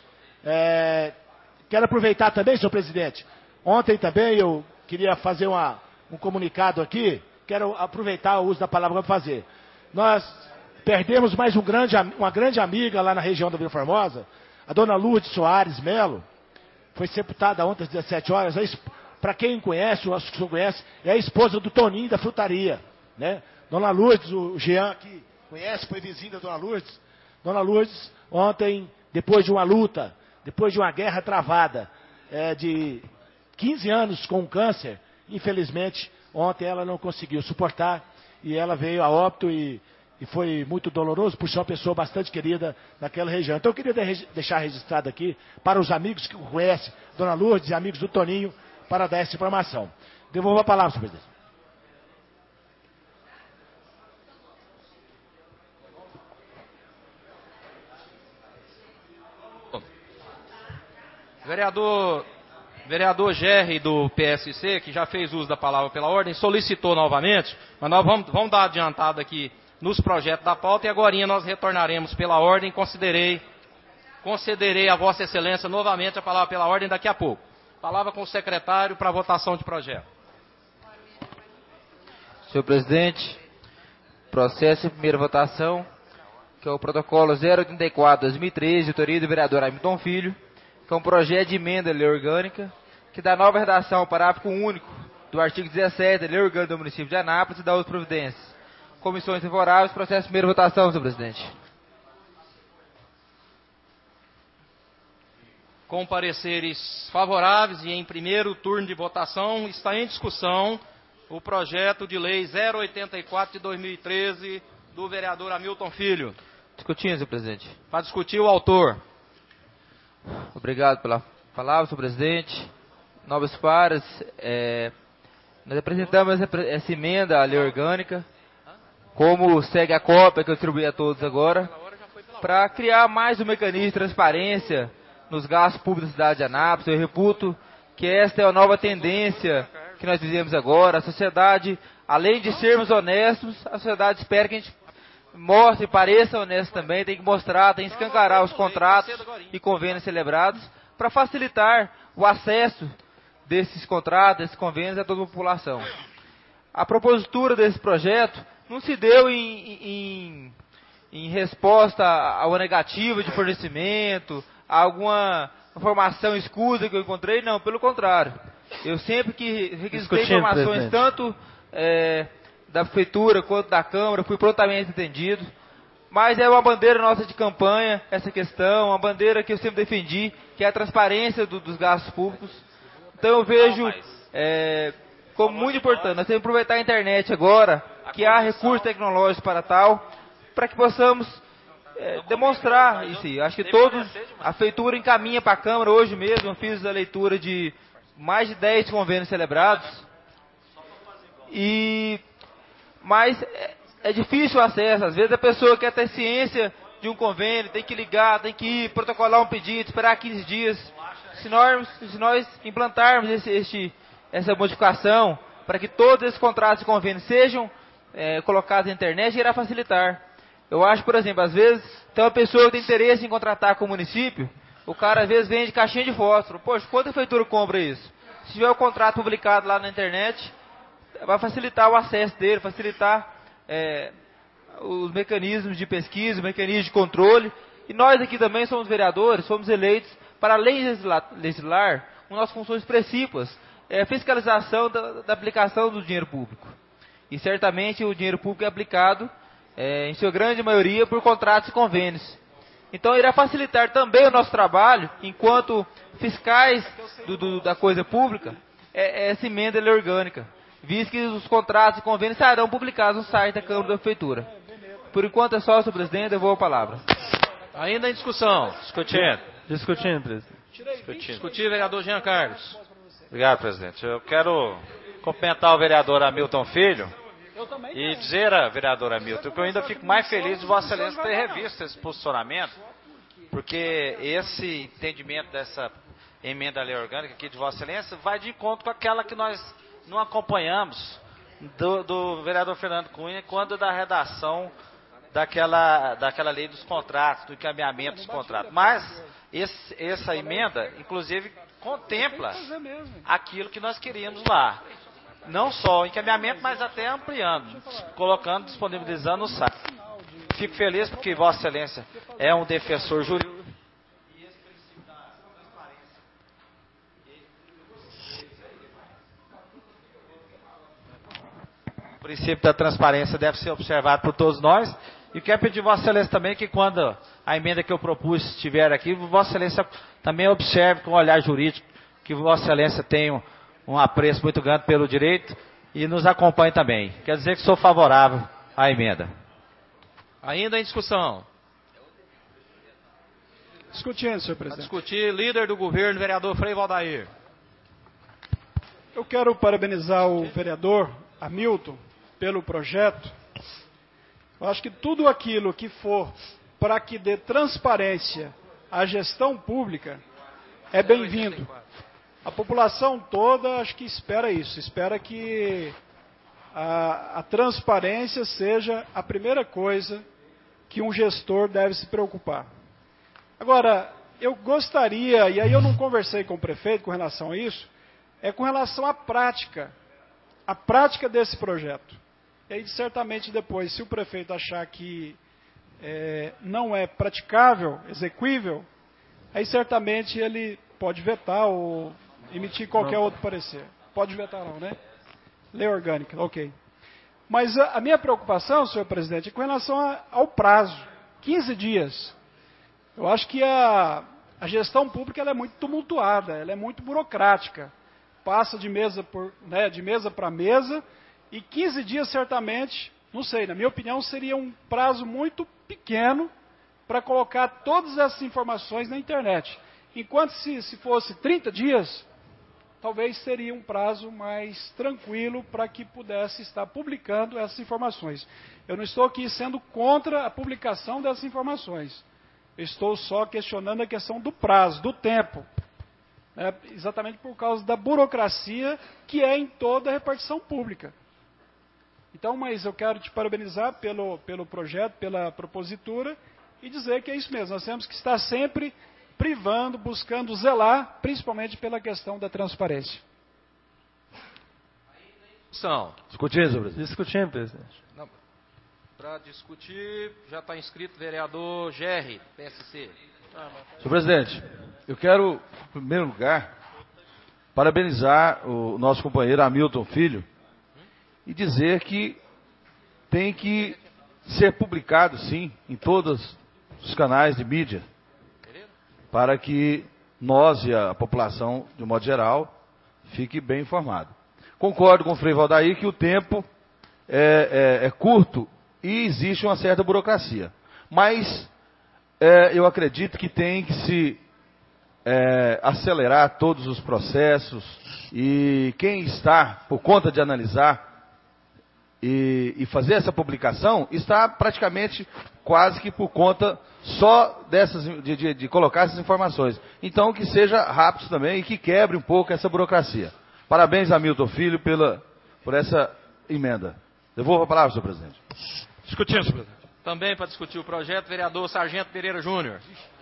É, quero aproveitar também, senhor presidente, ontem também eu queria fazer uma, um comunicado aqui, quero aproveitar o uso da palavra para fazer. Nós perdemos mais um grande, uma grande amiga lá na região da Vila Formosa, a dona Lourdes Soares Melo, foi sepultada ontem às dezessete horas. Para quem conhece, ou acho que não conhece, é a esposa do Toninho da frutaria, né? Dona Lourdes, o Jean que conhece, foi vizinho da dona Lourdes. Dona Lourdes, ontem, depois de uma luta, depois de uma guerra travada, é, de quinze anos com câncer, infelizmente, ontem ela não conseguiu suportar e ela veio a óbito e E foi muito doloroso, por ser uma pessoa bastante querida naquela região. Então eu queria de deixar registrado aqui, para os amigos que conhecem Dona Lourdes e amigos do Toninho, para dar essa informação. Devolvo a palavra, senhor presidente. Vereador, vereador Gerry do P S C, que já fez uso da palavra pela ordem, solicitou novamente, mas nós vamos, vamos dar adiantado aqui nos projetos da pauta, e agora nós retornaremos pela ordem. Considerei, concederei a Vossa Excelência novamente a palavra pela ordem daqui a pouco. Palavra com o secretário para votação de projeto. Senhor presidente, processo em primeira votação, que é o protocolo zero oitenta e quatro barra dois mil e treze, de autoria do vereador Hamilton Filho, que é um projeto de emenda à lei orgânica, que dá nova redação ao parágrafo único do artigo dezessete da lei orgânica do município de Anápolis e da outra providências. Comissões favoráveis, processo de primeira votação, senhor presidente. Com pareceres favoráveis e em primeiro turno de votação, está em discussão o projeto de lei zero oitenta e quatro de dois mil e treze do vereador Hamilton Filho. Discutindo, senhor presidente. Para discutir o autor. Obrigado pela palavra, senhor presidente. Nobres pares, é, nós apresentamos essa, essa emenda à lei orgânica, como segue a cópia que eu distribuí a todos agora, para criar mais um mecanismo de transparência nos gastos públicos da cidade de Anápolis. Eu reputo que esta é a nova tendência que nós vivemos agora. A sociedade, além de sermos honestos, a sociedade espera que a gente mostre e pareça honesto também. Tem que mostrar, tem que escancarar os contratos e convênios celebrados para facilitar o acesso desses contratos, desses convênios a toda a população. A propositura desse projeto não se deu em, em, em resposta a uma negativa de fornecimento, a alguma informação escusa que eu encontrei, não, pelo contrário. Eu sempre que requisitei informações, presidente. tanto é, da Prefeitura quanto da Câmara, fui prontamente atendido. Mas é uma bandeira nossa de campanha, essa questão, uma bandeira que eu sempre defendi, que é a transparência do, dos gastos públicos. Então eu vejo não, mas... é, como muito importante, nós temos que aproveitar a internet agora, a que há recursos tecnológicos para tal, para que possamos é, demonstrar isso. Acho que todos, a Prefeitura encaminha para a Câmara, hoje mesmo eu fiz a leitura de mais de dez convênios celebrados, e, mas é, é difícil o acesso, às vezes a pessoa quer ter ciência de um convênio, tem que ligar, tem que ir protocolar um pedido, esperar quinze dias. Se nós, se nós implantarmos esse, este, essa modificação, para que todos esses contratos de convênio sejam é, colocados na internet, irá facilitar. Eu acho, por exemplo, às vezes tem uma pessoa que tem interesse em contratar com o município, o cara às vezes vende caixinha de fósforo. Poxa, quanto a Prefeitura compra isso? Se tiver o contrato publicado lá na internet, vai facilitar o acesso dele, facilitar é, os mecanismos de pesquisa, os mecanismos de controle. E nós aqui também somos vereadores, fomos eleitos para, além de legislar, legislar uma das funções principais é a fiscalização da, da aplicação do dinheiro público. E certamente o dinheiro público é aplicado, é, em sua grande maioria, por contratos e convênios. Então irá facilitar também o nosso trabalho, enquanto fiscais do, do, da coisa pública, é, é essa emenda lei orgânica, visto que os contratos e convênios serão publicados no site da Câmara da Prefeitura. Por enquanto é só, senhor presidente, eu vou a palavra. Ainda em discussão. Discutindo. Discutindo, presidente. Discutindo. Discutir, vereador Jean Carlos. Obrigado, presidente. Eu quero cumprimentar o vereador Hamilton Filho e dizer a vereadora Hamilton que eu ainda fico mais feliz de Vossa Excelência ter revisto esse posicionamento, porque esse entendimento dessa emenda à lei orgânica aqui de Vossa Excelência vai de encontro com aquela que nós não acompanhamos do, do vereador Fernando Cunha quando da redação daquela, daquela lei dos contratos, do encaminhamento dos contratos. Mas esse, essa emenda, inclusive, contempla aquilo que nós queríamos lá. Não só o encaminhamento, mas até ampliando, colocando, disponibilizando o site. Fico feliz porque Vossa Excelência é um defensor jurídico. O princípio da transparência deve ser observado por todos nós. E quero pedir Vossa Excelência também que quando a emenda que eu propus estiver aqui, Vossa Excelência também observe com um olhar jurídico que Vossa Excelência tem um, um apreço muito grande pelo direito e nos acompanhe também. Quer dizer que sou favorável à emenda. Ainda em discussão. Discutindo, senhor presidente. Para discutir, líder do governo, vereador Frei Valdair. Eu quero parabenizar o vereador Hamilton pelo projeto. Eu acho que tudo aquilo que for para que dê transparência à gestão pública é bem-vindo. A população toda acho que espera isso, espera que a, a transparência seja a primeira coisa que um gestor deve se preocupar. Agora, eu gostaria, e aí eu não conversei com o prefeito com relação a isso, é com relação à prática, a prática desse projeto. E aí, certamente, depois, se o prefeito achar que é, não é praticável, exequível, aí certamente ele pode vetar ou emitir qualquer não. outro parecer. Pode vetar não, né? Lei orgânica, ok. Mas a, a minha preocupação, senhor presidente, é com relação a, ao prazo, quinze dias. Eu acho que a, a gestão pública ela é muito tumultuada, ela é muito burocrática. Passa de mesa por, né, de mesa para mesa, e quinze dias certamente, não sei, na minha opinião, seria um prazo muito pequeno para colocar todas essas informações na internet. Enquanto se, se fosse trinta dias, talvez seria um prazo mais tranquilo para que pudesse estar publicando essas informações. Eu não estou aqui sendo contra a publicação dessas informações. Eu estou só questionando a questão do prazo, do tempo. Né, exatamente por causa da burocracia que é em toda a repartição pública. Então, mas eu quero te parabenizar pelo, pelo projeto, pela propositura, e dizer que é isso mesmo, nós temos que estar sempre privando, buscando zelar, principalmente pela questão da transparência. São. Discutindo, presidente. Discutindo, presidente. Não. Para discutir, já está inscrito o vereador Gerri, P S C. Senhor presidente, eu quero, em primeiro lugar, parabenizar o nosso companheiro Hamilton Filho e dizer que tem que ser publicado, sim, em todos os canais de mídia, para que nós e a população, de um modo geral, fique bem informado. Concordo com o Frei Valdair que o tempo é, é, é curto e existe uma certa burocracia. Mas é, eu acredito que tem que se é, acelerar todos os processos e quem está por conta de analisar e, e fazer essa publicação está praticamente quase que por conta só dessas, de, de, de colocar essas informações. Então que seja rápido também e que quebre um pouco essa burocracia. Parabéns, Hamilton Filho, pela, por essa emenda. Devolvo a palavra, senhor presidente. Discutindo, senhor presidente. Também para discutir o projeto, vereador Sargento Pereira Júnior.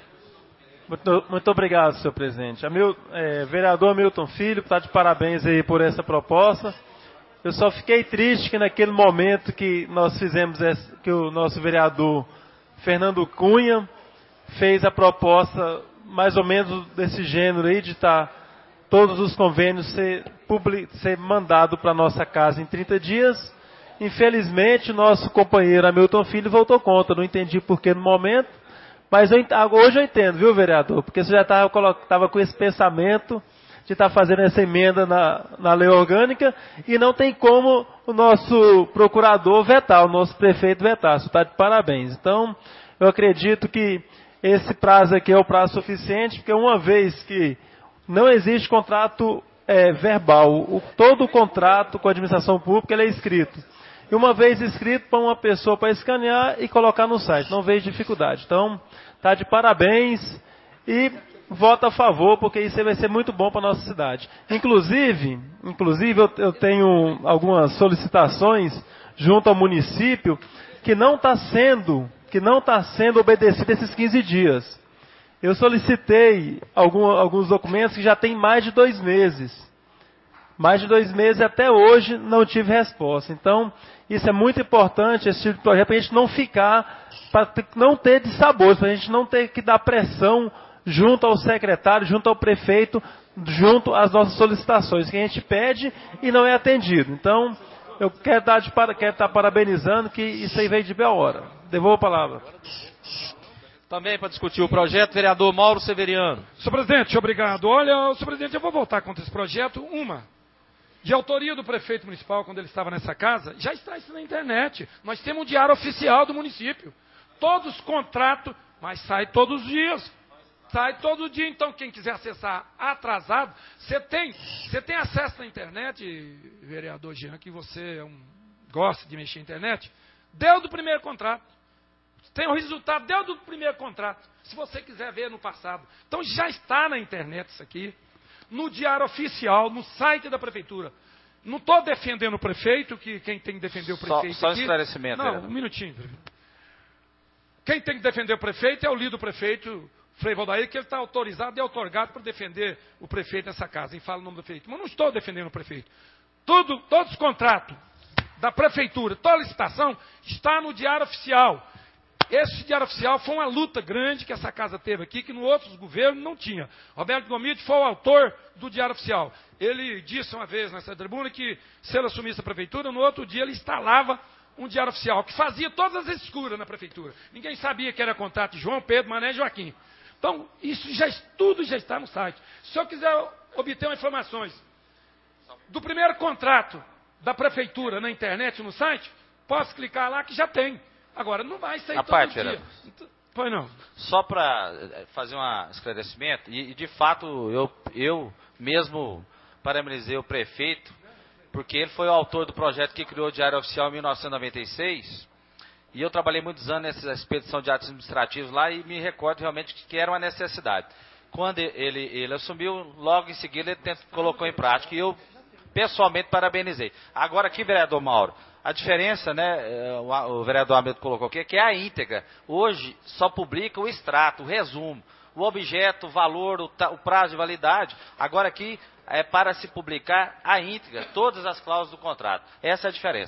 Muito, muito obrigado, senhor presidente. Amil, é, vereador Hamilton Filho, está de parabéns aí por essa proposta. Eu só fiquei triste que naquele momento que nós fizemos, essa, que o nosso vereador Fernando Cunha fez a proposta mais ou menos desse gênero aí, de estar todos os convênios ser, public, ser mandado para a nossa casa em trinta dias. Infelizmente, o nosso companheiro Hamilton Filho votou contra. Não entendi por que no momento, mas eu, hoje eu entendo, viu, vereador? Porque você já estava com esse pensamento de estar tá fazendo essa emenda na, na lei orgânica e não tem como o nosso procurador vetar, o nosso prefeito vetar. Você está de parabéns. Então, eu acredito que esse prazo aqui é o prazo suficiente, porque uma vez que não existe contrato é, verbal, o, todo o contrato com a administração pública ele é escrito. E uma vez escrito para uma pessoa para escanear e colocar no site, não vejo dificuldade. Então, está de parabéns e voto a favor, porque isso vai ser muito bom para a nossa cidade. Inclusive, inclusive eu, eu tenho algumas solicitações junto ao município que não está sendo, que não está sendo obedecido esses quinze dias. Eu solicitei algum, alguns documentos que já tem mais de dois meses. Mais de dois meses até hoje não tive resposta. Então, isso é muito importante, esse tipo de projeto, para a gente não ficar, para não ter dissabores, para a gente não ter que dar pressão junto ao secretário, junto ao prefeito, junto às nossas solicitações, que a gente pede e não é atendido. Então, eu quero, dar de, quero estar parabenizando que isso aí veio de boa hora. Devolvo a palavra. Também para discutir o projeto, vereador Mauro Severiano. Senhor presidente, obrigado. Olha, senhor presidente, eu vou votar contra esse projeto. Uma, de autoria do prefeito municipal, quando ele estava nessa casa, já está isso na internet. Nós temos um diário oficial do município. Todos os contratos, mas sai todos os dias. Sai todo dia, então quem quiser acessar atrasado, você tem, você tem acesso na internet, vereador Jean, que você é um, gosta de mexer na internet, deu do primeiro contrato. Tem o resultado, deu do primeiro contrato, se você quiser ver no passado. Então já está na internet isso aqui, no diário oficial, no site da prefeitura. Não estou defendendo o prefeito, que quem tem que defender o prefeito Só, só aqui... esclarecimento. Não, vereador. um minutinho. Quem tem que defender o prefeito é o líder do prefeito, Frei Valdair, que ele está autorizado e outorgado para defender o prefeito nessa casa. E fala o nome do prefeito. Mas não estou defendendo o prefeito. Tudo, todos os contratos da prefeitura, toda a licitação, está no diário oficial. Esse diário oficial foi uma luta grande que essa casa teve aqui, que no outros governos não tinha. Roberto Gomide foi o autor do diário oficial. Ele disse uma vez nessa tribuna que, se ele assumisse a prefeitura, no outro dia ele instalava um diário oficial, que fazia todas as escuras na prefeitura. Ninguém sabia que era contrato de João, Pedro, Mané e Joaquim. Então, isso já, tudo já está no site. Se eu quiser obter informações do primeiro contrato da prefeitura na internet, no site, posso clicar lá que já tem. Agora, não vai sair a todo parte, dia. Vereador. Pois não. Só para fazer um esclarecimento, e, e de fato eu, eu mesmo parabenizei o prefeito, porque ele foi o autor do projeto que criou o Diário Oficial em mil novecentos e noventa e seis, e eu trabalhei muitos anos nessa expedição de atos administrativos lá e me recordo realmente que era uma necessidade. Quando ele, ele assumiu, logo em seguida ele tentou, colocou em prática e eu pessoalmente parabenizei. Agora aqui, vereador Mauro, a diferença, né, o, o vereador Hamilton colocou aqui, é que é a íntegra. Hoje só publica o extrato, o resumo, o objeto, o valor, o, o prazo de validade. Agora aqui é para se publicar a íntegra, todas as cláusulas do contrato. Essa é a diferença.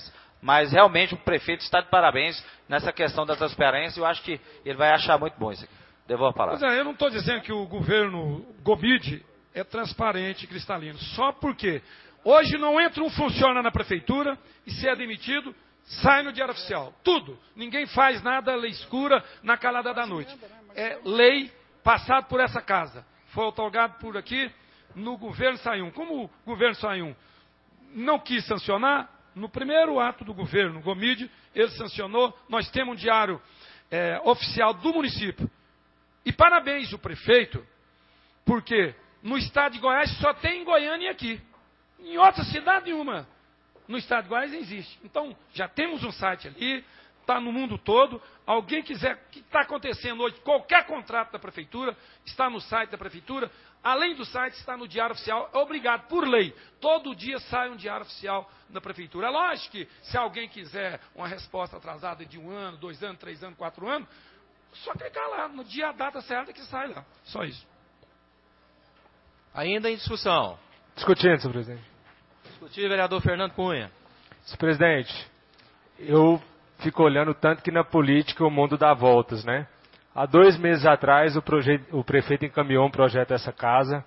Mas realmente o prefeito está de parabéns nessa questão da transparência e eu acho que ele vai achar muito bom isso aqui. Devolvo a palavra. Pois é, eu não estou dizendo que o governo Gomide é transparente e cristalino, só porque hoje não entra um funcionário na prefeitura e se é demitido, sai no Diário Oficial. Tudo. Ninguém faz nada lei escura na calada da noite. É lei passada por essa casa. Foi otorgado por aqui no governo Sayum. Como o governo Sayum não quis sancionar, no primeiro ato do governo Gomide, ele sancionou, nós temos um diário é, oficial do município. E parabéns o prefeito, porque no estado de Goiás só tem em Goiânia e aqui. Em outra cidade nenhuma no estado de Goiás existe. Então, já temos um site ali, está no mundo todo. Alguém quiser, o que está acontecendo hoje, qualquer contrato da prefeitura, está no site da prefeitura. Além do site, está no Diário Oficial. É obrigado, por lei. Todo dia sai um Diário Oficial da prefeitura. É lógico que, se alguém quiser uma resposta atrasada de um ano, dois anos, três anos, quatro anos, só clicar lá, no dia, a data certa que sai lá. Só isso. Ainda em discussão. Discutindo, senhor presidente. Discutir, vereador Fernando Cunha. Senhor presidente, eu fico olhando tanto que na política o mundo dá voltas, né? Há dois meses atrás o, projeto, o prefeito encaminhou um projeto dessa casa.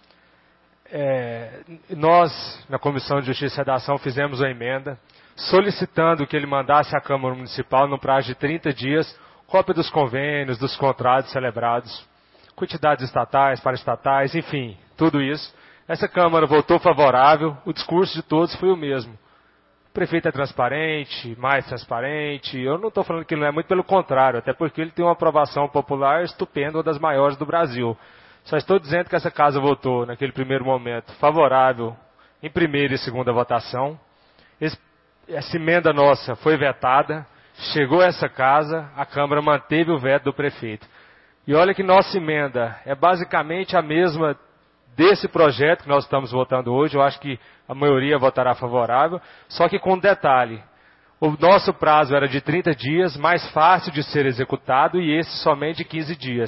É, nós, na Comissão de Justiça e Redação, fizemos uma emenda solicitando que ele mandasse à Câmara Municipal, no prazo de trinta dias, cópia dos convênios, dos contratos celebrados, quantidades estatais, paraestatais, enfim, tudo isso. Essa Câmara votou favorável, o discurso de todos foi o mesmo. O prefeito é transparente, mais transparente. Eu não estou falando que ele não é, muito pelo contrário, até porque ele tem uma aprovação popular estupenda, uma das maiores do Brasil. Só estou dizendo que essa casa votou, naquele primeiro momento, favorável em primeira e segunda votação. Esse, essa emenda nossa foi vetada. Chegou a essa casa, a Câmara manteve o veto do prefeito. E olha que nossa emenda é basicamente a mesma desse projeto que nós estamos votando hoje. Eu acho que a maioria votará favorável, só que com um detalhe. O nosso prazo era de trinta dias, mais fácil de ser executado, e esse somente de quinze dias.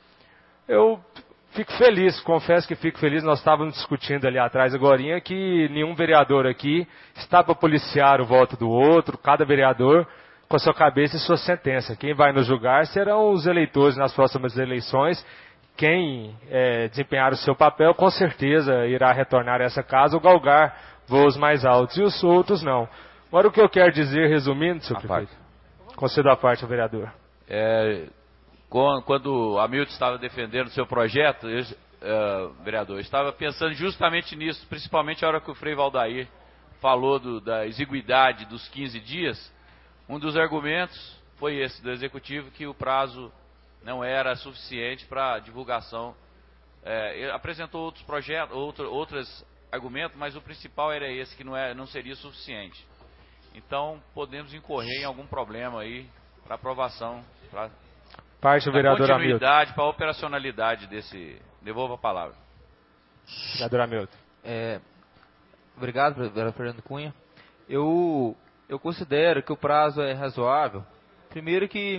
Eu fico feliz, confesso que fico feliz, nós estávamos discutindo ali atrás agorinha que nenhum vereador aqui está para policiar o voto do outro, cada vereador com a sua cabeça e sua sentença. Quem vai nos julgar serão os eleitores nas próximas eleições. Quem é, desempenhar o seu papel, com certeza irá retornar a essa casa ou galgar voos mais altos, e os outros não. Agora, o que eu quero dizer, resumindo, senhor prefeito, concedo a parte ao vereador. É, quando o Hamilton estava defendendo o seu projeto, eu, uh, vereador, eu estava pensando justamente nisso, principalmente a hora que o Frei Valdair falou do, da exiguidade dos quinze dias. Um dos argumentos foi esse do Executivo, que o prazo não era suficiente para divulgação. É, ele apresentou outros projetos, outro, outros argumentos, mas o principal era esse, que não, é, não seria suficiente. Então, podemos incorrer em algum problema aí para aprovação, para parte do vereador Hamilton. Continuidade, para a operacionalidade desse... Devolvo a palavra. Vereador Hamilton. É, obrigado, vereador Fernando Cunha. Eu... Eu considero que o prazo é razoável. Primeiro que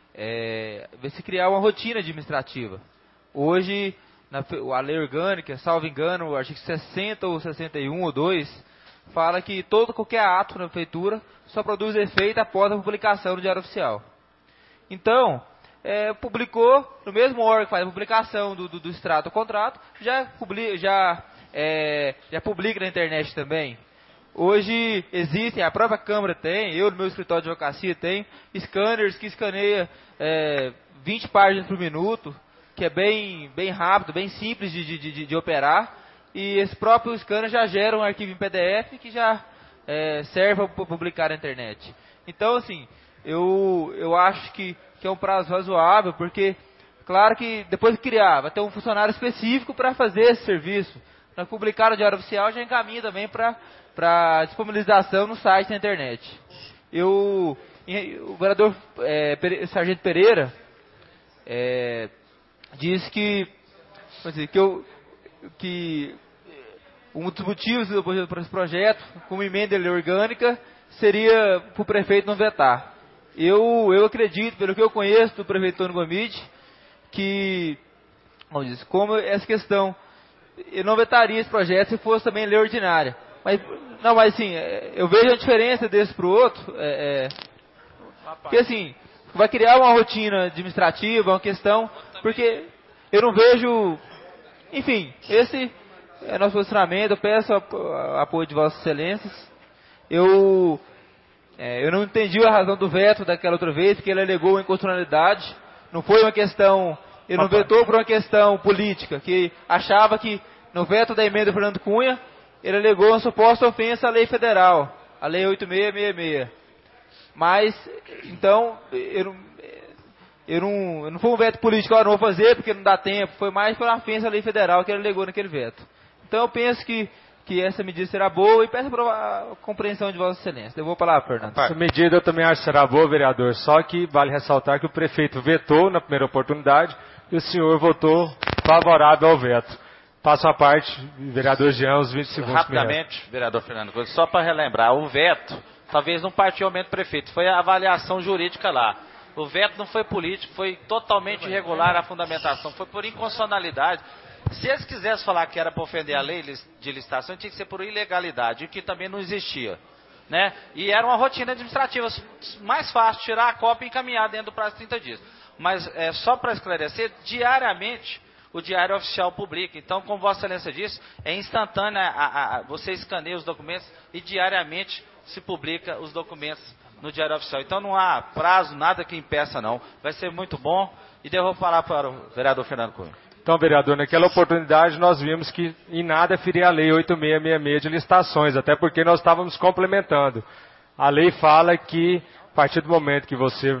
é, vai se criar uma rotina administrativa. Hoje, na, a lei orgânica, salvo engano, o artigo sessenta ou sessenta e um ou dois, fala que todo qualquer ato na prefeitura só produz efeito após a publicação no Diário Oficial. Então, é, publicou, no mesmo órgão que faz a publicação do, do, do extrato do contrato, já, publica, já, é, já publica na internet também. Hoje existem, a própria Câmara tem, eu no meu escritório de advocacia tenho, scanners que escaneia é, vinte páginas por minuto, que é bem, bem rápido, bem simples de, de, de, de operar, e esse próprio scanner já gera um arquivo em P D F que já é, serve para publicar na internet. Então, assim, eu, eu acho que, que é um prazo razoável, porque, claro que depois de criar, vai ter um funcionário específico para fazer esse serviço. Para publicar no Diário Oficial, já encaminha também para para disponibilização no site da internet. Eu, o vereador é, Pere, Sargento Pereira é, disse que, dizer, que, eu, que um dos motivos para esse projeto, como emenda orgânica, seria para o prefeito não vetar. Eu, eu acredito, pelo que eu conheço do prefeito Antônio Gomide, que, vamos dizer, como essa questão, eu não vetaria esse projeto se fosse também lei ordinária. Mas, não, mas assim, eu vejo a diferença desse pro outro, é, é, porque assim, vai criar uma rotina administrativa, uma questão, porque eu não vejo, enfim, esse é nosso posicionamento, eu peço o apoio de Vossas Excelências. Eu, é, eu não entendi a razão do veto daquela outra vez, porque ele alegou inconstitucionalidade, não foi uma questão, ele não vetou por uma questão política, que achava que no veto da emenda do Fernando Cunha, ele alegou uma suposta ofensa à lei federal, a lei oito mil seiscentos e sessenta e seis. Mas, então, eu não, eu não, eu não foi um veto político, eu não vou fazer porque não dá tempo, foi mais por uma ofensa à lei federal que ele alegou naquele veto. Então eu penso que, que essa medida será boa e peço a compreensão de Vossa Excelência. Eu vou falar, Fernando. Essa medida eu também acho que será boa, vereador, só que vale ressaltar que o prefeito vetou na primeira oportunidade e o senhor votou favorável ao veto. Passo a parte, vereador Jean, os vinte segundos. Rapidamente, vereador Fernando Coelho, só para relembrar, o veto talvez não partiu aumento do prefeito, foi a avaliação jurídica lá. O veto não foi político, foi totalmente irregular a fundamentação, foi por inconstitucionalidade. Se eles quisessem falar que era para ofender a lei de licitação, tinha que ser por ilegalidade, o que também não existia. Né? E era uma rotina administrativa, mais fácil tirar a cópia e encaminhar dentro do prazo de trinta dias. Mas é, só para esclarecer, diariamente o Diário Oficial publica. Então, como Vossa Excelência disse, é instantânea, a, a, a, você escaneia os documentos e diariamente se publica os documentos no Diário Oficial. Então não há prazo, nada que impeça não. Vai ser muito bom. E devo falar para o vereador Fernando Cunha. Então, vereador, naquela oportunidade nós vimos que em nada feria a lei oito mil seiscentos e sessenta e seis de licitações, até porque nós estávamos complementando. A lei fala que, a partir do momento que você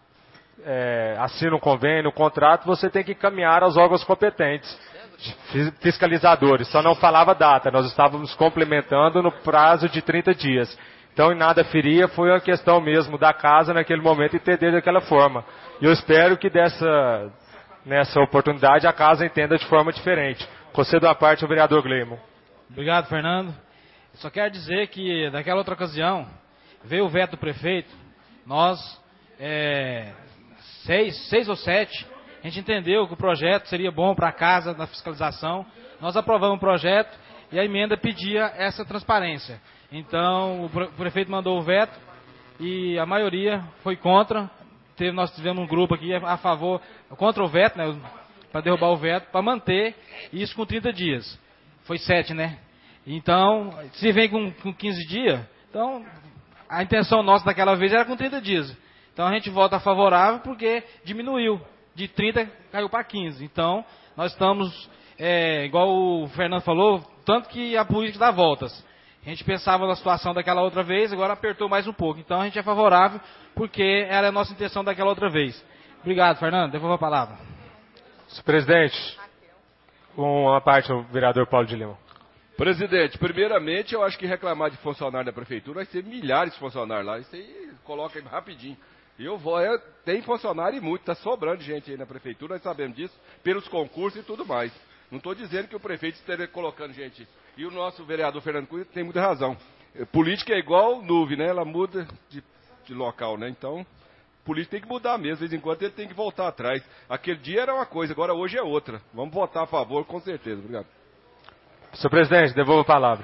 é, assina um convênio, um contrato, você tem que encaminhar aos órgãos competentes, fiscalizadores. Só não falava data, nós estávamos complementando no prazo de trinta dias. Então, em nada feria, foi uma questão mesmo da casa naquele momento entender daquela forma. E eu espero que dessa, nessa oportunidade a casa entenda de forma diferente. Concedo a parte ao vereador Gleimon. Obrigado, Fernando. Só quero dizer que, naquela outra ocasião, veio o veto do prefeito, nós, é, seis, seis ou sete, a gente entendeu que o projeto seria bom para a casa, na fiscalização, nós aprovamos o projeto e a emenda pedia essa transparência. Então, o prefeito mandou o veto e a maioria foi contra. Teve, nós tivemos um grupo aqui a favor, contra o veto, né, para derrubar o veto, para manter isso com trinta dias. Foi sete, né? Então, se vem com, com quinze dias, então a intenção nossa daquela vez era com trinta dias. Então a gente vota favorável porque diminuiu. De trinta caiu para quinze. Então, nós estamos, é, igual o Fernando falou, tanto que a política dá voltas. A gente pensava na situação daquela outra vez, agora apertou mais um pouco. Então a gente é favorável, porque era a nossa intenção daquela outra vez. Obrigado, Fernando. Devolvo a palavra. Senhor presidente, com a parte do vereador Paulo de Lima. Presidente, primeiramente eu acho que reclamar de funcionário da prefeitura vai ser milhares de funcionários lá. Isso aí coloca aí rapidinho. E eu vou, eu, tem funcionário e muito, está sobrando gente aí na prefeitura, nós sabemos disso, pelos concursos e tudo mais. Não estou dizendo que o prefeito esteja colocando gente. E o nosso vereador Fernando Cunha tem muita razão. Política é igual nuvem, né? Ela muda de, de local, né? Então, política tem que mudar mesmo. De vez em quando ele tem que voltar atrás. Aquele dia era uma coisa, agora hoje é outra. Vamos votar a favor, com certeza. Obrigado. Senhor presidente, devolvo a palavra.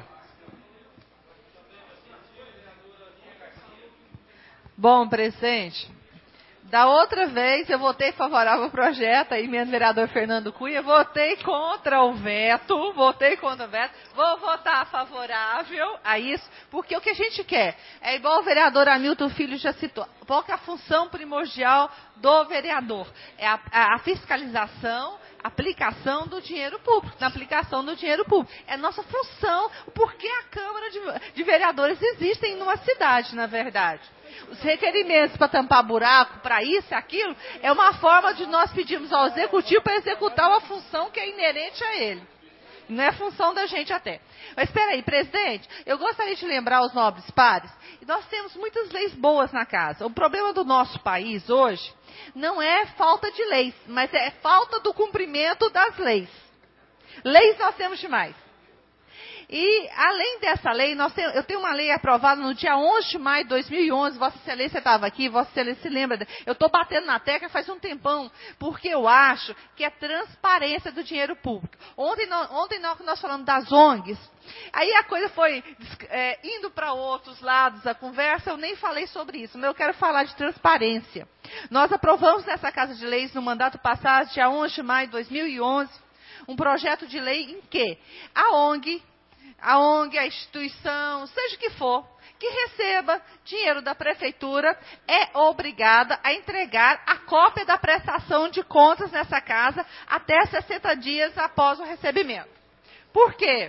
Bom, presidente, da outra vez eu votei favorável ao projeto, a emenda do vereador Fernando Cunha, votei contra o veto, votei contra o veto, vou votar favorável a isso, porque o que a gente quer é igual o vereador Hamilton Filho já citou, qual que é a função primordial do vereador? É a, a, a fiscalização, aplicação do dinheiro público, na aplicação do dinheiro público. É nossa função, porque a Câmara de, de Vereadores existem numa cidade, na verdade. Os requerimentos para tampar buraco, para isso e aquilo, é uma forma de nós pedirmos ao Executivo para executar uma função que é inerente a ele. Não é função da gente até. Mas espera aí, presidente, eu gostaria de lembrar aos nobres pares, nós temos muitas leis boas na casa. O problema do nosso país hoje não é falta de leis, mas é falta do cumprimento das leis. Leis nós temos demais. E, além dessa lei, nós tem, eu tenho uma lei aprovada no dia onze de maio de dois mil e onze, Vossa Excelência estava aqui, Vossa Excelência se lembra, eu estou batendo na tecla faz um tempão, porque eu acho que é transparência do dinheiro público. Ontem, nós, ontem nós, nós falamos das O N Gs, aí a coisa foi é, indo para outros lados, a conversa, eu nem falei sobre isso, mas eu quero falar de transparência. Nós aprovamos nessa Casa de Leis, no mandato passado, dia onze de maio de dois mil e onze, um projeto de lei em que a O N G, a O N G, a instituição, seja o que for, que receba dinheiro da prefeitura, é obrigada a entregar a cópia da prestação de contas nessa casa até sessenta dias após o recebimento. Por quê?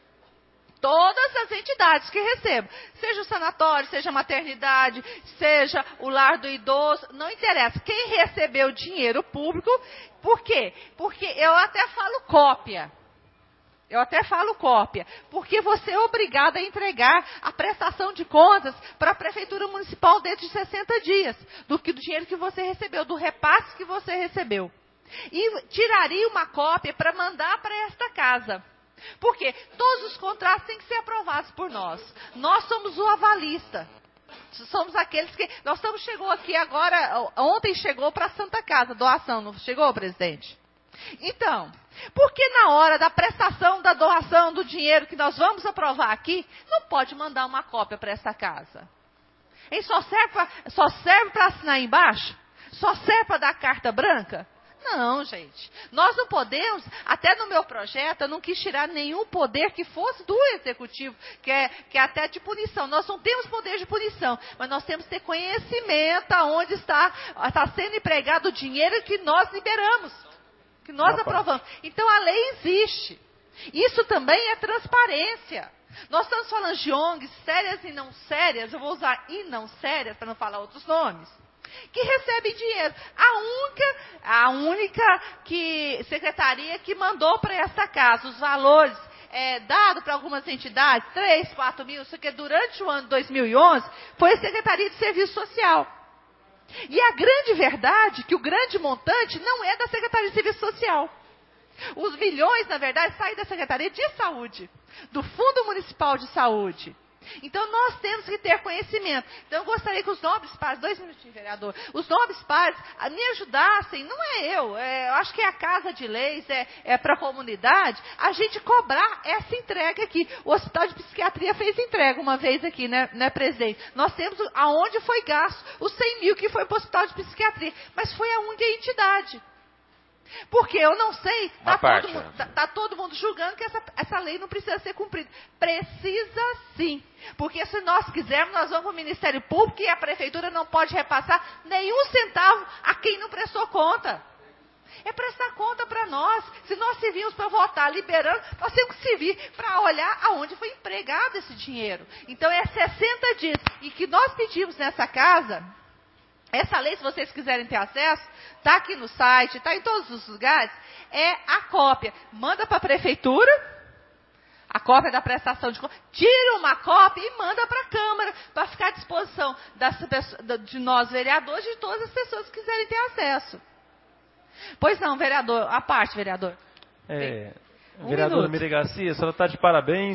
Todas as entidades que recebam, seja o sanatório, seja a maternidade, seja o lar do idoso, não interessa. Quem recebeu dinheiro público, por quê? Porque eu até falo cópia. Eu até falo cópia, porque você é obrigado a entregar a prestação de contas para a Prefeitura Municipal dentro de sessenta dias, do, que, do dinheiro que você recebeu, do repasse que você recebeu. E tiraria uma cópia para mandar para esta casa. Porque todos os contratos têm que ser aprovados por nós. Nós somos o avalista. Somos aqueles que... Nós estamos, chegou aqui agora, ontem chegou para a Santa Casa, doação, não chegou, presidente? Então, por que na hora da prestação da doação do dinheiro que nós vamos aprovar aqui, não pode mandar uma cópia para essa casa? Hein, só serve para assinar embaixo? Só serve para dar carta branca? Não, gente. Nós não podemos, até no meu projeto, eu não quis tirar nenhum poder que fosse do executivo, que é, que é até de punição. Nós não temos poder de punição, mas nós temos que ter conhecimento aonde está, está sendo empregado o dinheiro que nós liberamos, que nós Opa. aprovamos. Então a lei existe. Isso também é transparência. Nós estamos falando de O N Gs sérias e não sérias, eu vou usar e não sérias para não falar outros nomes, que recebe dinheiro. A única, a única que, secretaria que mandou para esta casa os valores é, dados para algumas entidades, três, quatro mil, isso que durante o ano de dois mil e onze, foi a Secretaria de Serviço Social. E a grande verdade é que o grande montante não é da Secretaria de Serviço Social. Os milhões, na verdade, saem da Secretaria de Saúde, do Fundo Municipal de Saúde. Então, nós temos que ter conhecimento. Então, eu gostaria que os nobres pares, dois minutinhos, vereador, os nobres pares me ajudassem, não é eu, é, eu acho que é a Casa de Leis, é, é para a comunidade, a gente cobrar essa entrega aqui. O Hospital de Psiquiatria fez entrega uma vez aqui, né, né presidente? Nós temos aonde foi gasto os cem mil que foi para o Hospital de Psiquiatria, mas foi a única entidade. Porque eu não sei, está todo, mundo, tá, tá todo mundo julgando que essa, essa lei não precisa ser cumprida. Precisa sim. Porque se nós quisermos, nós vamos para o Ministério Público e a Prefeitura não pode repassar nenhum centavo a quem não prestou conta. É prestar conta para nós. Se nós servimos para votar liberando, nós temos que servir para olhar aonde foi empregado esse dinheiro. Então é sessenta dias. E que nós pedimos nessa casa... Essa lei, se vocês quiserem ter acesso, está aqui no site, está em todos os lugares, é a cópia. Manda para a prefeitura, a cópia da prestação de contas, tira uma cópia e manda para a Câmara, para ficar à disposição das, de nós vereadores e de todas as pessoas que quiserem ter acesso. Pois não, vereador, a parte, vereador. É, um vereadora Miriam Garcia, a senhora está de parabéns.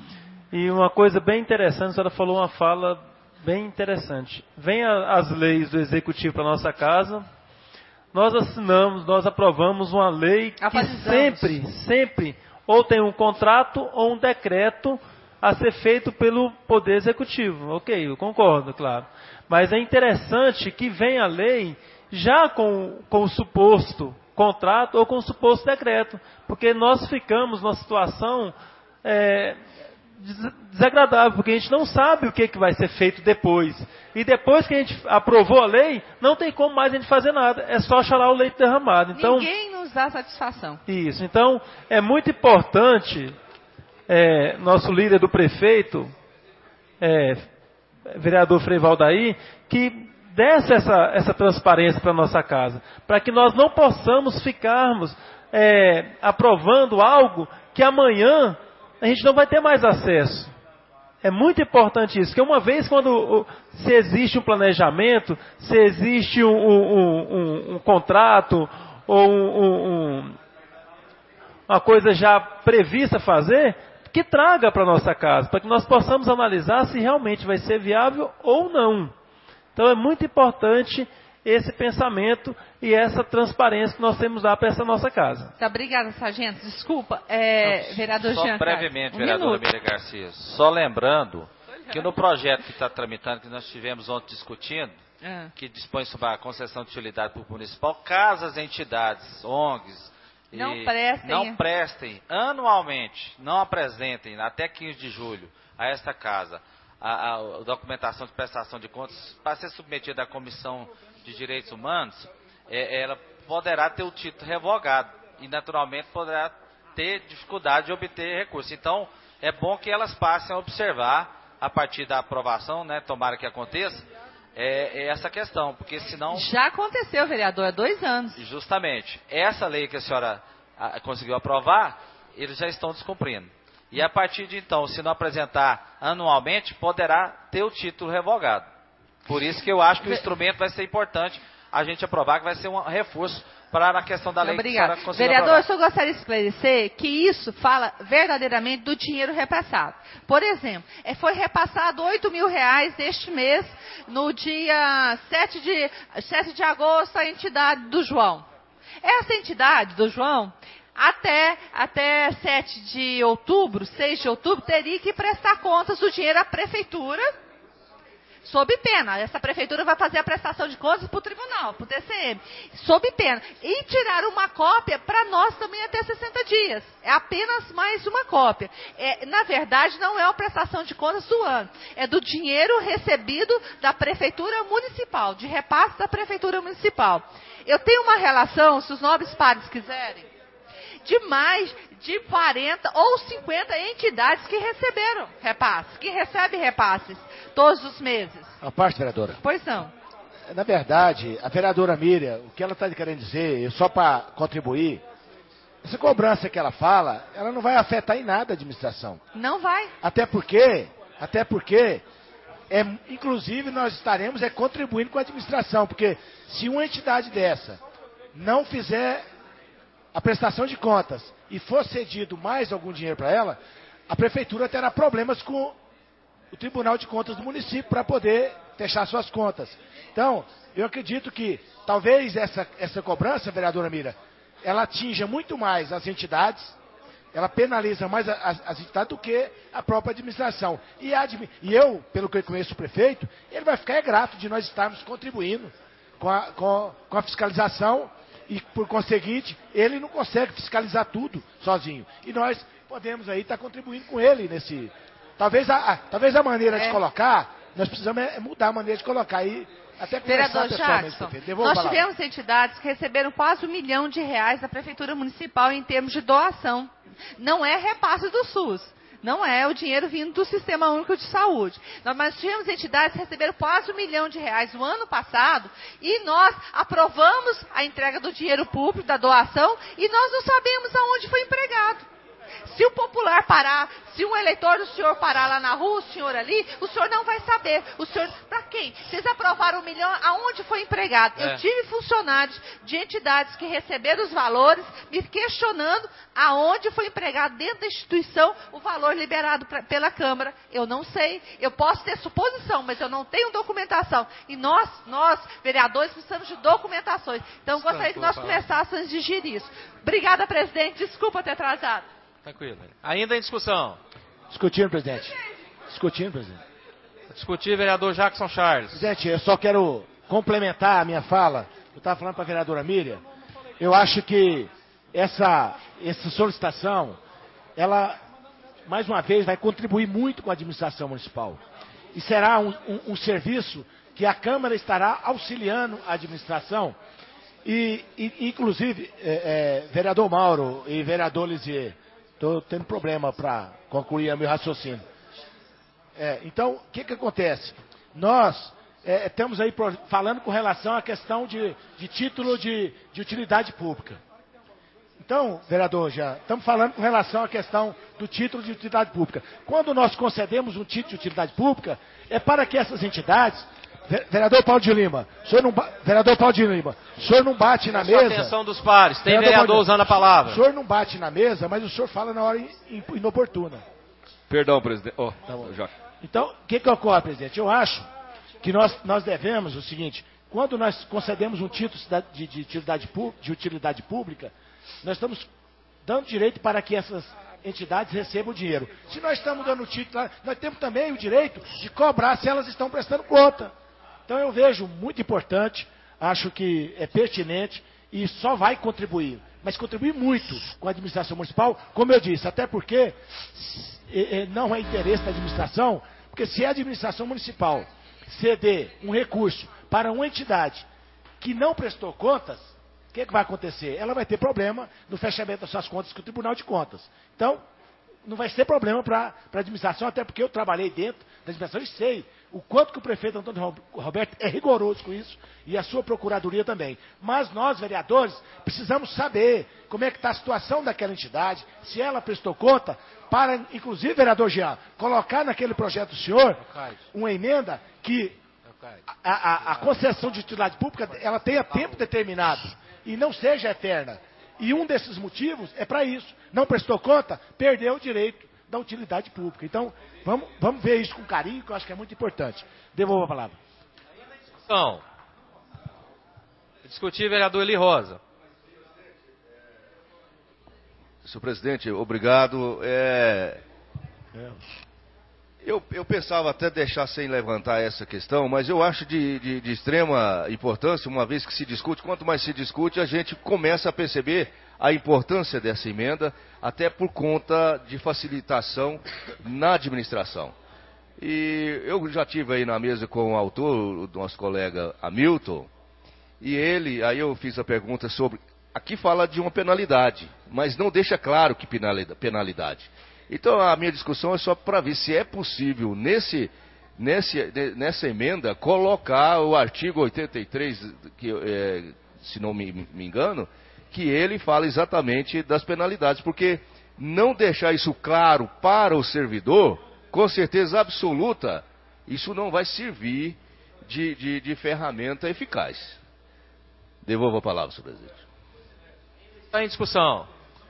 E uma coisa bem interessante, a senhora falou uma fala... bem interessante. Vem a, as leis do Executivo para a nossa casa, nós assinamos, nós aprovamos uma lei que sempre, sempre, ou tem um contrato ou um decreto a ser feito pelo Poder Executivo. Ok, eu concordo, claro. Mas é interessante que venha a lei já com, com o suposto contrato ou com o suposto decreto, porque nós ficamos numa situação... É, desagradável, porque a gente não sabe o que, que vai ser feito depois. E depois que a gente aprovou a lei, não tem como mais a gente fazer nada. É só chorar o leite derramado. Então, ninguém nos dá satisfação. Isso. Então, é muito importante, é, nosso líder do prefeito, é, vereador Frei Valdair, que desse essa, essa transparência para a nossa casa. Para que nós não possamos ficarmos é, aprovando algo que amanhã a gente não vai ter mais acesso. É muito importante isso, porque uma vez quando se existe um planejamento, se existe um, um, um, um contrato ou um, um, uma coisa já prevista a fazer, que traga para a nossa casa, para que nós possamos analisar se realmente vai ser viável ou não. Então é muito importante esse pensamento e essa transparência que nós temos lá para essa nossa casa. Tá, obrigada, sargento. Desculpa, é, Não, vereador Só Jean brevemente, um vereadora minuto. Miriam Garcia, só lembrando que no projeto que está tramitando, que nós tivemos ontem discutindo, Ah. que dispõe sobre a concessão de utilidade pública municipal, caso as entidades, O N Gs, e Não prestem. não prestem anualmente, não apresentem até quinze de julho a esta casa a, a, a documentação de prestação de contas para ser submetida à Comissão de Direitos Humanos, é, ela poderá ter o título revogado e naturalmente poderá ter dificuldade de obter recurso. Então é bom que elas passem a observar a partir da aprovação, né, tomara que aconteça, é, é essa questão, porque senão... Já aconteceu, vereador, há dois anos. Justamente. Essa lei que a senhora a, conseguiu aprovar, eles já estão descumprindo. E a partir de então, se não apresentar anualmente, poderá ter o título revogado. Por isso que eu acho que o instrumento vai ser importante a gente aprovar, que vai ser um reforço para a questão da lei. Obrigada. Que a senhora conseguiu Vereador, aprovar. eu só gostaria de esclarecer que isso fala verdadeiramente do dinheiro repassado. Por exemplo, é, foi repassado oito mil reais este mês, no dia sete de, sete de agosto, à entidade do João. Essa entidade do João, até, até sete de outubro, seis de outubro, teria que prestar contas do dinheiro à prefeitura, sob pena. Essa prefeitura vai fazer a prestação de contas para o tribunal, para o T C M, sob pena. E tirar uma cópia para nós também até sessenta dias. É apenas mais uma cópia. É, na verdade, não é a prestação de contas do ano. É do dinheiro recebido da prefeitura municipal, de repasse da prefeitura municipal. Eu tenho uma relação, se os nobres pares quiserem, de mais de quarenta ou cinquenta entidades que receberam repasses, que recebem repasses todos os meses. A parte, vereadora. Pois não. Na verdade, a vereadora Miriam, o que ela está querendo dizer, só para contribuir, essa cobrança que ela fala, ela não vai afetar em nada a administração. Não vai. Até porque, até porque, é, inclusive nós estaremos é, contribuindo com a administração, porque se uma entidade dessa não fizer a prestação de contas e for cedido mais algum dinheiro para ela, a prefeitura terá problemas com o Tribunal de Contas do município para poder fechar suas contas. Então, eu acredito que talvez essa, essa cobrança, vereadora Mira, ela atinja muito mais as entidades, ela penaliza mais as, as entidades do que a própria administração. E, a, e eu, pelo que eu conheço o prefeito, ele vai ficar grato de nós estarmos contribuindo com a, com, com a fiscalização. E, por conseguinte, ele não consegue fiscalizar tudo sozinho. E nós podemos aí estar contribuindo com ele nesse... Talvez a, a, talvez a maneira é. de colocar, nós precisamos é mudar a maneira de colocar aí, até Vereador Jackson, nós tivemos entidades que receberam quase um milhão de reais da Prefeitura Municipal em termos de doação. Não é repasse do SUS. Não é o dinheiro vindo do Sistema Único de Saúde. Nós tivemos entidades que receberam quase um milhão de reais no ano passado e nós aprovamos a entrega do dinheiro público, da doação, e nós não sabemos aonde foi empregado. Se o popular parar, se um eleitor do senhor parar lá na rua, o senhor ali, o senhor não vai saber. O senhor, para quem? Vocês aprovaram um milhão, aonde foi empregado? É. Eu tive funcionários de entidades que receberam os valores, me questionando aonde foi empregado dentro da instituição o valor liberado pra, pela Câmara. Eu não sei, eu posso ter suposição, mas eu não tenho documentação. E nós, nós, vereadores, precisamos de documentações. Então, eu gostaria que nós começássemos a exigir isso. Obrigada, presidente. Desculpa ter atrasado. Tranquilo. Ainda em discussão. Discutindo, presidente. Discutindo, presidente. Discutir, vereador Jackson Charles. Presidente, eu só quero complementar a minha fala. Eu estava falando para a vereadora Miriam. Eu acho que essa, essa solicitação, ela, mais uma vez, vai contribuir muito com a administração municipal. E será um, um, um serviço que a Câmara estará auxiliando a administração. E, e inclusive, é, é, vereador Mauro e vereador Lisier, estou tendo problema para concluir o meu raciocínio. É, então, o que, que acontece? Nós é, estamos aí pro, falando com relação à questão de, de título de, de utilidade pública. Então, vereador, já estamos falando com relação à questão do título de utilidade pública. Quando nós concedemos um título de utilidade pública, é para que essas entidades... Vereador Paulo de Lima, o senhor não, vereador Paulo de Lima, o senhor não bate na mesa... Atenção dos pares, tem vereador, vereador usando a palavra. O senhor não bate na mesa, mas o senhor fala na hora inoportuna. Perdão, presidente. Oh, Tá bom. já. Então, o que, que ocorre, presidente? Eu acho que nós, nós devemos o seguinte: quando nós concedemos um título de, de, utilidade, de utilidade pública, nós estamos dando direito para que essas entidades recebam o dinheiro. Se nós estamos dando o título, nós temos também o direito de cobrar se elas estão prestando conta. Então eu vejo muito importante, acho que é pertinente e só vai contribuir, mas contribuir muito com a administração municipal, como eu disse, até porque não é interesse da administração, porque se a administração municipal ceder um recurso para uma entidade que não prestou contas, o que, que vai acontecer? Ela vai ter problema no fechamento das suas contas com o Tribunal de Contas. Então, não vai ser problema para a administração, até porque eu trabalhei dentro da administração e sei o quanto que o prefeito Antônio Roberto é rigoroso com isso e a sua procuradoria também. Mas nós, vereadores, precisamos saber como é que está a situação daquela entidade, se ela prestou conta, para, inclusive, vereador Jean, colocar naquele projeto do senhor uma emenda que a, a, a concessão de utilidade pública ela tenha tempo determinado e não seja eterna. E um desses motivos é para isso. Não prestou conta, perdeu o direito da utilidade pública. Então, vamos, vamos ver isso com carinho, que eu acho que é muito importante. Devolvo a palavra. Então, discutir, vereador Eli Rosa. Senhor presidente, obrigado. É... Eu, eu pensava até deixar sem levantar essa questão, mas eu acho de, de, de extrema importância, uma vez que se discute, quanto mais se discute, a gente começa a perceber a importância dessa emenda, até por conta de facilitação na administração. E eu já tive aí na mesa com o autor, o nosso colega Hamilton, e ele, aí eu fiz a pergunta sobre, aqui fala de uma penalidade, mas não deixa claro que penalidade. Então a minha discussão é só para ver se é possível, nesse, nesse, nessa emenda, colocar o artigo oitenta e três, que, é, se não me, me engano, que ele fala exatamente das penalidades, porque não deixar isso claro para o servidor, com certeza absoluta, isso não vai servir de, de, de ferramenta eficaz. Devolvo a palavra, senhor presidente. Está em discussão.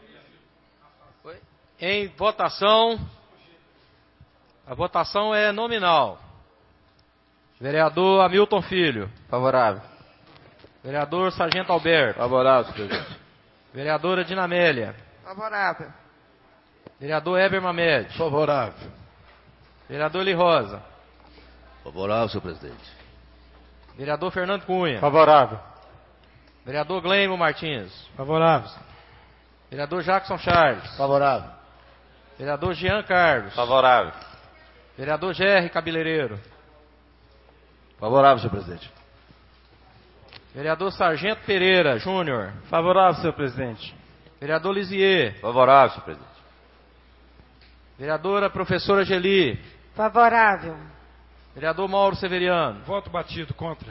Em votação, a votação é nominal. Vereador Hamilton Filho. Favorável. Vereador Sargento Alberto. Favorável, senhor presidente. Vereadora Dinamélia. Favorável. Vereador Heber Mamed. Favorável. Vereador Eli Rosa. Favorável, senhor presidente. Vereador Fernando Cunha. Favorável. Vereador Gleimo Martins. Favorável. Vereador Jackson Charles. Favorável. Vereador Jean Carlos. Favorável. Vereador Gerry Cabeleireiro. Favorável, senhor presidente. Vereador Sargento Pereira Júnior. Favorável, senhor presidente. Vereador Lisier. Favorável, senhor presidente. Vereadora Professora Geli. Favorável. Vereador Mauro Severiano. Voto batido contra.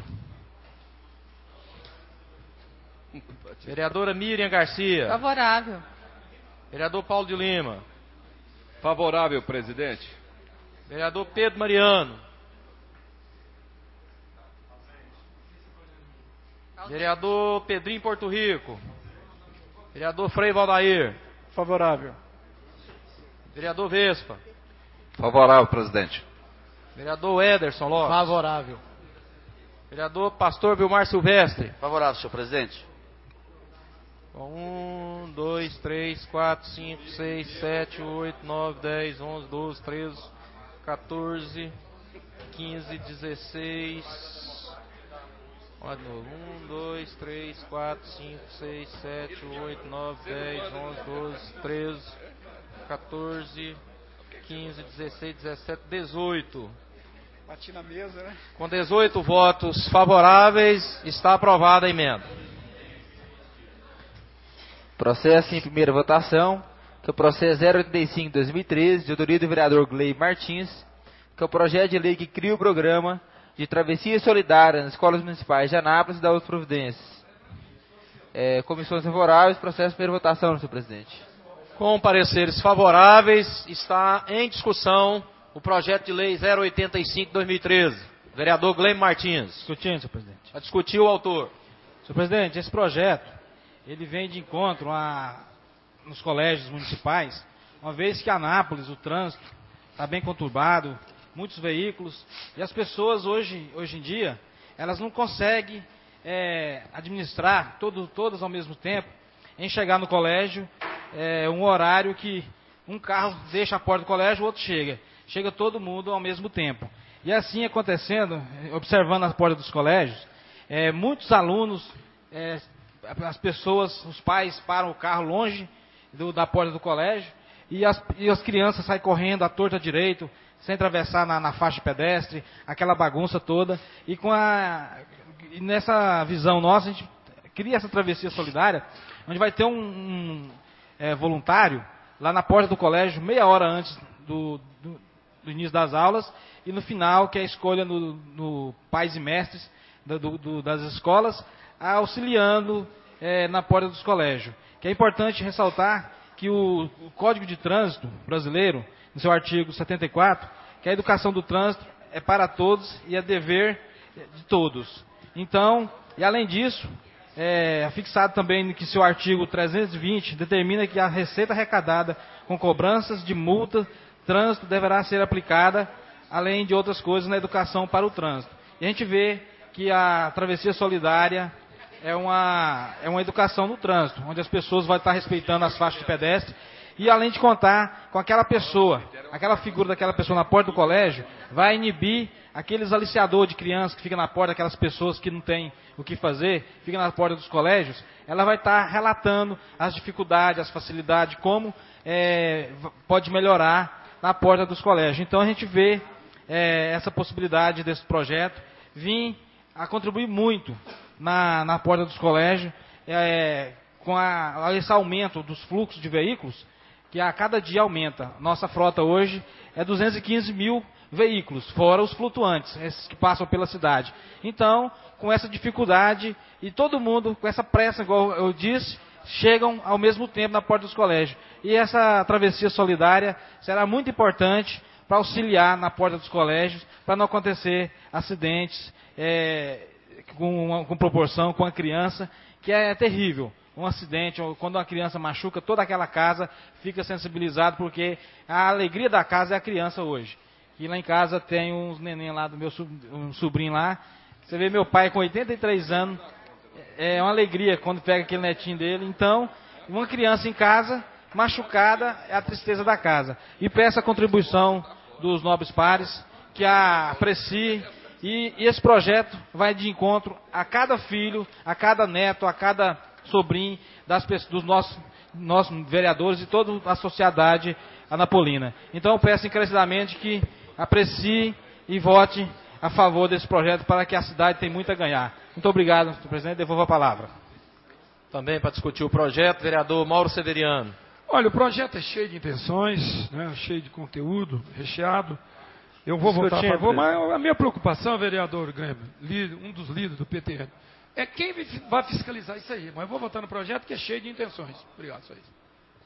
Vereadora Miriam Garcia. Favorável. Vereador Paulo de Lima. Favorável, presidente. Vereador Pedro Mariano. Vereador Pedrinho Porto Rico. Vereador Frei Valdair. Favorável. Vereador Vespa. Favorável, presidente. Vereador Ederson Lopes. Favorável. Vereador Pastor Vilmar Silvestre. Favorável, senhor presidente. um, dois, três, quatro, cinco, seis, sete, oito, nove, dez, onze, doze, treze, quatorze, quinze, dezesseis. um, dois, três, quatro, cinco, seis, sete, oito, nove, dez, onze, doze, treze, quatorze, quinze, dezesseis, dezessete, dezoito. Bati na mesa, né? Com dezoito votos favoráveis, está aprovada a emenda. Processo em primeira votação, que é o processo zero oitenta e cinco de dois mil e treze, de autoria do vereador Gley Martins, que é o projeto de lei que cria o programa de travessia solidária nas escolas municipais de Anápolis e da outras providências. É, comissões favoráveis, processo de primeira votação, senhor presidente. Com pareceres favoráveis, está em discussão o projeto de lei zero oitenta e cinco de dois mil e treze. Vereador Gley Martins. Discutindo, senhor presidente. A discutir o autor. Senhor presidente, esse projeto, ele vem de encontro a, nos colégios municipais, uma vez que Anápolis, o trânsito, tá bem conturbado, muitos veículos, e as pessoas hoje, hoje em dia, elas não conseguem é, administrar todo, todas ao mesmo tempo, em chegar no colégio, é, um horário que um carro deixa a porta do colégio, o outro chega. Chega todo mundo ao mesmo tempo. E assim acontecendo, observando a porta dos colégios, é, muitos alunos, é, as pessoas, os pais param o carro longe do, da porta do colégio e as, e as crianças saem correndo à torta direito, sem atravessar na, na faixa pedestre, aquela bagunça toda. E, com a, e nessa visão nossa, a gente cria essa travessia solidária, onde vai ter um, um é, voluntário lá na porta do colégio, meia hora antes do, do, do início das aulas, e no final, que é a escolha no, no pais e mestres do, do, das escolas, auxiliando é, na porta dos colégios. Que é importante ressaltar que o, o Código de Trânsito brasileiro, no seu artigo setenta e quatro, que a educação do trânsito é para todos e é dever de todos. Então, e além disso, é fixado também que seu artigo trezentos e vinte determina que a receita arrecadada com cobranças de multa, trânsito deverá ser aplicada, além de outras coisas, na educação para o trânsito. E a gente vê que a travessia solidária é uma, é uma educação no trânsito, onde as pessoas vão estar respeitando as faixas de pedestre, e além de contar com aquela pessoa, aquela figura daquela pessoa na porta do colégio, vai inibir aqueles aliciadores de crianças que ficam na porta, aquelas pessoas que não têm o que fazer, ficam na porta dos colégios, ela vai estar relatando as dificuldades, as facilidades, como é, pode melhorar na porta dos colégios. Então a gente vê é, essa possibilidade desse projeto vir a contribuir muito na, na porta dos colégios, é, com a, esse aumento dos fluxos de veículos, que a cada dia aumenta. Nossa frota hoje é duzentos e quinze mil veículos, fora os flutuantes, esses que passam pela cidade. Então, com essa dificuldade, e todo mundo com essa pressa, igual eu disse, chegam ao mesmo tempo na porta dos colégios. E essa travessia solidária será muito importante para auxiliar na porta dos colégios, para não acontecer acidentes é, com, uma, com proporção com a criança, que é terrível. Um acidente, ou quando uma criança machuca, toda aquela casa fica sensibilizada, porque a alegria da casa é a criança hoje. E lá em casa tem uns neném lá, do meu um sobrinho lá, você vê meu pai com oitenta e três anos, é uma alegria quando pega aquele netinho dele. Então, uma criança em casa, machucada, é a tristeza da casa. E peço a contribuição dos nobres pares, que a apreciem, e, e esse projeto vai de encontro a cada filho, a cada neto, a cada sobrinho das, dos nossos, nossos vereadores e toda a sociedade anapolina. Então eu peço encarecidamente que aprecie e vote a favor desse projeto, para que a cidade tenha muito a ganhar. Muito obrigado, senhor presidente. Devolvo a palavra. Também para discutir o projeto, vereador Mauro Severiano. Olha, o projeto é cheio de intenções, né, cheio de conteúdo, recheado. Eu vou votar a favor, mas a minha preocupação, vereador Grêmio, um dos líderes do P T N, é quem vai fiscalizar isso aí. Mas eu vou votar no projeto que é cheio de intenções. Obrigado, só isso.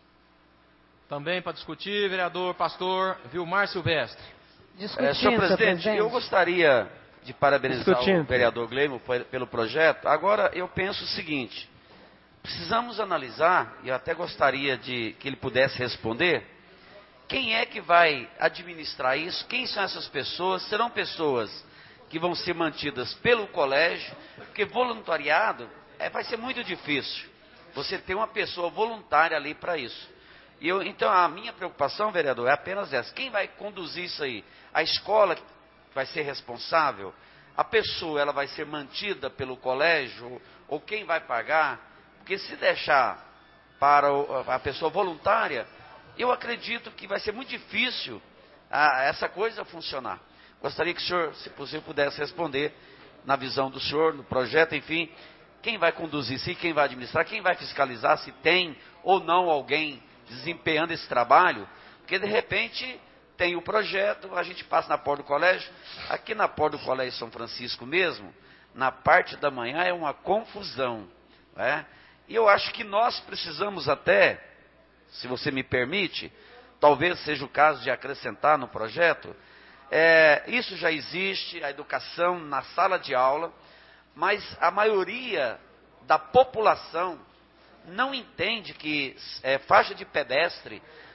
Também para discutir, vereador pastor Vilmar Silvestre. É, senhor presidente, eu gostaria de parabenizar o vereador Gleimo pelo projeto. Agora, eu penso o seguinte, precisamos analisar, e eu até gostaria de que ele pudesse responder, quem é que vai administrar isso, quem são essas pessoas, serão pessoas que vão ser mantidas pelo colégio, porque voluntariado é, vai ser muito difícil, você ter uma pessoa voluntária ali para isso. E eu, então, a minha preocupação, vereador, é apenas essa. Quem vai conduzir isso aí? A escola vai ser responsável? A pessoa ela vai ser mantida pelo colégio? Ou quem vai pagar? Porque se deixar para a pessoa voluntária, eu acredito que vai ser muito difícil a, essa coisa funcionar. Gostaria que o senhor, se possível, pudesse responder, na visão do senhor, no projeto, enfim, quem vai conduzir isso, quem vai administrar, quem vai fiscalizar se tem ou não alguém desempenhando esse trabalho, porque de repente tem o projeto, a gente passa na porta do colégio, aqui na porta do colégio São Francisco mesmo, na parte da manhã é uma confusão, né? E eu acho que nós precisamos até, se você me permite, talvez seja o caso de acrescentar no projeto, é, isso já existe, a educação na sala de aula, mas a maioria da população não entende que é, faixa de pedestre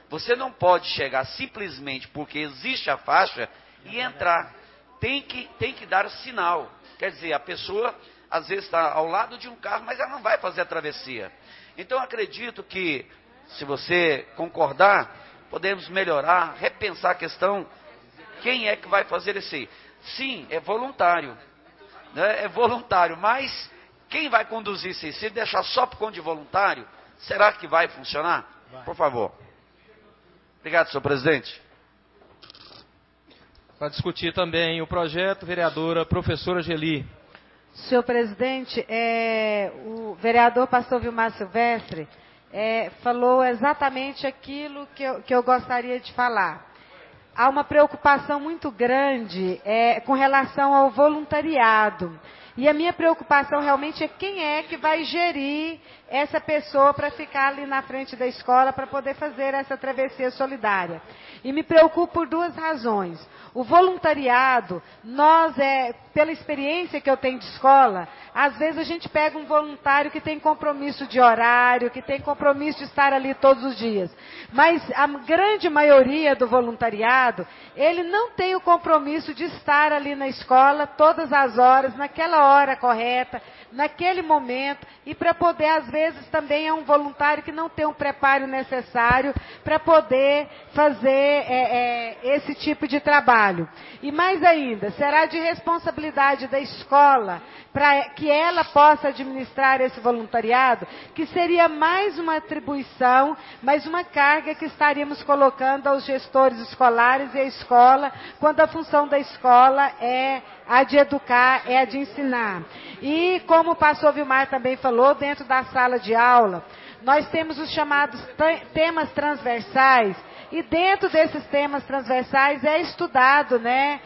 Você não pode chegar simplesmente porque existe a faixa e entrar. Tem que, tem que dar sinal. Quer dizer, a pessoa às vezes está ao lado de um carro, mas ela não vai fazer a travessia. Então acredito que, se você concordar, podemos melhorar, repensar a questão, quem é que vai fazer isso aí? Sim, é voluntário, né? É voluntário, mas quem vai conduzir isso aí? Se deixar só por conta de voluntário, será que vai funcionar? Vai. Por favor. Obrigado, senhor presidente. Para discutir também o projeto, vereadora professora Geli. Senhor presidente, é, o vereador pastor Vilmar Silvestre é, falou exatamente aquilo que eu, que eu gostaria de falar. Há uma preocupação muito grande é, com relação ao voluntariado. E a minha preocupação realmente é quem é que vai gerir essa pessoa para ficar ali na frente da escola para poder fazer essa travessia solidária. E me preocupo por duas razões. O voluntariado, nós, é, pela experiência que eu tenho de escola, às vezes a gente pega um voluntário que tem compromisso de horário, que tem compromisso de estar ali todos os dias. Mas a grande maioria do voluntariado, ele não tem o compromisso de estar ali na escola todas as horas, naquela hora correta, naquele momento, e para poder, às vezes, também é um voluntário que não tem um preparo necessário para poder fazer é, é, esse tipo de trabalho. E mais ainda, será de responsabilidade da escola para que ela possa administrar esse voluntariado, que seria mais uma atribuição, mais uma carga que estaríamos colocando aos gestores escolares e à escola, quando a função da escola é a de educar, é a de ensinar. E como o pastor Vilmar também falou, dentro da sala de aula, nós temos os chamados temas transversais, e dentro desses temas transversais é estudado, né,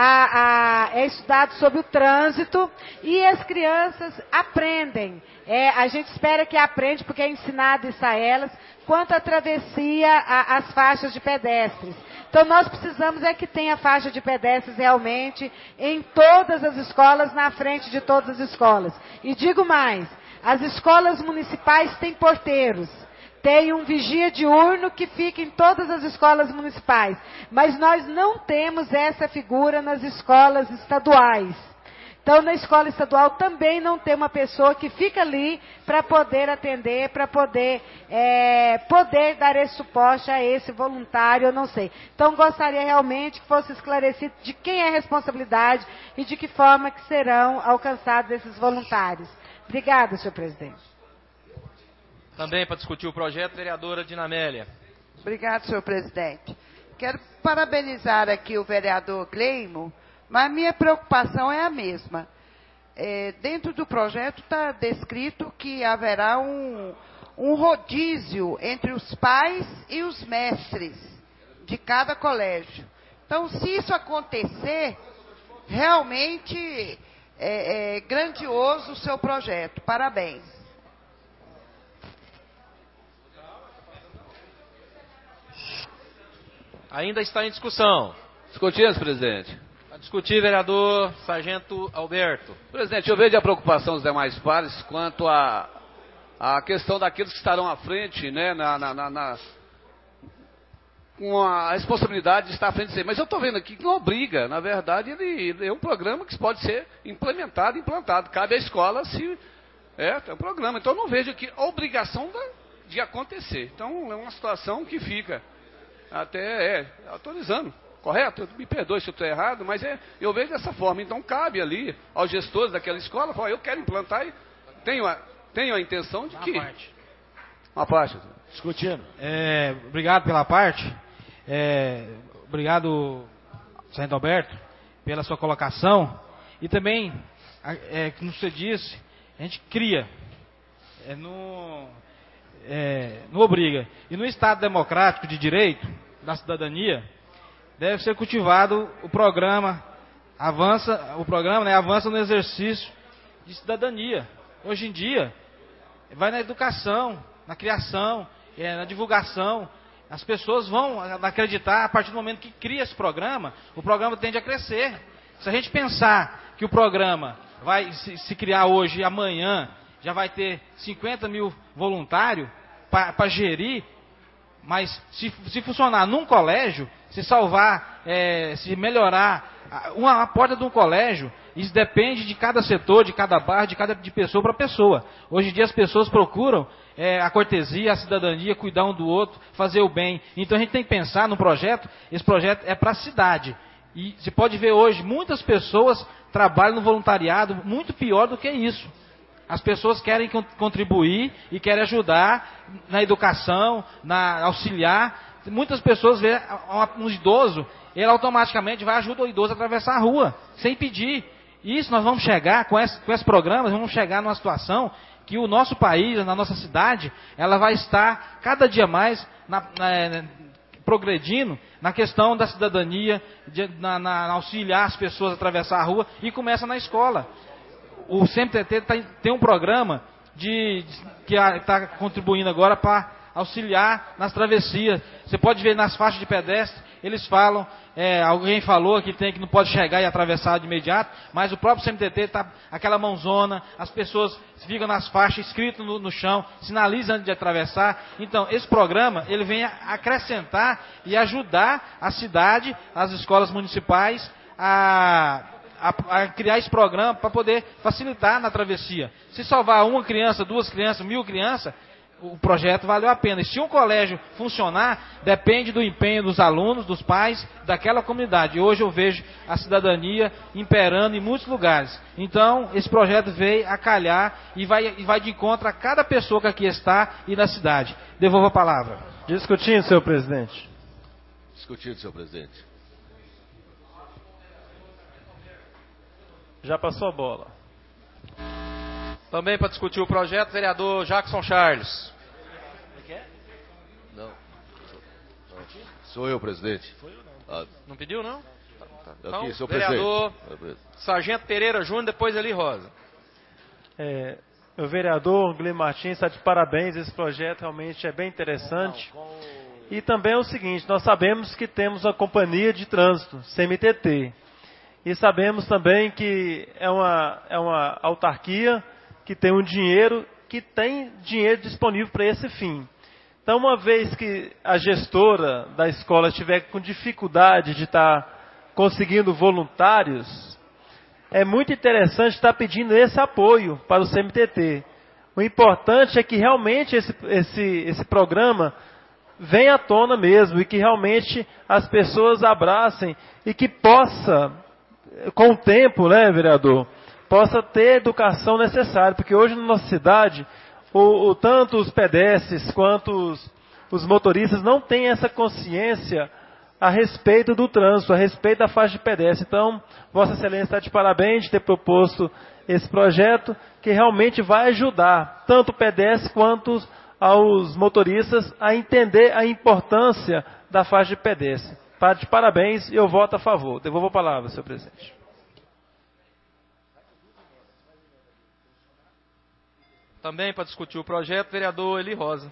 a, a, é estudado sobre o trânsito, e as crianças aprendem. É, a gente espera que aprende, porque é ensinado isso a elas, quanto à travessia, a, as faixas de pedestres. Então nós precisamos é que tenha faixa de pedestres realmente em todas as escolas, na frente de todas as escolas. E digo mais, as escolas municipais têm porteiros. Tem um vigia diurno que fica em todas as escolas municipais. Mas nós não temos essa figura nas escolas estaduais. Então, na escola estadual também não tem uma pessoa que fica ali para poder atender, para poder, é, poder dar esse suporte a esse voluntário, eu não sei. Então, gostaria realmente que fosse esclarecido de quem é a responsabilidade e de que forma que serão alcançados esses voluntários. Obrigada, senhor presidente. Também para discutir o projeto, vereadora Dinamélia. Obrigado, senhor presidente. Quero parabenizar aqui o vereador Gleimo, mas minha preocupação é a mesma. É, dentro do projeto está descrito que haverá um, um rodízio entre os pais e os mestres de cada colégio. Então, se isso acontecer, realmente é, é grandioso o seu projeto. Parabéns. Ainda está em discussão. Discutindo, presidente. A discutir, vereador Sargento Alberto. Presidente, eu vejo a preocupação dos demais pares quanto à a, a questão daqueles que estarão à frente, né, na, na, na, na, com a responsabilidade de estar à frente disso. Mas eu estou vendo aqui que não obriga. Na verdade, ele, ele é um programa que pode ser implementado, implantado. Cabe à escola se... É, é um programa. Então, eu não vejo aqui a obrigação da, de acontecer. Então, é uma situação que fica... Até é, autorizando, correto? Me perdoe se eu estou errado, mas é, eu vejo dessa forma. Então cabe ali aos gestores daquela escola, falar, eu quero implantar e tenho a, tenho a intenção de uma que... Parte. Uma parte. Discutindo. É, obrigado pela parte. É, obrigado, Sargento Alberto, pela sua colocação. E também, é, como você disse, a gente cria. É, no... É, não obriga. E no Estado democrático de direito, da cidadania, deve ser cultivado o programa avança, o programa, né, avança no exercício de cidadania. Hoje em dia, vai na educação, na criação, é, na divulgação. As pessoas vão acreditar a partir do momento que cria esse programa, o programa tende a crescer. Se a gente pensar que o programa vai se, se criar hoje e amanhã já vai ter cinquenta mil voluntários para gerir, Mas se, se funcionar num colégio, se salvar, é, se melhorar uma a porta de um colégio, isso depende de cada setor, de cada bairro, de cada de pessoa para pessoa. Hoje em dia as pessoas procuram é, a cortesia, a cidadania, cuidar um do outro, fazer o bem. Então a gente tem que pensar no projeto, esse projeto é para a cidade. E você pode ver hoje, muitas pessoas trabalham no voluntariado, muito pior do que isso. As pessoas querem contribuir e querem ajudar na educação, na auxiliar. Muitas pessoas veem um idoso, ele automaticamente vai ajudar o idoso a atravessar a rua, sem pedir. Isso nós vamos chegar, com esse, com esse programa, vamos chegar numa situação que o nosso país, na nossa cidade, ela vai estar cada dia mais na, na, progredindo na questão da cidadania, de, na, na, auxiliar as pessoas a atravessar a rua, e começa na escola. O C M T T tá, tem um programa de, de, que está contribuindo agora para auxiliar nas travessias. Você pode ver nas faixas de pedestre, eles falam, é, alguém falou que tem que não pode chegar e atravessar de imediato, mas o próprio C M T T está aquela mãozona, as pessoas ficam nas faixas, escrito no, no chão, sinalizam antes de atravessar. Então, esse programa, ele vem acrescentar e ajudar a cidade, as escolas municipais, a... A, a criar esse programa para poder facilitar na travessia. Se salvar uma criança, duas crianças, mil crianças, o projeto valeu a pena. E se um colégio funcionar, depende do empenho dos alunos, dos pais, daquela comunidade. E hoje eu vejo a cidadania imperando em muitos lugares. Então, esse projeto veio a calhar e vai, e vai de encontro a cada pessoa que aqui está e na cidade. Devolvo a palavra. Discutindo, senhor presidente. Discutindo, senhor presidente. Já passou a bola. Também para discutir o projeto, vereador Jackson Charles. Não. Sou eu, presidente. Ah. Não pediu, não? Então, aqui, senhor vereador presidente. Sargento Pereira Júnior, depois Eli Rosa. É, o vereador Guilherme Martins está de parabéns. Esse projeto realmente é bem interessante. E também é o seguinte, nós sabemos que temos a companhia de trânsito, C M T T. E sabemos também que é uma, é uma autarquia que tem um dinheiro, que tem dinheiro disponível para esse fim. Então, uma vez que a gestora da escola estiver com dificuldade de estar conseguindo voluntários, é muito interessante estar pedindo esse apoio para o C M T T. O importante é que realmente esse, esse, esse programa venha à tona mesmo, e que realmente as pessoas abracem e que possa... com o tempo, né, vereador, possa ter a educação necessária, porque hoje na nossa cidade, o, o, tanto os pedestres quanto os, os motoristas não têm essa consciência a respeito do trânsito, a respeito da faixa de pedestre. Então, Vossa Excelência está de parabéns de ter proposto esse projeto, que realmente vai ajudar tanto o pedestre quanto aos motoristas a entender a importância da faixa de pedestre. Está de parabéns e eu voto a favor. Devolvo a palavra, senhor presidente. Também para discutir o projeto, vereador Eli Rosa.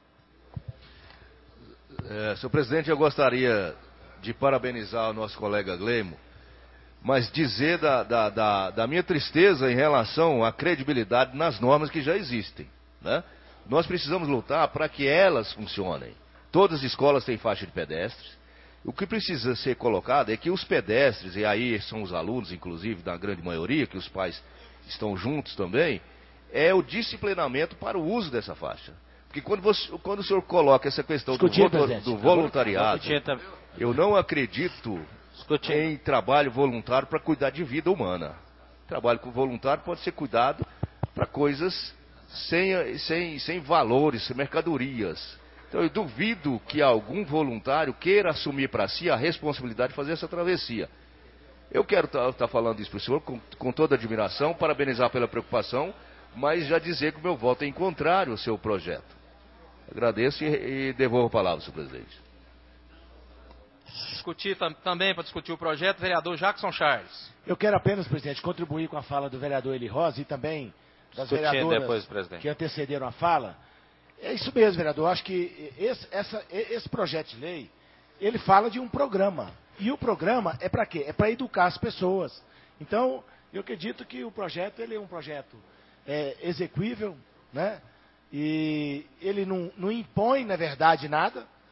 É, senhor presidente, eu gostaria de parabenizar o nosso colega Glemo, mas dizer da, da, da, da minha tristeza em relação à credibilidade nas normas que já existem, né? Nós precisamos lutar para que elas funcionem. Todas as escolas têm faixa de pedestres. O que precisa ser colocado é que os pedestres, e aí são os alunos, inclusive, da grande maioria, que os pais estão juntos também, é o disciplinamento para o uso dessa faixa. Porque quando, você, quando o senhor coloca essa questão do, do voluntariado, eu não acredito em trabalho voluntário para cuidar de vida humana. Trabalho voluntário pode ser cuidado para coisas sem, sem, sem valores, sem mercadorias. Então eu duvido que algum voluntário queira assumir para si a responsabilidade de fazer essa travessia. Eu quero estar tá, tá falando isso para o senhor com, com toda admiração, parabenizar pela preocupação, mas já dizer que o meu voto é em contrário ao seu projeto. Agradeço e, e devolvo a palavra, senhor presidente. Discutir tam, também para discutir o projeto, vereador Jackson Charles. Eu quero apenas, presidente, contribuir com a fala do vereador Eli Rosa e também das Discutindo vereadoras depois, que antecederam a fala. É isso mesmo, vereador. Eu acho que esse, essa, esse projeto de lei, ele fala de um programa. E o programa é para quê? É para educar as pessoas. Então, eu acredito que o projeto ele é um projeto é, execuível, né? E ele não, não impõe, na verdade, nada.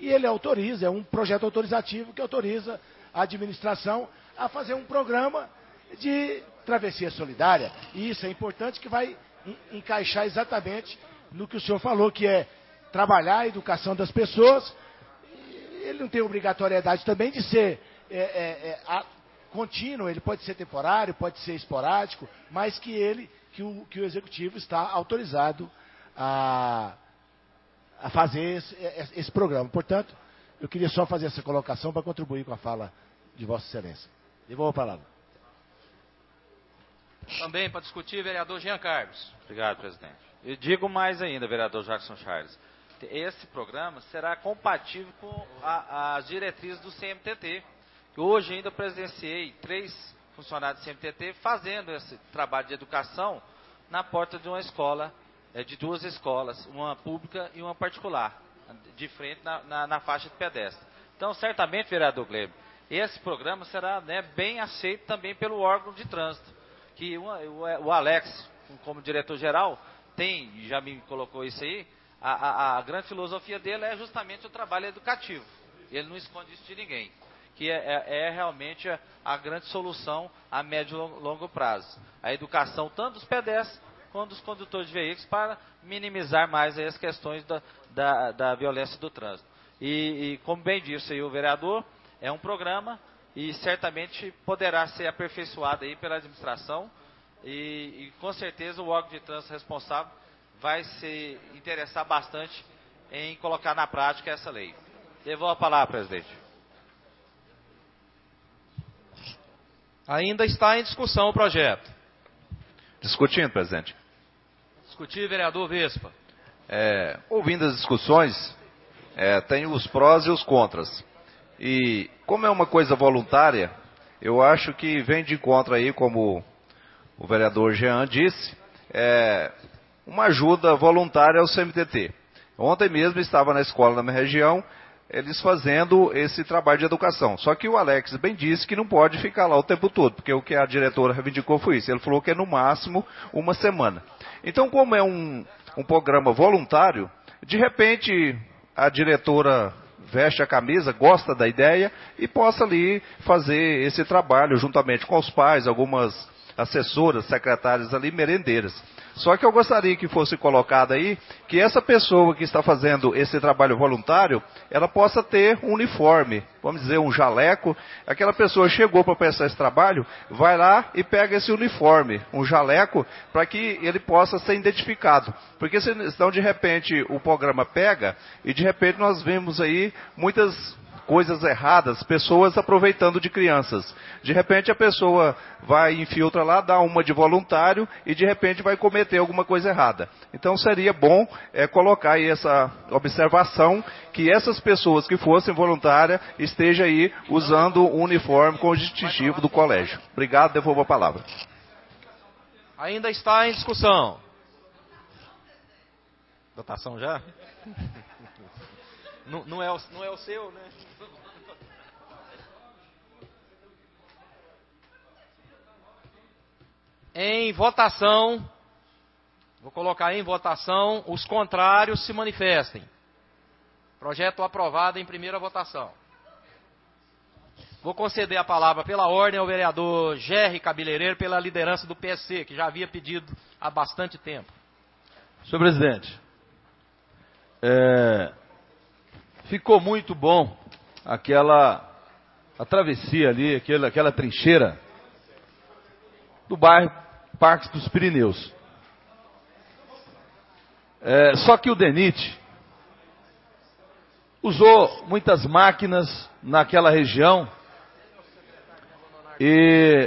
e ele autoriza, é um projeto autorizativo que autoriza a administração a fazer um programa de travessia solidária. E isso é importante, que vai encaixar exatamente no que o senhor falou, que é trabalhar a educação das pessoas. Ele não tem obrigatoriedade também de ser é, é, é, a, contínuo, ele pode ser temporário, pode ser esporádico, mas que ele, que o, que o executivo está autorizado a, a fazer esse, esse programa. Portanto, eu queria só fazer essa colocação para contribuir com a fala de Vossa Excelência. Devolvo a palavra. Também para discutir, vereador Jean Carlos. Obrigado, presidente. Eu digo mais ainda, vereador Jackson Charles. Esse programa será compatível com a, as diretrizes do C M T T. Hoje ainda presenciei três funcionários do C M T T fazendo esse trabalho de educação na porta de uma escola, de duas escolas, uma pública e uma particular, de frente na, na, na faixa de pedestre. Então, certamente, vereador Gleb, esse programa será, né, bem aceito também pelo órgão de trânsito, que o, o, o Alex, como diretor-geral, tem, já me colocou isso aí, a, a, a grande filosofia dele é justamente o trabalho educativo. Ele não esconde isso de ninguém, que é, é, é realmente a, a grande solução a médio e longo prazo. A educação tanto dos pedestres quanto dos condutores de veículos para minimizar mais aí as questões da, da, da violência do trânsito. E, e como bem disse aí o vereador, é um programa e certamente poderá ser aperfeiçoado aí pela administração e, e com certeza o órgão de trânsito responsável vai se interessar bastante em colocar na prática essa lei. Devolvo a palavra, presidente. Ainda está em discussão o projeto. Discutindo, presidente. Discutir, vereador Vespa. É, ouvindo as discussões, é, tem os prós e os contras. E como é uma coisa voluntária, eu acho que vem de encontro aí, como o vereador Jean disse, é, uma ajuda voluntária ao C M T T. Ontem mesmo estava na escola da minha região, eles fazendo esse trabalho de educação. Só que o Alex bem disse que não pode ficar lá o tempo todo, porque o que a diretora reivindicou foi isso. Ele falou que é no máximo uma semana. Então, como é um, um programa voluntário, de repente a diretora veste a camisa, gosta da ideia e possa ali fazer esse trabalho juntamente com os pais, algumas assessoras, secretárias ali, merendeiras. Só que eu gostaria que fosse colocado aí que essa pessoa que está fazendo esse trabalho voluntário, ela possa ter um uniforme, vamos dizer, um jaleco. Aquela pessoa chegou para prestar esse trabalho, vai lá e pega esse uniforme, um jaleco, para que ele possa ser identificado. Porque senão, de repente, o programa pega e, de repente, nós vemos aí muitas coisas erradas, pessoas aproveitando de crianças. De repente a pessoa vai, infiltra lá, dá uma de voluntário e de repente vai cometer alguma coisa errada. Então seria bom é, colocar aí essa observação, que essas pessoas que fossem voluntárias estejam aí usando o uniforme com o distintivo do colégio. Obrigado, devolvo a palavra. Ainda está em discussão. Votação já? Não, não, é o, não é o seu, né? Em votação, vou colocar em votação, os contrários se manifestem. Projeto aprovado em primeira votação. Vou conceder a palavra pela ordem ao vereador Gerry Cabeleireiro, pela liderança do P S C, que já havia pedido há bastante tempo. Senhor presidente, é, ficou muito bom aquela a travessia ali, aquela, aquela trincheira do bairro Parques dos Pirineus. É, só que o DENIT usou muitas máquinas naquela região e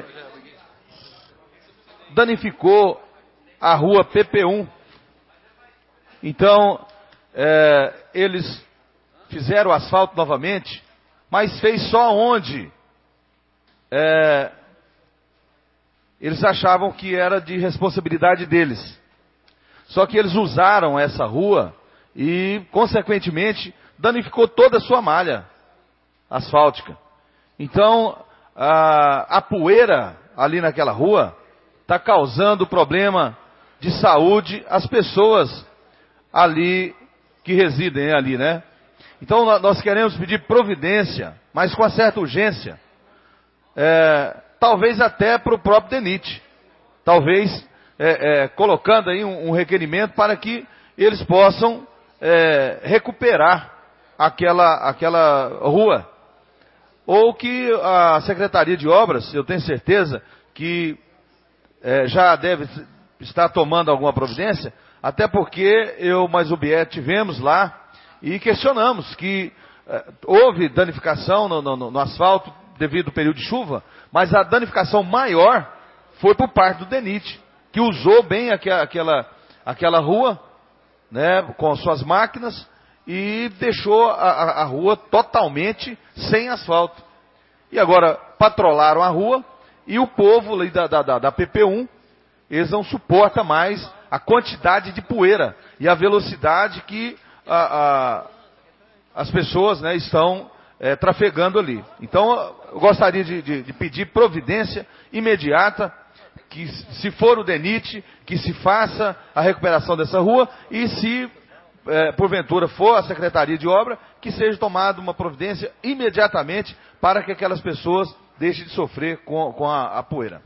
danificou a rua P P um. Então, é, eles fizeram o asfalto novamente, mas fez só onde é, eles achavam que era de responsabilidade deles. Só que eles usaram essa rua e, consequentemente, danificou toda a sua malha asfáltica. Então, a, a poeira ali naquela rua está causando problema de saúde às pessoas ali que residem ali, né? Então nós queremos pedir providência, mas com uma certa urgência, é, talvez até para o próprio DENIT, talvez é, é, colocando aí um, um requerimento para que eles possam é, recuperar aquela, aquela rua, ou que a Secretaria de Obras, eu tenho certeza que é, já deve estar tomando alguma providência, até porque eu mais o Biet tivemos lá e questionamos que é, houve danificação no, no, no asfalto devido ao período de chuva, mas a danificação maior foi por parte do DENIT, que usou bem aquela, aquela, aquela rua, né, com suas máquinas, e deixou a, a, a rua totalmente sem asfalto. E agora patrolaram a rua, e o povo ali da, da, da P P um, eles não suportam mais a quantidade de poeira e a velocidade que a, a, as pessoas, né, estão é, trafegando ali. Então, eu gostaria de, de, de pedir providência imediata, que se for o DENIT, que se faça a recuperação dessa rua, e se é, porventura for a Secretaria de Obra, que seja tomada uma providência imediatamente para que aquelas pessoas deixem de sofrer com, com a, a poeira.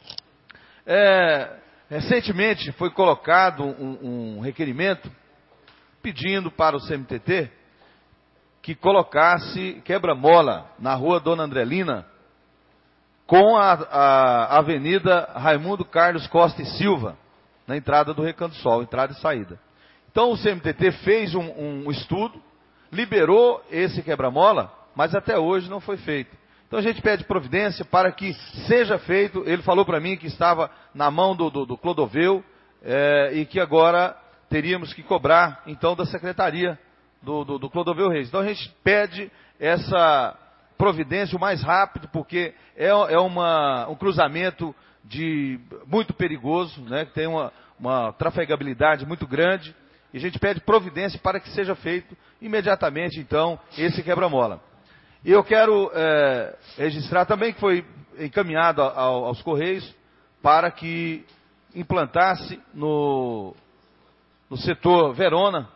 É, recentemente foi colocado um, um requerimento pedindo para o C M T T que colocasse quebra-mola na rua Dona Andrelina com a, a Avenida Raimundo Carlos Costa e Silva, na entrada do Recanto do Sol, entrada e saída. Então o C M T T fez um, um estudo, liberou esse quebra-mola, mas até hoje não foi feito. Então a gente pede providência para que seja feito. Ele falou para mim que estava na mão do, do, do Clodoveu é, e que agora teríamos que cobrar então da Secretaria do, do, do Clodoveu Reis. Então a gente pede essa providência o mais rápido, porque é, é uma, um cruzamento de, muito perigoso, né, que tem uma, uma trafegabilidade muito grande, e a gente pede providência para que seja feito imediatamente, então, esse quebra-mola. E eu quero é, registrar também que foi encaminhado ao, aos Correios para que implantasse no, no setor Verona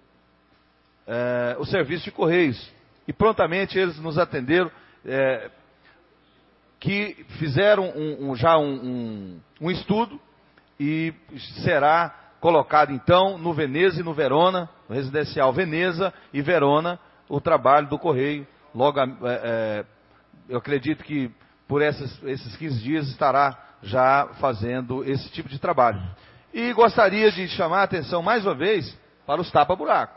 é, o serviço de Correios. E prontamente eles nos atenderam, é, que fizeram um, um, já um, um, um estudo e será colocado então no Veneza e no Verona, no residencial Veneza e Verona, o trabalho do Correio. Logo, é, é, eu acredito que por essas, esses quinze dias estará já fazendo esse tipo de trabalho. E gostaria de chamar a atenção mais uma vez para os tapa-buraco.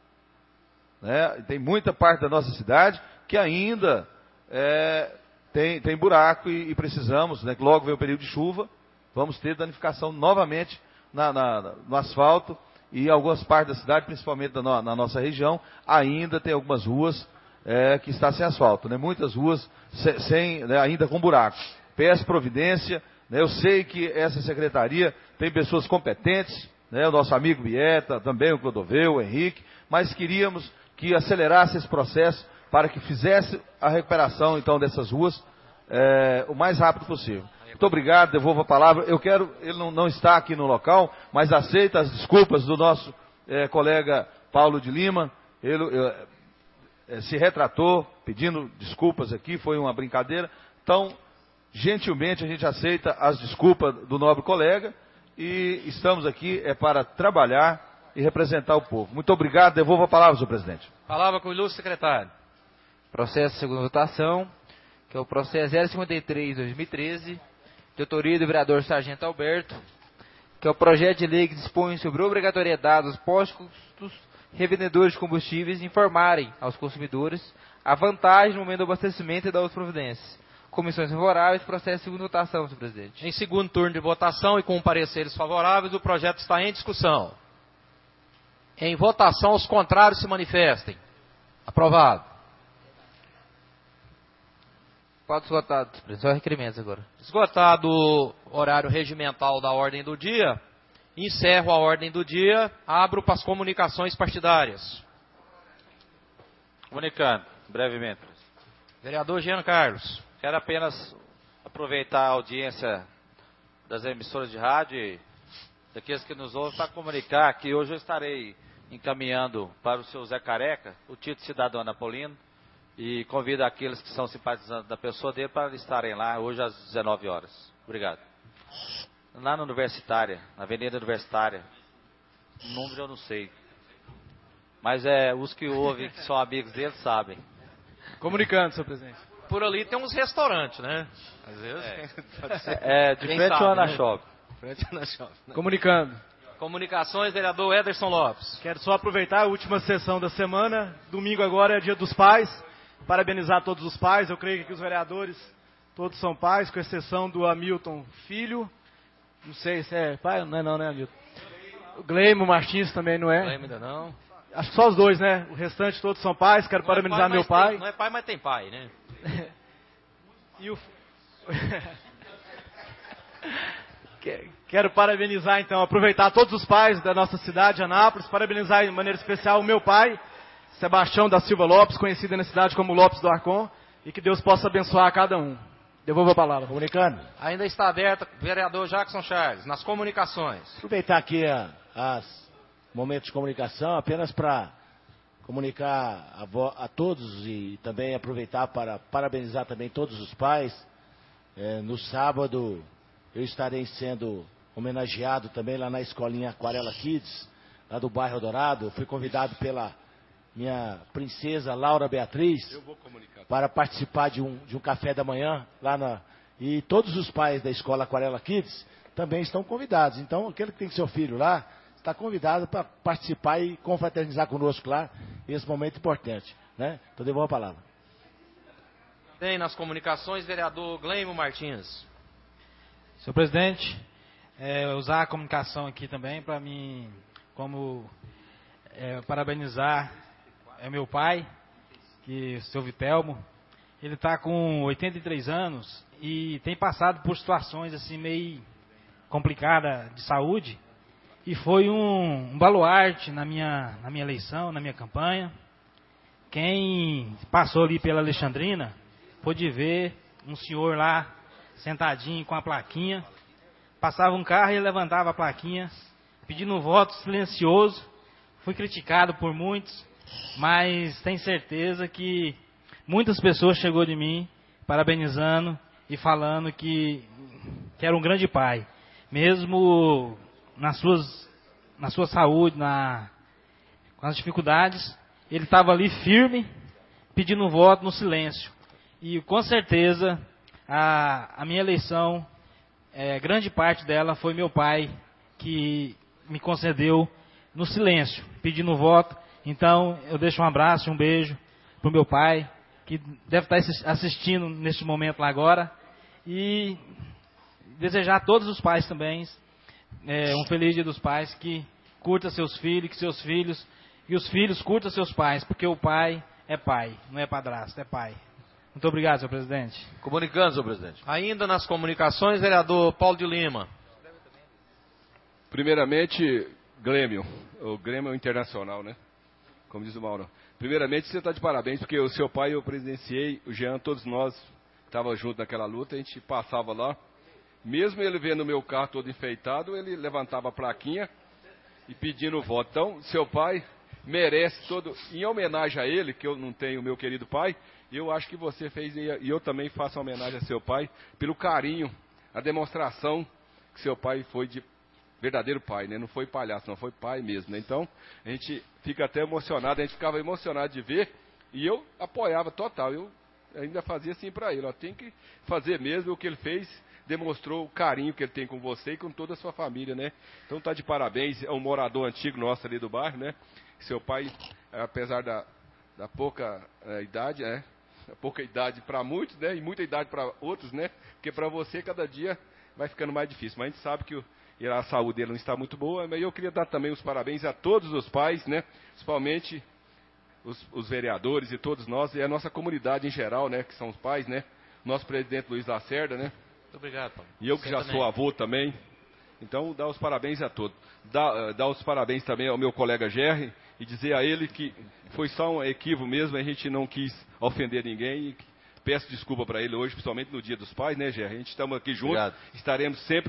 Né? Tem muita parte da nossa cidade que ainda é, tem, tem buraco e, e precisamos, né, que logo vem o período de chuva, vamos ter danificação novamente na, na, no asfalto, e algumas partes da cidade, principalmente na, na nossa região, ainda tem algumas ruas é, que estão sem asfalto, né? Muitas ruas sem, sem né, ainda com buracos. Peço providência, né? Eu sei que essa secretaria tem pessoas competentes, né? O nosso amigo Bieta, também o Clodoveu, o Henrique, mas queríamos que acelerasse esse processo para que fizesse a recuperação então dessas ruas é, o mais rápido possível. Muito obrigado, devolvo a palavra. Eu quero, ele não, não está aqui no local, mas aceita as desculpas do nosso é, colega Paulo de Lima. Ele é, se retratou pedindo desculpas aqui, foi uma brincadeira. Então, gentilmente a gente aceita as desculpas do nobre colega e estamos aqui é para trabalhar e representar o povo. Muito obrigado, devolvo a palavra, senhor presidente. Palavra com o ilustre secretário. Processo de segunda votação, que é o processo zero cinquenta e três barra dois mil e treze, de autoria do vereador Sargento Alberto, que é o projeto de lei que dispõe sobre a obrigatoriedade dos postos revendedores de combustíveis informarem aos consumidores a vantagem no momento do abastecimento e da outra providências. Comissões favoráveis, processo de segunda votação, senhor presidente. Em segundo turno de votação e com pareceres favoráveis, o projeto está em discussão. Em votação, os contrários se manifestem. Aprovado. Quatro esgotados, só requerimentos agora. Esgotado o horário regimental da ordem do dia, encerro a ordem do dia, abro para as comunicações partidárias. Comunicando, brevemente. Vereador Jean Carlos. Quero apenas aproveitar a audiência das emissoras de rádio e daqueles que nos ouvem para comunicar que hoje eu estarei encaminhando para o seu Zé Careca o título de cidadão Anapolino e convido aqueles que são simpatizantes da pessoa dele para estarem lá hoje às dezenove horas. Obrigado. Lá na Universitária, na Avenida Universitária, o número eu não sei, mas é os que ouvem, que são amigos dele, sabem. Comunicando, senhor presidente. Por ali tem uns restaurantes, né? Às vezes. É, é de frente ao Ana Shop. Frente ao Ana Shop. Comunicando. Comunicações, vereador Ederson Lopes. Quero só aproveitar a última sessão da semana. Domingo agora é dia dos pais. Parabenizar todos os pais. Eu creio que os vereadores todos são pais, com exceção do Hamilton Filho. Não sei se é pai, não é não, né, Hamilton? O Gleimo Martins também não é. Gleimo ainda não. Acho que só os dois, né? O restante todos são pais. Quero não parabenizar é pai, meu pai. Tem, não é pai, mas tem pai, né? E o... Quero parabenizar, então, aproveitar todos os pais da nossa cidade, Anápolis, parabenizar de maneira especial o meu pai, Sebastião da Silva Lopes, conhecido na cidade como Lopes do Arcon, e que Deus possa abençoar a cada um. Devolvo a palavra. Comunicando. Ainda está aberta, vereador Jackson Charles, nas comunicações. Aproveitar aqui a, as momentos de comunicação, apenas para comunicar a, vo, a todos e também aproveitar para parabenizar também todos os pais. É, no sábado eu estarei sendo homenageado também lá na escolinha Aquarela Kids, lá do bairro Dourado. Eu fui convidado pela minha princesa Laura Beatriz para participar de um, de um café da manhã lá na... E todos os pais da escola Aquarela Kids também estão convidados. Então, aquele que tem seu filho lá está convidado para participar e confraternizar conosco lá nesse momento importante, né? Então, devolvo a palavra. Tem nas comunicações, vereador Gleimo Martins. Senhor presidente, é, usar a comunicação aqui também para mim, como é, parabenizar é meu pai, que o seu Vitelmo. Ele está com oitenta e três anos e tem passado por situações assim meio complicadas de saúde. E foi um, um baluarte na minha, na minha eleição, na minha campanha. Quem passou ali pela Alexandrina pôde ver um senhor lá sentadinho com a plaquinha. Passava um carro e ele levantava a plaquinha, pedindo um voto silencioso. Fui criticado por muitos, mas tenho certeza que muitas pessoas chegou de mim parabenizando e falando que, que era um grande pai. Mesmo nas suas, na sua saúde, na, com as dificuldades, ele estava ali firme, pedindo um voto no silêncio. E com certeza a, a minha eleição, é, grande parte dela foi meu pai que me concedeu no silêncio, pedindo voto. Então eu deixo um abraço e um beijo para o meu pai, que deve estar assistindo neste momento lá agora. E desejar a todos os pais também é, um feliz dia dos pais, que curta seus filhos, que seus filhos e os filhos curtam seus pais, porque o pai é pai, não é padrasto, é pai. Muito obrigado, senhor presidente. Comunicando, senhor presidente. Ainda nas comunicações, vereador Paulo de Lima. Primeiramente, Grêmio. O Grêmio Internacional, né? Como diz o Mauro. Primeiramente, você está de parabéns, porque o seu pai eu presidenciei, o Jean, todos nós estávamos juntos naquela luta, a gente passava lá. Mesmo ele vendo o meu carro todo enfeitado, ele levantava a plaquinha e pedindo voto. Então, seu pai merece todo... Em homenagem a ele, que eu não tenho, meu querido pai, eu acho que você fez, e eu também faço homenagem a seu pai, pelo carinho, a demonstração que seu pai foi de verdadeiro pai, né? Não foi palhaço, não foi pai mesmo, né? Então, a gente fica até emocionado, a gente ficava emocionado de ver, e eu apoiava total, eu ainda fazia assim para ele, ó, tem que fazer mesmo o que ele fez, demonstrou o carinho que ele tem com você e com toda a sua família, né? Então tá de parabéns, é um morador antigo nosso ali do bairro, né? Seu pai, apesar da, da pouca é, idade, né? Pouca idade para muitos, né? E muita idade para outros, né? Porque para você cada dia vai ficando mais difícil. Mas a gente sabe que o, a saúde dele não está muito boa. Mas eu queria dar também os parabéns a todos os pais, né? Principalmente os, os vereadores e todos nós e a nossa comunidade em geral, né? Que são os pais, né? Nosso presidente Luiz Lacerda, né? Muito obrigado, Paulo. E eu que Você já também. sou avô também. Então, dar os parabéns a todos. Dar, dar os parabéns também ao meu colega Gerry e dizer a ele que foi só um equívoco mesmo, a gente não quis ofender ninguém. E peço desculpa para ele hoje, principalmente no Dia dos Pais, né, Gerry? A gente estamos aqui juntos, Obrigado. Estaremos sempre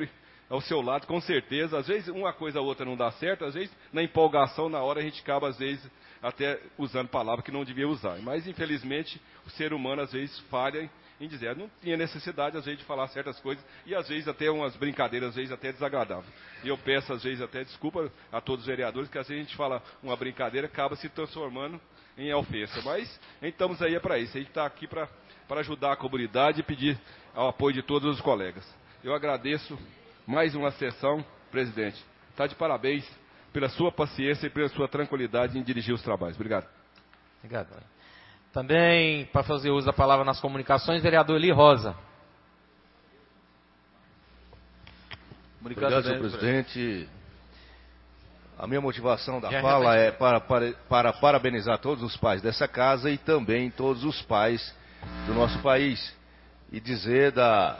ao seu lado, com certeza. Às vezes uma coisa ou outra não dá certo, às vezes na empolgação, na hora a gente acaba, às vezes, até usando palavras que não devia usar. Mas, infelizmente, o ser humano, às vezes, falha em dizer. Não tinha necessidade, às vezes, de falar certas coisas e, às vezes, até umas brincadeiras, às vezes, até desagradáveis. E eu peço, às vezes, até desculpa a todos os vereadores, que às vezes a gente fala uma brincadeira, acaba se transformando em ofensa. Mas, a gente estamos aí para isso. A gente está aqui para ajudar a comunidade e pedir o apoio de todos os colegas. Eu agradeço mais uma sessão, presidente. Está de parabéns pela sua paciência e pela sua tranquilidade em dirigir os trabalhos. Obrigado. Obrigado. Também, para fazer uso da palavra nas comunicações, vereador Eli Rosa. Obrigado, senhor presidente. A minha motivação da fala é para, para, para parabenizar todos os pais dessa casa e também todos os pais do nosso país. E dizer da,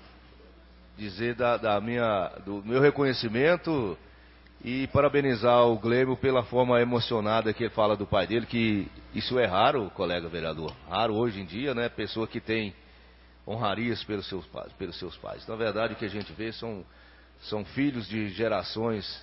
dizer da, da minha, do meu reconhecimento e parabenizar o Glênio pela forma emocionada que ele fala do pai dele, que isso é raro, colega vereador. Raro hoje em dia, né? Pessoa que tem honrarias pelos seus pais. Pelos seus pais. Na verdade, o que a gente vê são, são filhos de gerações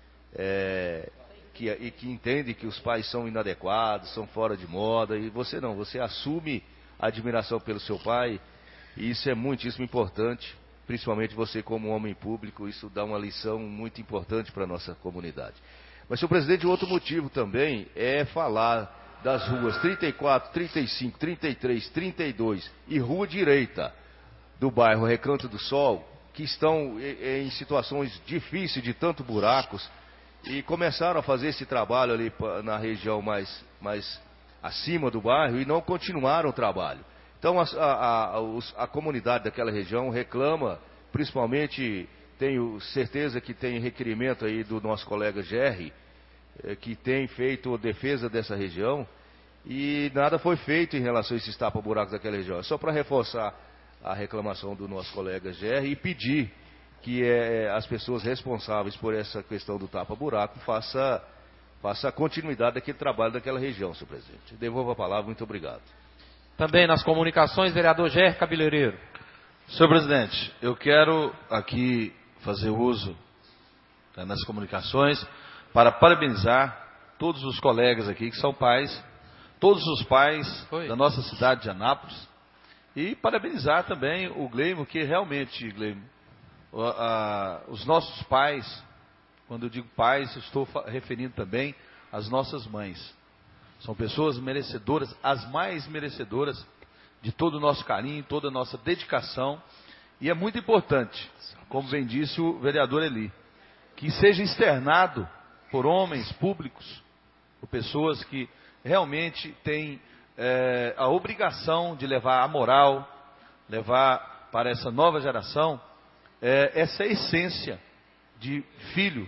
é, que, e que entendem que os pais são inadequados, são fora de moda, e você não, você assume a admiração pelo seu pai, e isso é muitíssimo importante. Principalmente você como homem público, isso dá uma lição muito importante para a nossa comunidade. Mas, senhor presidente, outro motivo também é falar das ruas trinta e quatro, trinta e cinco, trinta e três, trinta e dois e Rua Direita do bairro Recanto do Sol, que estão em situações difíceis de tanto buracos, e começaram a fazer esse trabalho ali na região mais, mais acima do bairro e não continuaram o trabalho. Então a, a, a, a comunidade daquela região reclama, principalmente, tenho certeza que tem requerimento aí do nosso colega Gerry, eh, que tem feito defesa dessa região, e nada foi feito em relação a esses tapa-buracos daquela região. É só para reforçar a reclamação do nosso colega Gerry e pedir que eh, as pessoas responsáveis por essa questão do tapa-buraco façam faça a continuidade daquele trabalho daquela região, senhor presidente. Devolvo a palavra, muito obrigado. Também nas comunicações, vereador Gerry Cabeleireiro. Senhor presidente, eu quero aqui fazer uso, né, nas comunicações para parabenizar todos os colegas aqui que são pais, todos os pais Foi. da nossa cidade de Anápolis, e parabenizar também o Glênio, que realmente, Glênio, a, a, os nossos pais, quando eu digo pais, estou referindo também às nossas mães. São pessoas merecedoras, as mais merecedoras de todo o nosso carinho, toda a nossa dedicação. E é muito importante, como bem disse o vereador Eli, que seja externado por homens públicos, por pessoas que realmente têm é, a obrigação de levar a moral, levar para essa nova geração é, essa essência de filho.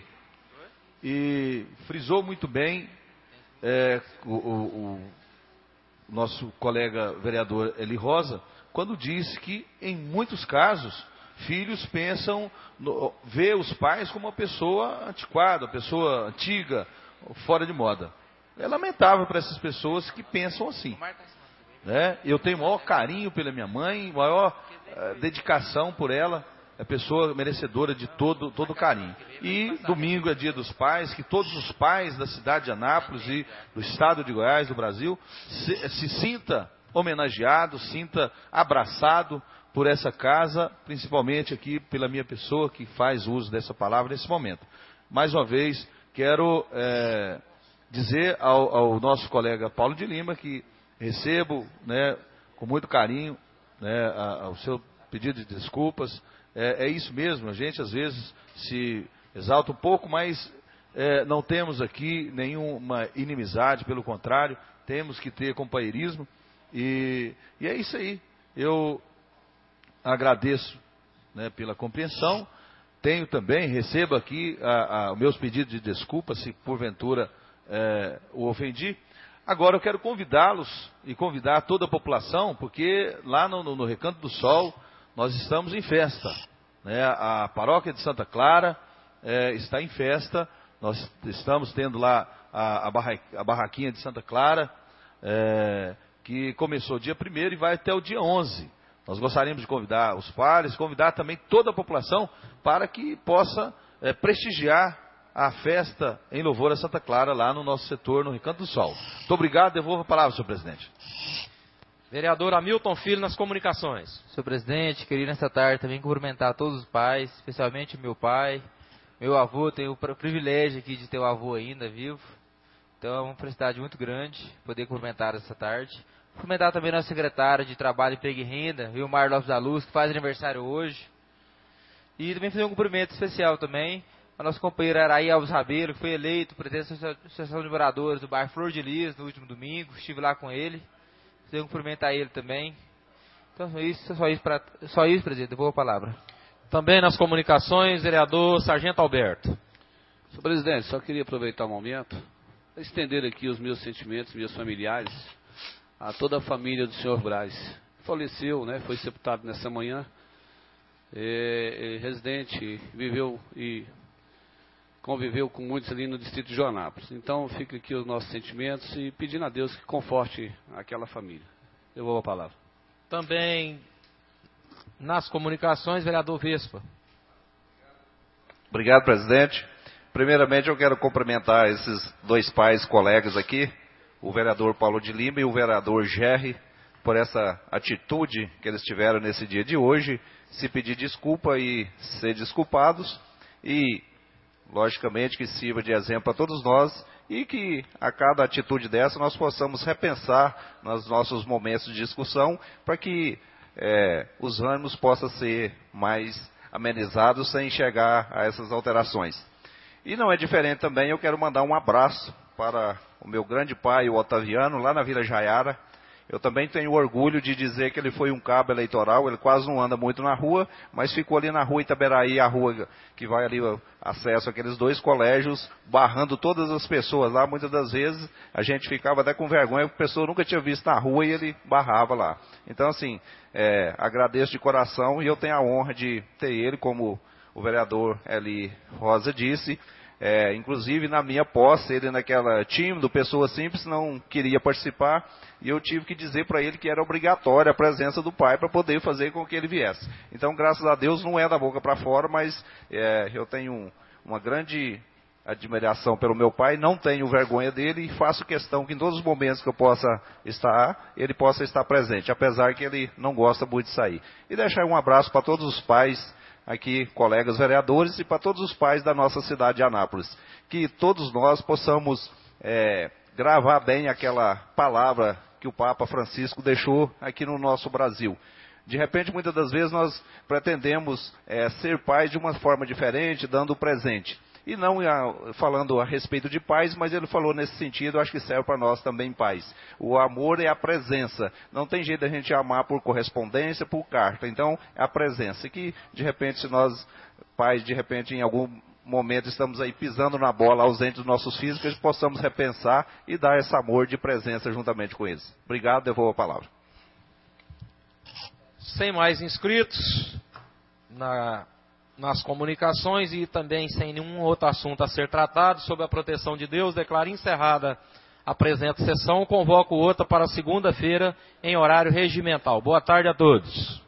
E frisou muito bem É, o, o, o nosso colega vereador Eli Rosa, quando disse que, em muitos casos, filhos pensam, no, vê os pais como uma pessoa antiquada, uma pessoa antiga, fora de moda. É lamentável para essas pessoas que pensam assim. Né? Eu tenho o maior carinho pela minha mãe, maior uh, dedicação por ela. É pessoa merecedora de todo, todo carinho. E domingo é dia dos pais, que todos os pais da cidade de Anápolis e do estado de Goiás, do Brasil, se, se sinta homenageado, sinta abraçado por essa casa, principalmente aqui pela minha pessoa que faz uso dessa palavra nesse momento. Mais uma vez, quero é, dizer ao, ao nosso colega Paulo de Lima que recebo, né, com muito carinho, né, a, o seu pedido de desculpas. É, é isso mesmo, a gente às vezes se exalta um pouco, mas é, não temos aqui nenhuma inimizade, pelo contrário, temos que ter companheirismo, e, e é isso aí. Eu agradeço, né, pela compreensão, tenho também, recebo aqui a, a, os meus pedidos de desculpa, se porventura é, o ofendi. Agora eu quero convidá-los e convidar toda a população, porque lá no, no, no Recanto do Sol, nós estamos em festa, né? A paróquia de Santa Clara é, está em festa. Nós estamos tendo lá a, a, barra, a barraquinha de Santa Clara, é, que começou dia primeiro e vai até o dia onze. Nós gostaríamos de convidar os pares, convidar também toda a população para que possa é, prestigiar a festa em louvor a Santa Clara lá no nosso setor, no Recanto do Sol. Muito obrigado, devolvo a palavra, senhor presidente. Vereador Hamilton Filho, nas comunicações. Senhor presidente, queria nessa tarde também cumprimentar todos os pais, especialmente meu pai, meu avô. Tenho o privilégio aqui de ter o avô ainda vivo, então é uma felicidade muito grande poder cumprimentar essa tarde. Cumprimentar também nossa secretária de Trabalho, Emprego e Renda, Vilmar Lopes da Luz, que faz aniversário hoje. E também fazer um cumprimento especial também a nossa companheira Araí Alves Rabelo, que foi eleito presidente da Associação de Moradores do bairro Flor de Lis no último domingo. Estive lá com ele. Fazer um cumprimento a ele também. Então, só isso, só isso, pra, só isso, presidente. Eu vou a palavra. Também nas comunicações, vereador Sargento Alberto. Senhor presidente, só queria aproveitar o momento para estender aqui os meus sentimentos, meus familiares, a toda a família do senhor Braz. Faleceu, né? Foi sepultado nessa manhã. É, é, residente, viveu e conviveu com muitos ali no distrito de Joanápolis. Então, fica aqui os nossos sentimentos e pedindo a Deus que conforte aquela família. Eu vou a palavra. Também nas comunicações, vereador Vespa. Obrigado, presidente. Primeiramente, eu quero cumprimentar esses dois pais colegas aqui, o vereador Paulo de Lima e o vereador Gerry, por essa atitude que eles tiveram nesse dia de hoje, se pedir desculpa e ser desculpados, e, logicamente, que sirva de exemplo para todos nós, e que a cada atitude dessa nós possamos repensar nos nossos momentos de discussão, para que é, os ânimos possam ser mais amenizados sem chegar a essas alterações. E não é diferente também, eu quero mandar um abraço para o meu grande pai, o Otaviano, lá na Vila Jaiara. Eu também tenho orgulho de dizer que ele foi um cabo eleitoral, ele quase não anda muito na rua, mas ficou ali na rua Itaberaí, a rua que vai ali o acesso àqueles dois colégios, barrando todas as pessoas lá. Muitas das vezes a gente ficava até com vergonha, porque a pessoa nunca tinha visto na rua e ele barrava lá. Então, assim, é, agradeço de coração e eu tenho a honra de ter ele, como o vereador Eli Rosa disse. É, inclusive na minha posse, ele naquela tímido, pessoa simples, não queria participar, e eu tive que dizer para ele que era obrigatória a presença do pai para poder fazer com que ele viesse. Então, graças a Deus, não é da boca para fora, mas é, eu tenho uma grande admiração pelo meu pai, não tenho vergonha dele e faço questão que em todos os momentos que eu possa estar, ele possa estar presente, apesar que ele não gosta muito de sair. E deixar um abraço para todos os pais aqui, colegas vereadores, e para todos os pais da nossa cidade de Anápolis. Que todos nós possamos é, gravar bem aquela palavra que o Papa Francisco deixou aqui no nosso Brasil. De repente, muitas das vezes, nós pretendemos é, ser pais de uma forma diferente, dando presente. E não a, falando a respeito de pais, mas ele falou nesse sentido, acho que serve para nós também pais. O amor é a presença. Não tem jeito de a gente amar por correspondência, por carta. Então, é a presença. E que, de repente, se nós, pais, de repente, em algum momento, estamos aí pisando na bola, ausente dos nossos filhos, que possamos repensar e dar esse amor de presença juntamente com eles. Obrigado, devolvo a palavra. Sem mais inscritos na... nas comunicações e também sem nenhum outro assunto a ser tratado, sob a proteção de Deus, declaro encerrada a presente sessão, convoco outra para segunda-feira em horário regimental. Boa tarde a todos.